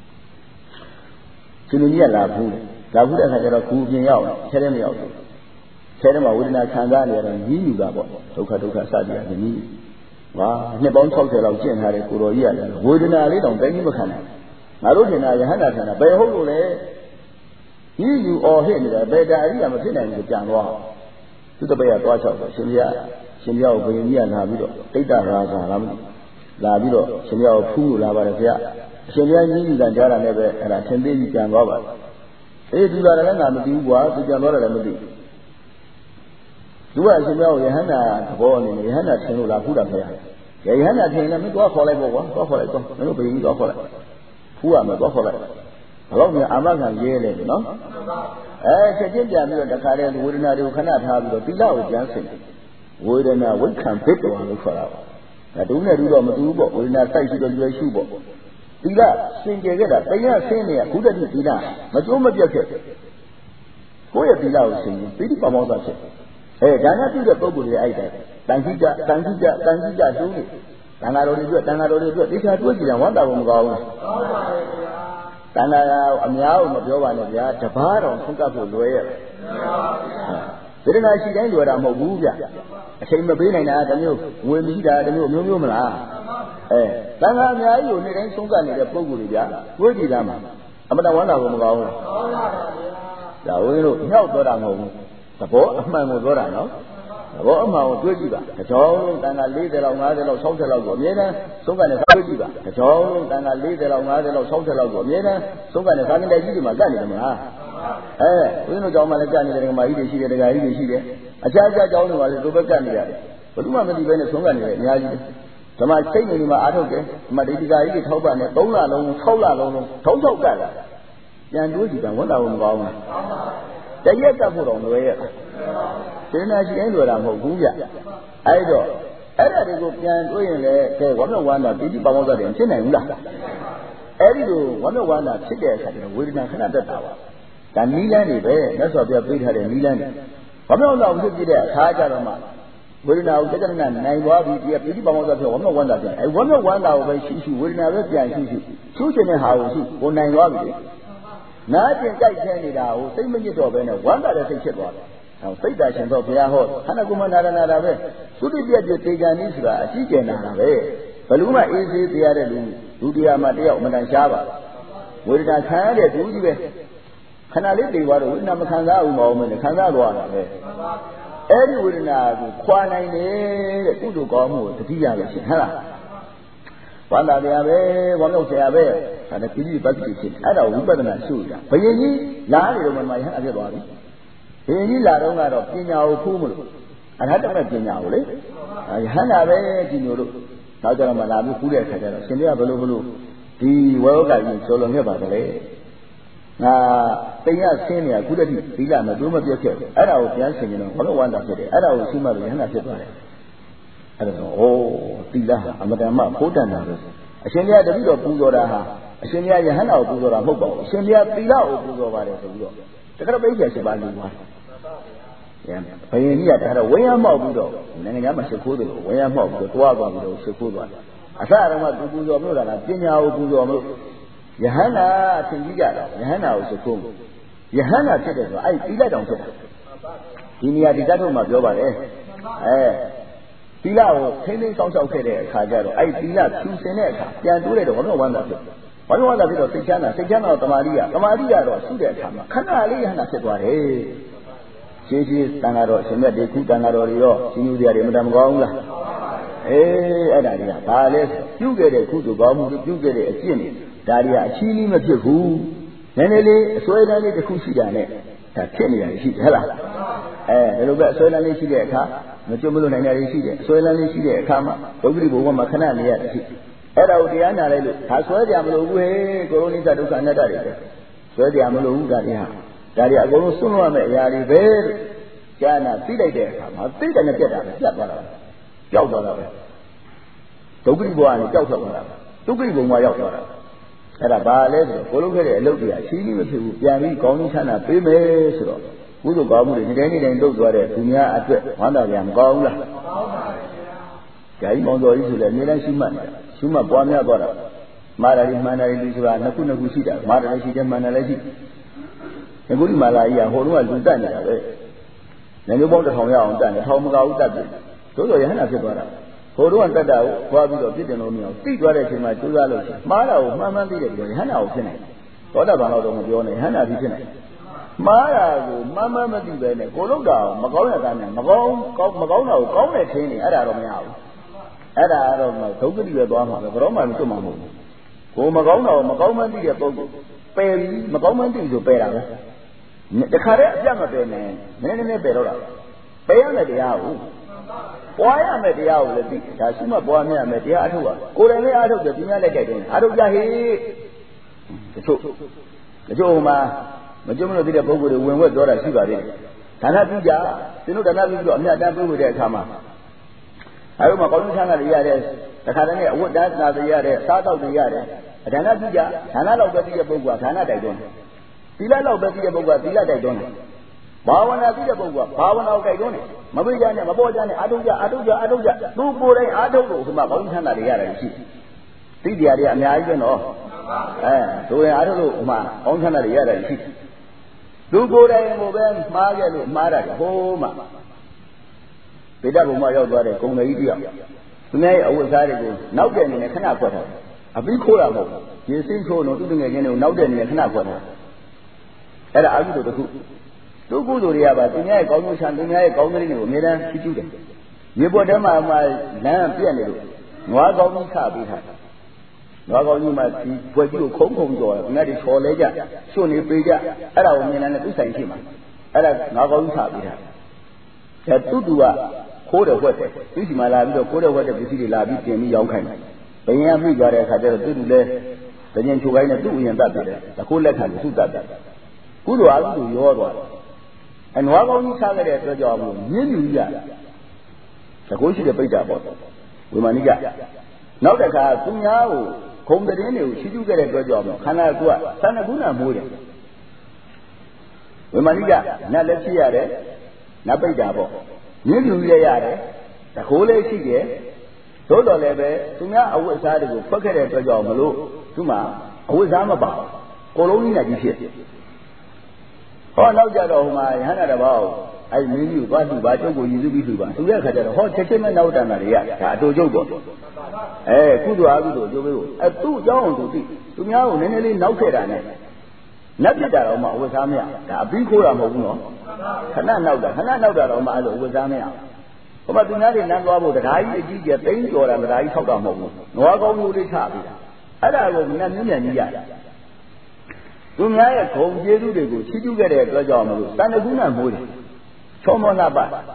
ရှင်လူကြီးကလာဘူးလာဘူးတဲ့အခါကျတော့ဂူပြင်ရောက်ဆဲထဲမရောက်ဘူးဆဲထဲမှာဝေဒနာခံစားနေရတော့ကြီးယူတာပေါ့ဒုက္ခဒုက္ခစသည်အမြင်ဝါနှစ်ပေါင်း၆၀လောက်ကျင့်ထားတဲ့ကိုတော်ကြီးရတယ်ဝေဒနာလေးတောင်တိုင်းကြီးမခံနိုင်ငါတို့ထင်တာယဟန္တာထင်တာဘယ်ဟုတ်လို့လဲကြီးယူအော်ဟစ်နေတယ်ဘယ်တာအရိယာမဖြစ်နိုင်ဘူးကြံသွားသူတပည့်ကသွားချောက်တော့ရှင်ဘုရားရှင်ဘုရားကိုဘယင်ကြီးကလာပြီးတော့တိတ်တရာဇာလာမှုလာပြီးတော့ရှင်ဘုရားကိုဖူးလို့လာပါတယ်ဗျာအရှင်ဘုရားကြီးကြီးကကြားတာနဲ့ပဲအဲ့ဒါသင်သေးကြီးကြံသွားပါအေးဒီလာတယ်လည်းငါမသိဘူးကွာသူကြံသွားတယ်လည်းမသိဘူးသူကအရှင်ပြောရဟန္တာသဘောအနေနဲ့ယဟန္တာထင်လို့လားဖူးတာဖေရယဟန္တာထင်လည်းမင်းသွားခေါ်လိုက်ပေါ့ကွာသွားခေါ်လိုက်တော့မင်းတို့ဘယ်ကြီးသွားခေါ်လိုက်ဖူးရမယ်သွားခေါ်လိုက်ဘလို့မြန်အာမခံရဲလေနော်အဲချက်ချင်းပြန်ပြီးတော့တခါတည်းဝေဒနာတွေကိုခဏထားပြီးတော့သီလကိုပြန်ဆင်ဝေဒနာဝိခံဘိတ္တဝါလို့ခေါ်တာပါဒါတူနဲ့တူတော့မတူဘူးပေါ့ဝေဒနာစိုက်ရှိတော့လွယ်ရှုပေါ့သီလစင်ကြယ်ခဲ့တာတရားဆင်းနေရခုတည်းသီလမကျိုးမပြတ်ဖြစ်ကိုယ့်ရဲ့သီလကိုဆင်ရင်ပိဋိပါမောသဖြစ်အဲဒါနပြုတဲ့ပုဂ္ဂိုလ်တွေအဲ့ဒါတန်ခိကတန်ခိကတန်ခိကတုံးနေတန်ဃာတော်တွေအတွက်တန်ဃာတော်တွေအတွက်တေချာတွဲကြည့်တယ်ဝမ်းတာဘုံမကောင်းဘူးကောင်းပါရဲ့ဗျာတန်ဃာအများကိုမပြောပါနဲ့ဗျာတပားတော်ဆုံးကပ်ဖို့လွယ်ရဲ့ဝေဒနာရှိတိုင်းလွယ်တာမဟုတ်ဘူးဗျအချိန်မပေးနိုင်တာတမျိုးဝေမရှိတာတမျိုးမျိုးမျိုးမလားအဲတန်ဃာအများကြီးကိုနေ့တိုင်းဆုံးကပ်နေတဲ့ပုဂ္ဂိုလ်တွေဗျာတွဲကြည့်သားမှာအမတဝမ်းတာဘုံမကောင်းဘူးကောင်းပါဗျာဒါဝင်းတို့ညှောက်တော့တာမဟုတ်ဘူးသဘောအမှန်ကိုပြောတာနော်သဘောအမှန်ကိုတွေးကြည့်ပါတကြောင်လုံးတန်ခါ၄၀လောက်၅၀လောက်၆၀လောက်ကိုအမြဲတမ်းသုံးကနေစားတွေးကြည့်ပါတကြောင်လုံးတန်ခါ၄၀လောက်၅၀လောက်၆၀လောက်ကိုအမြဲတမ်းသုံးကနေစားကနေကြီးတွေမှာကတ်နေတယ်မလားအဲဦးဇင်းတို့ကြောင်းမှလည်းကတ်နေတယ်ဒကာမကြီးတွေရှိတယ်ဒကာကြီးတွေရှိတယ်အခြားအခြားကြောင်းတွေမှာလည်းသူပဲကတ်နေရတယ်ဘယ်သူမှမသိဘဲနဲ့သုံးကနေတယ်အများကြီးဓမ္မစိတ်နေမှာအားထုတ်တယ်ဓမ္မဒိဋ္ဌိကာကြီးတွေထောက်ပံ့တယ်၃လလုံး၆လလုံးလုံးထောက်ထောက်ကတ်လာပြန်တွေးကြည့်တယ်ဝန်တာဝန်မကောင်းဘူးတရက်ကပ်ဖို့တော့လွယ်ရဲ့စေနာရှိတိုင်းလွယ်တာမဟုတ်ဘူးဗျအဲ့တော့အဲ့ဒါတွေကိုပြန်တွေးရင်လည်းကဲဝမ်းမြောက်ဝမ်းသာပိဋိပါမောဇ္ဇတယ်ဖြစ်နိုင်ဘူးလားအဲ့ဒီလိုဝမ်းမြောက်ဝမ်းသာဖြစ်တဲ့အခါကျတော့ဝေဒနာခဏတက်တာပါဒါနီးလန်းနေပဲမြတ်စွာဘုရားပေးထားတဲ့နီးလန်းနေဝမ်းမြောက်ဝမ်းသာဖြစ်ဖြစ်တဲ့အခါကျတော့မှဝေဒနာကိုတက္ကနာနိုင်သွားပြီးဒီပိဋိပါမောဇ္ဇဖြစ်ဝမ်းမြောက်ဝမ်းသာဖြစ်အဲ့ဝမ်းမြောက်ဝမ်းသာကိုပဲရှိရှိဝေဒနာပဲပြန်ရှိရှိသူ့ရှင်တဲ့ဟာကိုရှိကိုနိုင်သွားပြီနာကျင်ကြိုက်ခဲနေတာကိုစိတ်မညစ်တော့ဘဲနဲ့ဝမ်းသာတဲ့စိတ်ဖြစ်သွားတယ်။ဟောစိတ်ဓာတ်ရှင်တော့ဘုရားဟောခန္ဓာကိုယ်မှာနာရနာတာပဲသုတိပြည့်ပြည့်တေကံနည်းဆိုတာအကြီးကျယ်နာတာပဲဘလူးမှအေးသေးတရားတဲ့လူဒုတိယမှာတယောက်မတန်ရှားပါဝေဒနာခံရတဲ့သူကြီးပဲခဏလေးတေသွားတော့ဝေဒနာမခံစားဘူးမဟုတ်ဘူးနဲ့ခံစားသွားတာပဲအဲ့ဒီဝေဒနာကိုခွာနိုင်တယ်တဲ့ကုသိုလ်ကောင်းမှုကိုတတိယပဲရှင်ဟုတ်လားဝန္တာတရားပဲဝမ်းမြောက်ဆရာပဲဒါနဲ့ပိဋိပတ်တိဖြစ်အဲ့ဒါဝိပဿနာရှုတာဘယင်ကြီးလာနေတော့မှမယဟန်အဖြစ်သွားပြီဘယင်ကြီးလာတော့ကတော့ပညာကိုဖူးမလို့အရဟတမဲ့ပညာကိုလေယဟန်တာပဲဒီမျိုးတို့နောက်ကြတော့မှလာပြီးဖူးတဲ့အခါကျတော့ရှင်တွေကဘလို့ဘလို့ဒီဝေယောကကြီးကျော်လွန်ခဲ့ပါသလဲငါတိမ်ရဆင်းနေခုတည်းသီလမတိုးမပြတ်ခဲ့ဘူးအဲ့ဒါကိုပြန်ဆင်ရင်တော့ဘလို့ဝန္တာဖြစ်တယ်အဲ့ဒါကိုရှိမှလို့ယဟန်တာဖြစ်သွားတယ်အဲ့ဒါဆိုဩသီလဟာအမတန်မှဖိုးတန်တာပဲအရှင်ဘုရားတပည့်တော်ပူဇော်တာဟာအရှင်ဘုရားယဟန္တာကိုပူဇော်တာမဟုတ်ပါဘူးအရှင်ဘုရားသီလကိုပူဇော်ပါတယ်ဆိုပြီးတော့တက္ကရာပိဋကရှိပါလိမ့်မယ်။ယံဘယင်ကြီးကဒါတော့ဝင်းရမောက်ပြီးတော့နိုင်ငံသားမှာရှ िख ိုးတယ်လို့ဝင်းရမောက်ပြီးတော့တွားသွားပြီးတော့ရှ िख ိုးသွားတယ်။အစတုန်းကသူပူဇော်လို့တာကပညာကိုပူဇော်လို့ယဟန္တာအထင်ကြီးကြတာယဟန္တာကိုရှ िख ိုးလို့ယဟန္တာဖြစ်တယ်ဆိုတော့အဲ့ဒီသီလတောင်ဖြစ်တာဒီနေရာဒီတတ်ထုတ်မှာပြောပါတယ်အဲသီလကိုထိမ့်သိမ်းစောင့်ရှောက်ခဲ့တဲ့အခါကျတော့အဲ့ဒီသီလဖြူစင်တဲ့အခါပြန်တိုးလိုက်တော့ဘာလို့ဝမ်းသာဖြစ်ဘာလို့ဝမ်းသာဖြစ်တော့စိတ်ချမ်းသာစိတ်ချမ်းသာတော့တမာတိကတမာတိကတော့ရှိတဲ့အခါမှာခဏလေးယဟန္တာဖြစ်သွားတယ်ရှင်းရှင်းတန်ဃာတော်အရှင်မြတ်ဒီခုတန်ဃာတော်တွေရောရှင်ယူစရာတွေမတန်မကောင်းဘူးလားအေးအဲ့ဒါတွေကဘာလဲပြုခဲ့တဲ့ခုသူကောင်းမှုပြုခဲ့တဲ့အကျင့်တွေဒါတွေကအချီးနှီးမဖြစ်ဘူးနည်းနည်းလေးအစွဲတန်းလေးတစ်ခုရှိတာနဲ့ဒါဖြစ်နေရတယ်ရှိတယ်ဟဲ့လားအဲဒီလိုပဲအစွဲတန်းလေးရှိတဲ့အခါမကျွတ်မလို့နိုင်တာတွေရှိတယ်အစွဲတန်းလေးရှိတဲ့အခါမှာဒုက္ခရိဘုံမှာခဏနေရတယ်ရှိအဲ့ဒါကိုတရားနာလိုက်လို့ဒါဆွဲကြမလို့ဘူးဟဲ့ကိုရိုနိသဒုက္ခအနတ္တတွေပဲဆွဲကြမလို့ဘူးဒါတွေဟာဒါတွေအကုန်လုံးစွန့်လွတ်ရမယ့်အရာတွေပဲကျာနာသိလိုက်တဲ့အခါမှာသိတယ်နဲ့ပြတ်တာပဲပြတ်သွားတာပဲကြောက်သွားတာပဲဒုက္ခရိဘုံကနေကြောက်ထွက်သွားတာဒုက္ခရိဘုံမှာရောက်သွားတာအဲ့ဒါဘာလဲဆိုတော့ကိုလုံးခဲ့တဲ့အလုပ်တွေကရှင်းပြီးမဖြစ်ဘူးပြန်ပြီးကောင်းကြီးချမ်းသာပေးမယ်ဆိုတော့ကုသိုလ်ကောင်းမှုတွေဒီတိုင်းဒီတိုင်းလုပ်သွားတဲ့သူများအတွက်ဝမ်းသာကြမကောင်းဘူးလားကောင်းပါဘူးဗျာ။ဂျာကြီးမောင်တော်ကြီးဆိုလည်းအမြဲတမ်းရှိမှတ်နေတာရှိမှတ်ပွားများသွားတာမာတာကြီးမှန်တာကြီးဆိုတာနှစ်ခုနှစ်ခုရှိတာမာတာလည်းရှိတယ်မှန်တာလည်းရှိတယ်အခုဒီမာလာကြီးကဟိုတုန်းကလူတက်နေတာပဲနေမျိုးပေါင်းတစ်ထောင်ရအောင်တက်နေထောင်မကဘူးတက်တယ်တို့ဆိုရဟန္တာဖြစ်သွားတာဟိုတုန်းကတက်တာကိုခွာပြီးတော့ပြစ်တင်လို့မရအောင်တိသွားတဲ့အချိန်မှာကျိုးစားလို့ရှိမှားတာကိုမှန်မှန်သိတယ်ပြောရဟန္တာကိုဖြစ်နိုင်တယ်သောတာပန်တော့မပြောနဲ့ဟန္တာဖြစ်ဖြစ်နိုင်မှားတာကိုမှန်မှန်မသိပဲနဲ့ကိုလုံးတာမကောင်းတဲ့ကားနဲ့မကောင်းကောင်းမကောင်းတာကိုကောင်းတဲ့ထင်းနေအဲ့ဒါတော့မရဘူးအဲ့ဒါကတော့ဒုက္ခတိပဲသွားမှာပဲဘယ်တော့မှမကျွတ်မှာမဟုတ်ဘူးကိုမကောင်းတာကိုမကောင်းမှန်းသိတဲ့ပုဂ္ဂိုလ်ပယ်ပြီးမကောင်းမှန်းသိဆိုပယ်တာပဲတခါတည်းအပြတ်မပယ်နဲ့နည်းနည်းနဲ့ပယ်တော့တာ Payana the Yahoo. Why am I the Yahoo? That's my boy, me, I'm at the Atua. Could I out of the dinner like I did? I don't get the truth. The Joma, Majuma did a book with the wind daughter, she got it. Tanabija, you know, the Navi got not that with their Kama. I don't know about the Yades, the Academy, what that's not the Yade, start out the Yade. Tanabija, Tanala Betty Boga, Tanada. Tila Betty Boga, Tila Dagona. Bawana Tila Boga, Bawana Dagona. Mabujana, Mabojana, Aduja, Aduja, Aduja, two Bore, Adu, who Mabonana the Yade. See the idea, I don't know. Eh, so I don't know, Ma, on Hana the Yade. Two Bore, Mobile, Margaret, Mara, Homa. Pedago Mayo, Conga Idia. Tonight I was able, now then in a canal. A big cola, you seem to know doing again, now then in a canal. Era agudo the cook. Two good Uriaba, Dunia, Gomus and Dunia, Gomino, Milan, Situde. You put them on my lamp piano. No, I got me copy her. No, I got you my what you come home door, not is for later. Soon you bring up, Era Milan and Usain Hima. Era Nago copy her. That two do a quarter water. This is my lab, the quarter water, the city lab, you can be young kind. But you have me got a had to do less. The young to write a two in that. The cool letter to that. Good are to your one. And what only target at the job, nearly that. The question of the page we maniga. Now that I do now, come the renew, she do get a job, Hanagua, Sanaguna Moody. We maniga, not let's see at it, not by double. Nearly yare, the whole A C G, Todo leve, Sumia, I was out to forget at the job, Suma, I was am about. Colonial disease. Oh, now that all my Hannah about, I mean you, what you buy to go, you do be to so we have had a hot chicken out and a to Jogo. Eh, Kudu Agudo, Jogo, a two young to see. To me, I will nearly now say that. Nothing that Oma was Amia, a big Kura Mono. Cannot know that, cannot know that Oma was Amia. But do not remember that I did a thing or that I talk about Mono. No, I go to the Tabi. And I will not mean yet. Dunia ko jeedu de ko chichu ke de atwa jaw ma lo sanaguna moy chomona ba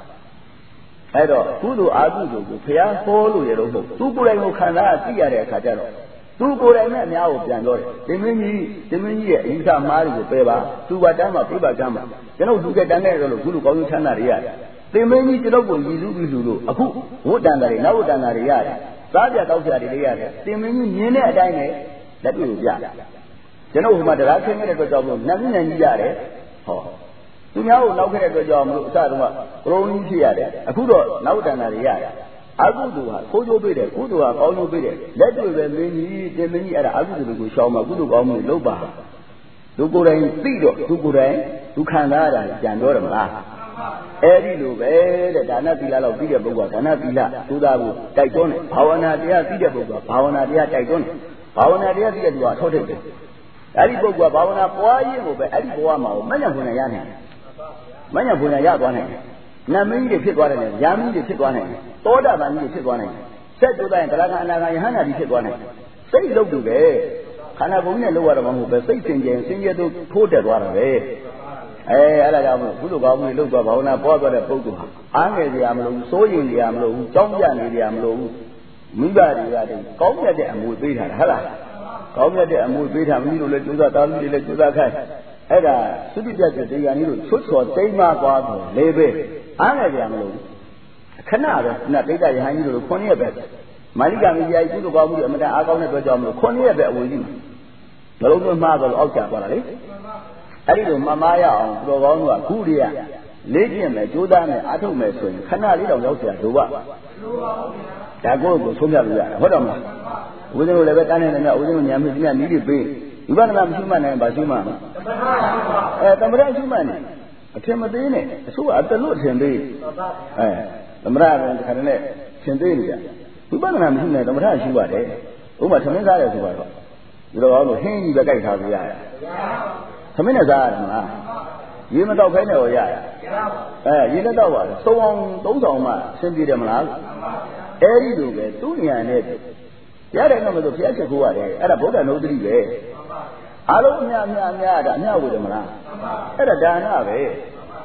ai do kudu agudo ko phaya ho lo ye lo ho tu ko dai ko khanda ti ya de akha ja do tu ko dai ne a mya ko pyan lo de Timin ji Timin ji ye ayisa ma ri ko pe ba tu ba tan ma pi ba tan ma jano tu ke tan ke lo kudu kaung yu chana ri ya Timin ji jano ko yi su bi lu lo aku wo tan da ri na wo tan da ri ya de sa pya taw pya ri de ya de Timin ji nyin ne a dai ne lat tu lo pyaကျွန်တော်ဟိုမှာတရားခင်းခဲ့တဲ့အတွက်ကြောင့်မို့နတ်ဉာဏ်ကြီးရတယ်ဟောသူများကိုနောက်ခဲ့တဲ့အတွက်ကြောင့်မို့အစတုန်းကကရုံးကြီးဖြစ်ရတယ်အခုတော့နောက်တန်တာတွေရတယ်အကုသိုလ်ဟာခိုးကျိုးပေးတယ်ကုသိုလ်ဟာကောင်းကျိုးပေးတယ်လက်တွေ့ပဲမင်းကြီးတင်မင်းကြီးအဲ့ဒါအကုသိုလ်ကိုရှောင်မှာကုသိုလ်ကောင်းမှုလုပ်ပါသူကိုယ်တိုင်သိတော့သူကိုယ်တိုင်သူခံစားရတာကြံတော့တယ်မလားအဲ့ဒီလိုပဲတဲ့ဒါနသီလလောက်ပြီးတဲ့ပုဂ္ဂိုလ်ကဒါနသီလသုသာကိုတိုက်တွန်းတယ်ဘာဝနာတရားပြီးတဲ့ပုဂ္ဂိုလ်ကဘာဝနာတရားတိုက်တွန်းတယ်ဘာဝနာတရားပြီးတဲ့သူကထောက်ထိပ်တယ်အဲ့ဒီပုဂ္ဂိုလ်ကဘာဝနာပွားရင်းကိုပဲအဲ့ဒီဘဝမှာမညံ့ဖွညာရနိုင်တယ်မညံ့ဖွညာရသွားနိုင်တယ်နတ်မင်းကြီးတွေဖြစ်သွားတယ်ရာမင်းကြီးတွေဖြစ်သွားနိုင်တယ်သောတာပန်ကြီးတွေဖြစ်သွားနိုင်တယ်ဆက်တူတိုင်းကလကအနာဂါယဟန္တာကြီးဖြစ်သွားနိုင်တယ်စိတ်လုံးတူပဲခန္ဓာကိုယ်နဲ့လောက်ရတော့မဟုတ်ပဲစိတ်စင်ကြယ်စင်ကြယ်သူထိုးတက်သွားတာပဲအဲအဲ့ဒါကြောင့်ဘုလိုကောင်းမှုလောက်သွားဘာဝနာပွားသွားတဲ့ပုဂ္ဂိုလ်ဟာအားငယ်စရာမလိုဘူးစိုးရင်စရာမလိုဘူးကြောင်းပြနေစရာမလိုဘူးမိဘတွေကတည်းကောင်းမြတ်တဲ့အမွေပေးထားတာဟုတ်လားကောင်းမြတ်တဲ့အမှုပေးထားမင်းတို့လည်းကျိုးစားသားသမီးတွေလည်းကျိုးစားခိုင်းအဲ့ဒါသုတိပြတ်တဲ့တရားကြီးတို့ချွတ်ချော်တိမ်မသွားတယ်လေပဲအားငယ်ကြမလို့ခဏပဲနတ်ဒိဋ္ဌယဟန်ကြီးတို့ခုနှစ်ရက်ပဲမာလိကမကြီးကြီးကုသိုလ်ကောင်းမှုတွေအမတန်အားကောင်းတဲ့အတွက်ကြောင့်မလို့ခုနှစ်ရက်ပဲအဝေးကြီးမှာဘလုံးသွင်းမှားတော့အောက်ကျသွားတာလေအဲ့ဒီလိုမမားရအောင်သူတော်ကောင်းတို့ကခုတည်းကလေးကျင့်မယ်ကြိုးစားမယ်အားထုတ်မယ်ဆိုရင်ခဏလေးတော့ရောက်เสียလိုပါဒါကိုကိုဆုံးဖြတ်လို့ရတယ်ဟုတ်တယ်မလားဦးဇင်းတို့လည်းပဲတန်းနေတယ်မြတ်ဦးဇင်းတို့ညာမင်းညာနီးတွေပေးဝိပဿနာမရှိမှနိုင်ပါရှိမှအဲသမထရှိမှနိုင်အထင်မသေးနဲ့အဆိုးအတလွတ်ထင်သေးအဲသမထကခါနဲ့ထင်သေးနေရဝိပဿနာမရှိနိုင်သမထရှိပါတယ်ဥပမာသမင်းစားတယ်ဆိုပါတော့ဒီတော့လို့ဟင်းကြီးပဲကြိုက်ထားလို့ရရသမင်းနဲ့စားရတယ်မလားရေမတော့ခိုင်းတယ်ဟောရရအဲရေလည်းတော့ပါသုံးအောင်သုံးဆောင်မှဆင်းပြေတယ်မလားအဲဒီလိုပဲသူ့ဉာဏ်နဲ့ရတဲ့ကမှဆိုဖျက်ချက်ကိုရတယ်အဲ့ဒါဗုဒ္ဓနုဒတိပဲအားလုံးအများအများအများဒါအများဝေတယ်မလားအဲ့ဒါဒါနပဲ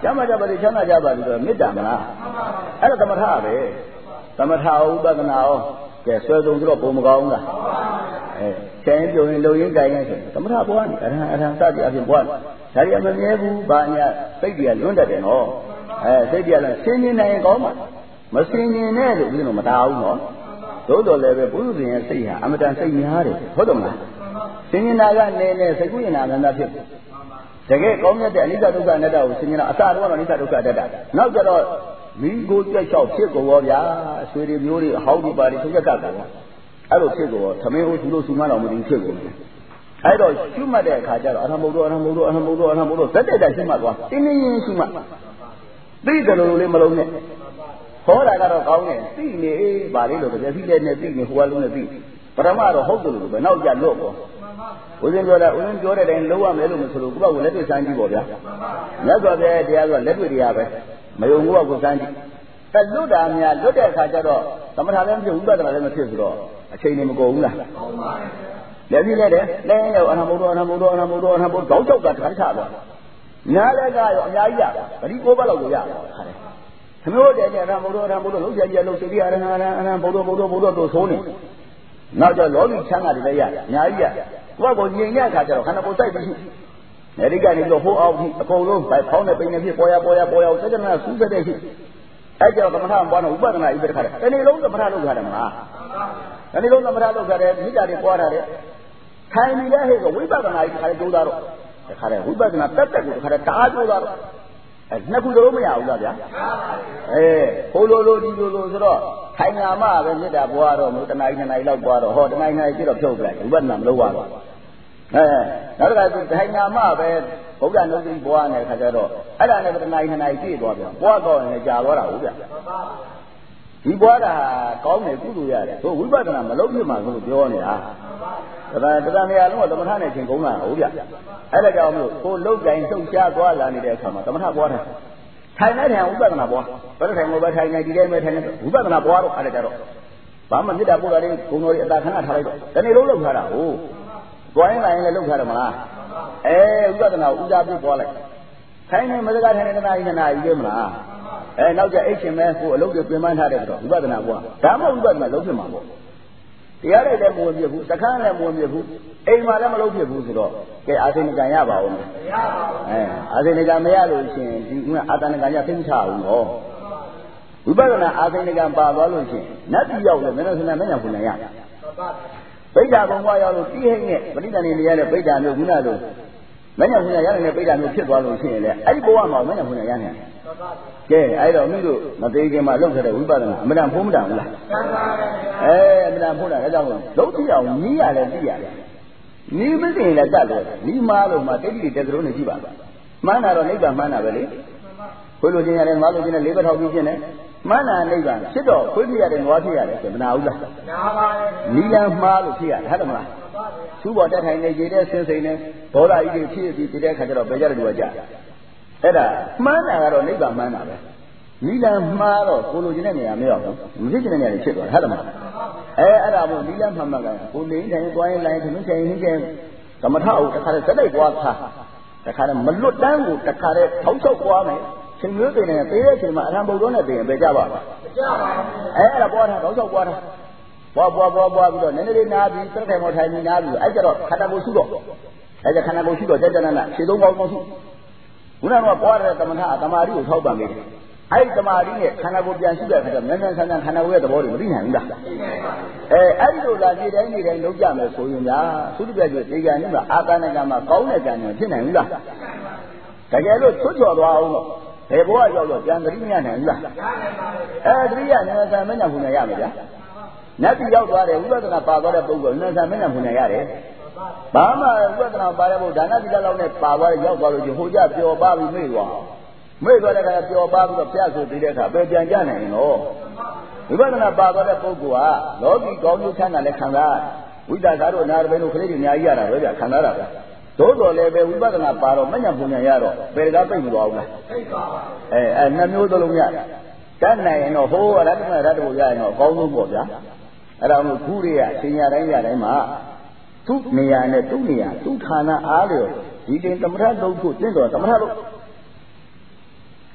ကျမ်းမာကြပါလေချမ်းသာကြပါလေဆိုမေတ္တာမလားအဲ့ဒါသမထပဲသမထဥပဒနာရောကဲဆွဲဆုံးဆိုတော့ပုံမကောင်းလားအဲကျင်းပြုံရင်လုံရင်ကြိုင်ရင်ဆိုသမထဘွားနေအရဟံအရဟံစသည်အပြင်ဘွားဒါရီမမြဲဘူးဘာညာစိတ်တွေကလွန်းတတ်တယ်နော်အဲစိတ်တွေကလည်းရှင်းရှင်းနိုင်ရင်ကောင်းပါမစင်ရင်နဲ့လို့ပြီးတော့မတားဘူးနော်သို့တော်လည်းပဲပုရုဇဉ်ရဲ့စိတ်ဟာအမတန်စိတ်များတယ်ဟုတ်တယ်မလားစင်ရင်နာကနေနဲ့စိတ်ကူးရင်နာကန္တာဖြစ်တကယ်ကောင်းမြတ်တဲ့အနိစ္စဒုက္ခအနတ္တကိုစင်ရင်နာအစတော့အနိစ္စဒုက္ခအနတ္တနောက်ကြတော့မိကိုကြက်ချောက်ဖြစ်ကုန်ရောဗျာအဆွေတွေမျိုးတွေအဟောင်းတွေပါတွေထုတ်ရကတ်ကုန်အဲ့လိုဖြစ်ကုန်ရောသမင်းဟိုသူလို့စူမတော်မသိဖြစ်ကုန်တယ်အဲ့တော့ရှုမှတ်တဲ့အခါကျတော့အရဟံဘုဒ္ဓအရဟံဘုဒ္ဓအရဟံဘုဒ္ဓအရဟံဘုဒ္ဓဇက်တဲ့တိုင်ရှုမှတ်သွားတင်းတင်းရင်ရှုမှတ်သိတယ်လို့လေးမလုံးနဲ့ဟောတာကတော့ကောင်းတယ်သိနေပါလေလို့တကယ်သိတဲ့နဲ့သိနေဟိုကလုံးနဲ့သိပထမတော့ဟုတ်တယ်လို့ပဲနောက်ကြလွတ်ပေါ့ဦးဇင်းပြောတာဦးဇင်းပြောတဲ့တိုင်းလုံးဝမယ်လို့မဆိုလို့ကိုယ့်ဘက်ကိုလက်တွေ့စမ်းကြည့်ပေါ့ဗျာမြတ်စွာဘုရားတရားကလက်တွေ့တရားပဲမယုံဘူးကကိုစမ်းကြည့်အဲလွတ်တာများလွတ်တဲ့အခါကျတော့သမထလည်းမဖြစ်ဝိပဿနာလည်းမဖြစ်ဆိုတော့အချိန်နေမကုန်ဘူးလားကုန်ပါဘူးလက်ပြီးလက်တယ်လဲရောက်အရဟံဘုဒ္ဓအရဟံဘုဒ္ဓအရဟံဘုဒ္ဓအရဟံဘုဒ္ဓတောက်တောက်ကတခါချသွားနားလည်းကရောအများကြီးရဗတိကိုးပတ်လောက်ကိုရခါတယ်သမီးတို့တဲ့အရဟံဘုဒ္ဓအရဟံဘုဒ္ဓလုံးကြကြလုံးစိတိအရဟံအရဟံအရဟံဘုဒ္ဓဘုဒ္ဓဘုဒ္ဓတို့ဆိုနေနောက်ကျလောကီချမ်းသာတွေလည်းရအများကြီးရကိုယ့်ကိုညင်တဲ့အခါကျတော့ခန္ဓာကိုယ်စိုက်ပြီးရှိအဲဒီကနေတော့ဟိုအောင်အကုန်လုံးဗိုက်ဖောင်းတဲ့ပိန်နဲ့ဖြစ်ပေါ်ရပေါ်ရပေါ်ရစကြနာစူးစတဲ့ရှိအဲကြောင့်သမထဘွားနဲ့ဥပဒနာဤပဲတခါတည်းတနေ့လုံးသမထလုပ်ကြတယ်မလားတနေ့လုံးသမထလုပ်ကြတယ်မိတာတွေပွားတာတယ်ထိုင်နေတဲ့ဟဲ့ကဝိပဿနာဤတခါတည်းကြိုးသားတော့တခါတည်းဝိပဿနာတက်တက်ကိုတခါတည်းတအားကြိုးသားတော့အဲနှစ်ခုစလုံးမရဘူးလားဗျာအဲဟိုလိုလိုဒီလိုလိုဆိုတော့ထိုင်နာမှပဲမေတ္တာပွားတော့လို့တနားနှစ်နာရီလောက်ပွားတော့ဟောတနားနှစ်နာရီပြတော့ဖြုတ်ပလိုက်ဝိပဿနာမလုပ်ရတော့အဲနောက်တစ်ခါထိုင်နာမှပဲဘုရားနုတိပွားနေတဲ့ခါကျတော့အဲ့ဒါနဲ့တနားနှစ်နာရီပြည့်သွားပြန်ပွားတော့ရင်ကြာသွားတာဟုတ်ဗျာဒီပွားတာကောင်းတယ်ကုသိုလ်ရတယ်တို့ဝိပဿနာမလုပ်ဖြစ်မှာဆိုလို့ပြောနေတာဒါကတရားနေရာလုံးကသမထနဲ့ချင်းကုန်တာဟုတ်ဗျအဲ့ဒါကြောင့်မို့ကိုလုတ်ကြိုင်လှုပ်ရှားသွားလာနေတဲ့အခါမှာသမထပွားတယ်ထိုင်နေတဲ့ဝိပဿနာပွားဘယ်လိုထိုင်လို့ပဲထိုင်နေဒီတိုင်းပဲထိုင်နေဝိပဿနာပွားတော့အဲ့ဒါကြတော့ဘာမှမေတ္တာပို့တာလေးဂုဏ်တော်ကြီးအတာခဏထားလိုက်တော့ဒီနေ့လုံးလုပ်ထားတာဟုတ်ပွားရင်လည်းလည်းလုပ်ထားတယ်မလားအဲဝိပဿနာဥဒါပြပွားလိုက်ထိုင်နေမစကားထိုင်နေတနာကြီးနာကြီးလေမလားအဲနောက်ကျအိတ်ရှင်မဲကိုအလုပ်တွေပြင်ပန်းထားတဲ့တော့ဝိပဿနာပွားဒါမှဝိပဿနာလုံးဖြစ်မှာပေါ့တရားတွေလည်းမဝင်ပြဘူးစခန်းလည်းမဝင်ပြဘူးအိမ်မှာလည်းမလုပ်ဖြစ်ဘူးဆိုတော့ကဲအာသိဏကံရပါဦးမရပါဘူးအဲအာသိဏကံမရလို့ရှိရင်ဒီကအာတဏကံရသိမချဘူးနော်ဝိပဿနာအာသိဏကံပါသွားလို့ရှိရင်နတ်ပြည်ရောက်လို့မင်းတို့စနေမညာဖွင့်ရဗိဒ္ဓဘုံဘွားရောက်လို့တိဟိတ်နဲ့ပဋိသန္ဓေနေရတဲ့ဗိဒ္ဓမျိုးခုနလိုမညာဖွင့်ရရတဲ့ဗိဒ္ဓမျိုးဖြစ်သွားလို့ရှိရင်လေအဲ့ဒီဘဝမှာမညာဖွင့်ရရနေကဲအဲ့တော့မိတို့မသေးခင်မှာလုပ်ခဲ့တဲ့ဝိပဿနာအမှန်တန်ဖုံးမတန်ဘူးလားအဲအမှန်တန်ဖုံးတာဒါကြောင့်လုံးကြည့်အောင်နီးရတယ်သိရတယ်နီးမသိရင်လည်းတတ်တယ်နီးမားလို့မှတိတ်တိတက်သလိုနေကြည့်ပါမှန်းတာတော့နိဗ္ဗာန်မှန်းတာပဲလေခွေးလိုခြင်းရတယ်ငါလိုခြင်းနဲ့လေးဘက်ထောက်ပြီးခြင်းနဲ့မှန်းတာနိဗ္ဗာန်ဖြစ်တော့ခွေးဖြစ်ရတယ်ငါဖြစ်ရတယ်ဆိုမနာဘူးလားနာပါရဲ့နီးလန်းမှားလို့ဖြစ်ရတယ်ဟုတ်တယ်မလားသူ့ဘောတက်ထိုင်နေကြတဲ့ဆင်းစိန်နဲ့ဘောဓာကြီးတွေဖြစ်ပြီးပြတဲ့ခါကျတော့ဘယ်ကြတဲ့လူကကြာအဲ့ဒါမှန်းတာကတော့နိဗ္ဗာန်မှန်းတာပဲနီလန်မှားတော့ကိုလိုချင်တဲ့နေရာမရောက်ဘူးမဖြစ်ချင်တဲ့နေရာတွေဖြစ်သွားတယ်ဟုတ်တယ်မလားအဲအဲ့ဒါမို့နီလန်မှန်မှန်ကကိုနေတိုင်းသွားရင်လိုင်းသမင်းဆိုင်ဟင်းကျဲသမထအုပ်တစ်ခါတည်းစက်တိုက်ပွားခါတစ်ခါတည်းမလွတ်တန်းကိုတစ်ခါတည်းထောက်ချောက်ပွားမယ်ချိန်မျိုးတင်နေသေးတဲ့ချိန်မှာအရဟံဘုဒ္ဓနဲ့ပြင်ပဲကြပါ့မကြပါဘူးအဲအဲ့ဒါပွားတာထောက်ချောက်ပွားတာပွားပွားပွားပွားပြီးတော့နည်းနည်းလေးနားပြီးစက်တိုင်ပေါ်ထိုင်ပြီးနားပြီးအဲ့ကျတော့ခန္ဓာကိုယ်ရှိတော့အဲ့ကျခန္ဓာကိုယ်ရှိတော့ကြကြနနာခြေသုံးပေါင်းပေါင်းရှိခုနကပွားတဲ့သမထအတမာရီကိုထောက်ပံ့နေတယ်အဲ့ဒီတမာရီနဲ့ခန္ဓာကိုယ်ပြန်ရှိတဲ့အခါကျမြန်မြန်ဆန်းဆန်းခန္ဓာကိုယ်ရဲ့သဘောတွေမသိနိုင်ဘူးလားအဲအဲ့ဒီလိုလာဒီတိုင်းဒီတိုင်းလုံးကြမယ်ဆိုရင်ညာသုတ္တပြည့်ဒီကံနဲ့အာသနကမှာကောင်းတဲ့ကံတွေဖြစ်နိုင်ဘူးလားတကယ်လို့ချွတ်ချော်သွားအောင်တော့ဘယ်ဘဝရောက်တော့ပြန်သတိမရနိုင်ဘူးလားအဲသတိရနေဆံမညာခုနေရမယ်ဗျာနတ်ပြည်ရောက်သွားတယ်ဝိပဿနာပါသွားတဲ့ပုဂ္ဂိုလ်နေဆံမညာခုနေရတယ်ဘာမှဝိပဿနာပါရဖို့ဒါနသီလလောက်နဲ့ပါသွားရောက်သွားလို့ဟိုကြပျော်ပါပြီးမေ့သွားမေ့သွားတဲ့အခါပျော်ပါပြီးတော့ပြတ်ဆိုပြီးတဲ့အခါပဲပြန်ကြနိုင်ရောဝိပဿနာပါသွားတဲ့ပုဂ္ဂိုလ်ဟာလောကီကောင်းကျိုးချမ်းသာလည်းခံစားဝိတ္တကာတို့အနာတပိတို့ခလေးတွေအများကြီးရတာပဲဗျခံစားတာပဲသို့တော်လည်းပဲဝိပဿနာပါတော့မညံပုံညံရတော့ဘယ်တကားပြိတ်မသွားဘူးလားပြိတ်ပါပါအဲအဲနှစ်မျိုးသလုံးရတယ်တတ်နိုင်ရင်တော့ဟိုးရတ္တမရတ္တကိုရရင်တော့အကောင်းဆုံးပေါ့ဗျာအဲ့ဒါမှခုတွေကအချိန်ရတိုင်းရတိုင်းမှာသူ့နေရာနဲ့သူ့နေရာသူ့ဌာနအားလျော်ဒီတင်သမထလုံးဖို့တင့်တော်သမထလုံး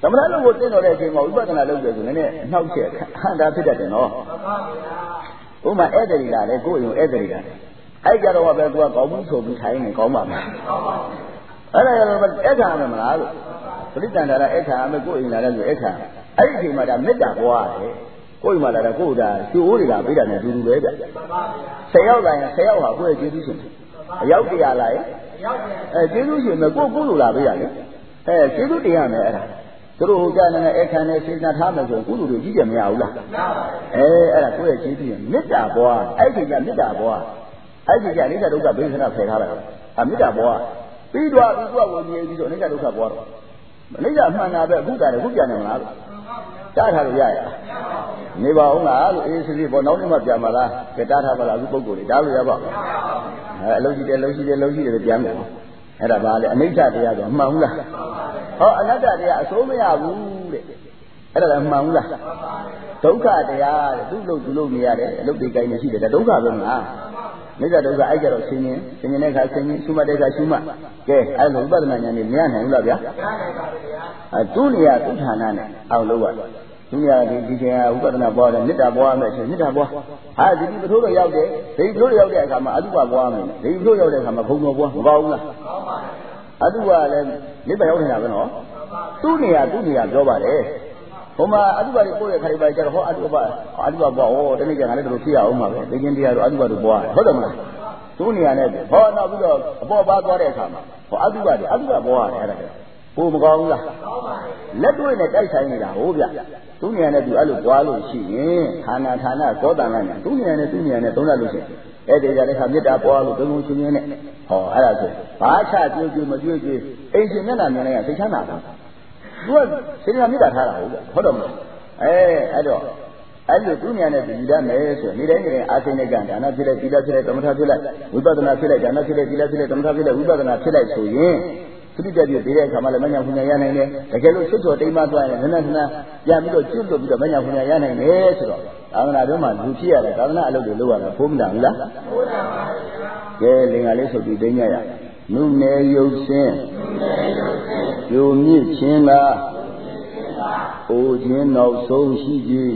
သမထလုပ်ဖို့တင့်တော်တဲ့အချိန်မှာဝိပဿနာလုပ်တယ်ဆိုရင်လည်းနှောက်ချက်ဟန်တာဖြစ်တတ်တယ်နော်ဥမာဧည့်သည်လာတယ်ကိုယ်ရင်ဧည့်သည်လာတယ်အဲ့ကြတော့ပဲကိုကကောင်းမှုဆိုပြီးထိုင်နေကောင်းပါမလားအဲ့ဒါရောအဲ့ခါမယ်မလားလို့ပရိသန္တာရအဲ့ခါမယ်ကိုယ်ရင်လာတယ်ဆိုအဲ့ခါအဲ့ဒီအချိန်မှာဒါမေတ္တာပွားတယ်ကိုယ်မှလာတာကိုယ်ဒါကျိုးတွေကပြတာနဲ့အတူတူပဲဗျဆယ်ယောက်လာရင်ဆယ်ယောက်ဟာကိုယ့်ရဲ့ကျေးဇူးရှင်အယောက်တရားလာရင်အဲကျေးဇူးရှင်မဲ့ကိုယ်ကိုယ်လိုလာပြရလေအဲကျေးဇူးတရားမယ်အဲ့ဒါသူတို့ဟိုကြနေတဲ့အခန်းနဲ့စေတနာထားမယ်ဆိုရင်ကုသိုလ်တွေကြီးကြမရဘူးလားအဲအဲ့ဒါကိုယ့်ရဲ့ကျေးဇူးရှင်မေတ္တာပွားအဲ့ဒီကမေတ္တာပွားအဲ့ဒီကအနိစ္စဒုက္ခဘိသနာဖယ်ထားလိုက်အမေတ္တာပွားပြီးတော့ပြီးတော့ကိုမြည်ပြီးတော့အနိစ္စဒုက္ခပွားတော့အနိစ္စအမှန်တာပဲအခုတာတယ်အခုပြန်နေမလားတားထားလို့ရရနေပါဦးလားလို့အေးစစ်စစ်ပေါ်နောက်နေ့မှပြန်ပါလားကတားထားပါလားအခုပုံကိုယ်လေးတားလို့ရပါအဲအလုံးကြီးတယ်လုံးကြီးတယ်လုံးကြီးတယ်ပြန်မယ်အဲ့ဒါပါလေအနိစ္စတရားဆိုမှန်ဘူးလားဟောအနတ္တတရားအစိုးမရဘူးတဲ့အဲ့ဒါလည်းမှန်ဘူးလားဒုက္ခတရားတဲ့သူ့လို့သူ့လို့နေရတယ်အလုပ်တွေကိုင်းနေရှိတယ်ဒါဒုက္ခပဲမလားနိစ္စဒုက္ခအဲ့ကြတော့ဆင်းရင်ဆင်းရင်တဲ့ခါဆင်းရင်ရှုမှတ်တဲ့ခါရှုမှတ်ကဲအဲ့လိုဝိပဿနာဉာဏ်နဲ့မရနိုင်ဘူးလားဗျာအဲသူ့နေရာသူ့ဌာနနဲ့အောင်လို့ပါသူနေရာဒီဒီချိန်ကဝိပဿနာပွားတယ်မေတ္တာပွားမယ်ဆိုမေတ္တာပွားဟာဒီဒီပထိုးတော့ရောက်တယ်ဒီပထိုးရောက်တဲ့အခါမှာအတုပပွားမယ်ဒီပထိုးရောက်တဲ့အခါမှာဘုံတော်ပွားမပေါ့ဘူးလားအတုပလည်းနိဗ္ဗာန်ရောက်နေတာပဲနော်သူ့နေရာသူ့နေရာပြောပါတယ်ဟိုမှာအတုပတွေပို့တဲ့ခါတွေပါကြတော့ဟောအတုပအတုပပွားဟောတနေ့ကျငါလည်းတို့ဖြစ်ရအောင်ပါပဲသိချင်းတရားတို့အတုပတို့ပွားတယ်ဟုတ်တယ်မလားသူ့နေရာနဲ့ဟောနောက်ပြီးတော့အပေါ်ပါသွားတဲ့အခါမှာဟောအတုပတွေအတုပပွားတယ်အဲ့ဒါဟိုမကောင်းဘူးလားလက်တွေ့နဲ့တိုက်ဆိုင်နေတာဟိုဗျသူနေရာနဲ့သူအဲ့လိုကြွားလို့ရှိရင်ဌာနဌာနသောတန်လိုက်တယ်သူနေရာနဲ့သူနေရာနဲ့သုံးရလို့ရှိရင်အဲ့ဒီကြတဲ့ခါမေတ္တာပွားလို့ဘုံဘုံရှင်ရှင်နဲ့ဟောအဲ့ဒါဆိုဘာချကြွေးကြွေးမကြွေးကြွေးအိမ်ရှင်မျက်နှာမြင်လိုက်ရသိချမ်းသာတာသူကစေတနာမေတ္တာထားတာဟုတ်ဗျဟုတ်တော့မလားအဲအဲ့တော့အဲ့လိုသူနေရာနဲ့သူယူတတ်မယ်ဆိုရင်နေတိုင်းနေတိုင်းအာသိနေကံဒါနဖြစ်လိုက်သီလဖြစ်လိုက်သမထဖြစ်လိုက်ဝိပဿနာဖြစ်လိုက်ဒါနဖြစ်လိုက်သီလဖြစ်လိုက်သမထဖြစ်လိုက်ဝိပဿနာဖြစ်လိုက်ဆိုရင်သူတိတက်ပြတဲ့အခါမှာလည်းမညာဖူညာရနိုင်တယ်တကယ်လို့ချွတ်ချော်တိမ်မသွားရင်နည်းနည်းနည်းပြန်ပြီးတော့ကျွတ်လွတ်ပြီးတော့မညာဖူညာရနိုင်တယ်ဆိုတော့သာသနာ့ဘက်မှာလူဖြစ်ရတယ်သာသနာ့အလုပ်တွေလုပ်ရတာဖိုးမတာဘူးလားဖိုးတာပါဗျာကဲလင်္ကာလေးဆိုပြီးသိညရနုနယ်ရုပ်စင်းယုံမြင့်ခြင်းလားအိုခြင်းနောက်ဆုံးရှိကြ၏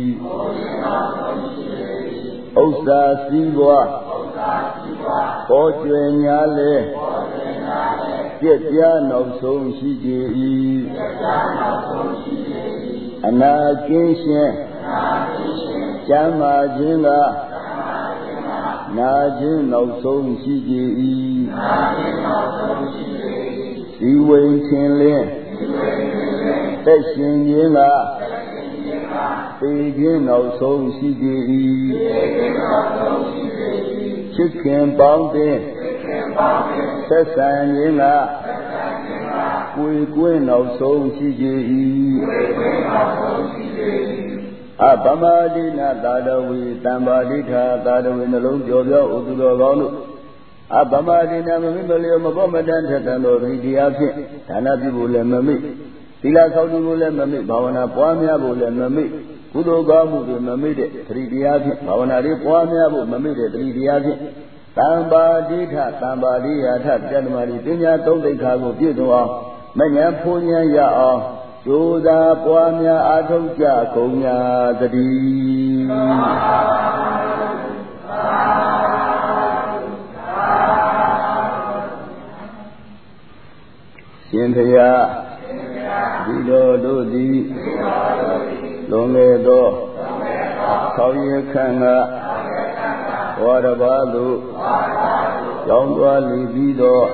ဥစ္စာစည်းပွားပေါ်ကျွယ်ညာလေပြည့်ပြားနောက်ဆုံးရှိကြ၏အနာကင်းရှင်ကျမ်းမာခြင်းကနာခြင်းနောက်ဆုံးရှိကြ၏ဇီဝိန်ခင်လင်းသက်ရှင်ခြင်းကသိခြင်းနောက်ဆုံးရှိကြ၏ချစ်ခင်ပေါင်းတဲ့သက်ဆံခြင်းကကိုယ်ကွင်းနောက်ဆုံးရှိကြ၏အပမဒိနာသာတဝေတံပါဠိထာသာတဝေနှလုံးကြော်ပြောဥသူတော်ကောင်းတို့အပမဒိနာမမိမလျောမဘောမတန်ထက်တန်တော်ဤတရားဖြင့်ဒါနပြုဖို့လည်းမမိသီလဆောက်တည်ဖို့လည်းမမိဘာဝနာပွားများဖို့လည်းမမိကုသိုလ်ကောင်းမှုတွေမမိတဲ့သတိတရားဖြင့်ဘာဝနာတွေပွားများဖို့မမိတဲ့သတိတရားဖြင့်တံပါဠိထတံပါဠိယာထပြတ်ဓမ္မရီပညာသုံးသိက္ခာကိုပြည့်စုံအောင်မဉ္ဇဉ်ဖူးဉဏ်ရအောင်ကြိုးစားပွားများအားထုတ်ကြကုန်ညာသတည်းရှင်ဘုရားဒီတော်တို့သည်လွန်ခဲ့သောဆောင်းရခန့်ကဝါရပါလို့ကြောင်းသွားလီပြီးတော့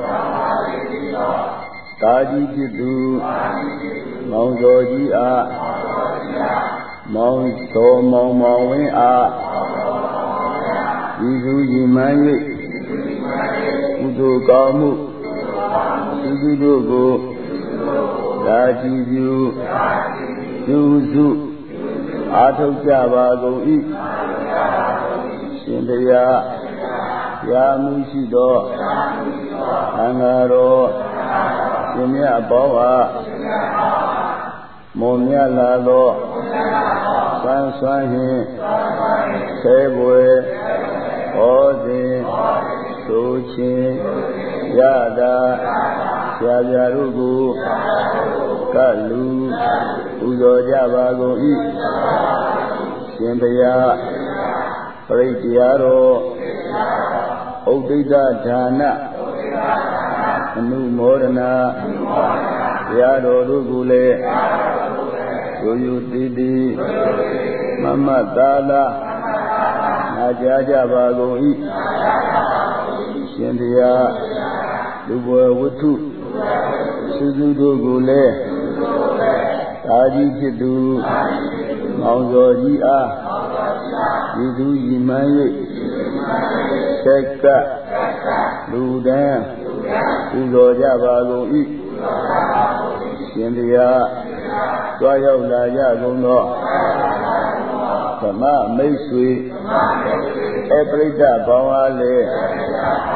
ကာကြီးဖြစ်သူမောင်တော်ကြီးအားမောင်တော်မောင်မောင်ဝင်းအားဤသူဤမှန်၍ကုသိုလ်ကောင်းမှုသူသူတို့ကိုသာကြည်ပြုပြုစုအားထုတ်ကြပါကုန်၏ရှင်ဘုရားရာမှုရှိသောသံဃာတော်ရှင်မြတ်ပေါင်းအားမွန်မြတ်လာသောသံဆွမ်းဟင်ဆဲပွေဟောစဉ်ဆိုခြင်းရတာဆရာပြတို့ကိုကလူပူဇော်ကြပါကုန်၏ရှင်ဘုရားပရိတ်တရားတော်ဥဒိဋ္ဌဒါနအနုမောဒနာတရားတော်တို့ကိုလည်းရိုးရိုးတည်တည်မမသာသာနာကြားကြပါကုန်၏ရှင်ဘုရားလူဘဝဝတ္ထုစုစုတို့ကိုလည်းသာကြီးဖြစ်သူမောင်စောကြီးအားဤသူဤမှန်၍ဆက်ကလူတန်းပူဇော်ကြပါကုန်၏ရှင်ဘုရားကြွားရောက်လာကြကုန်သောဓမ္မမိတ်ဆွေအပရိဒ္ဓဘောင်းအားလည်း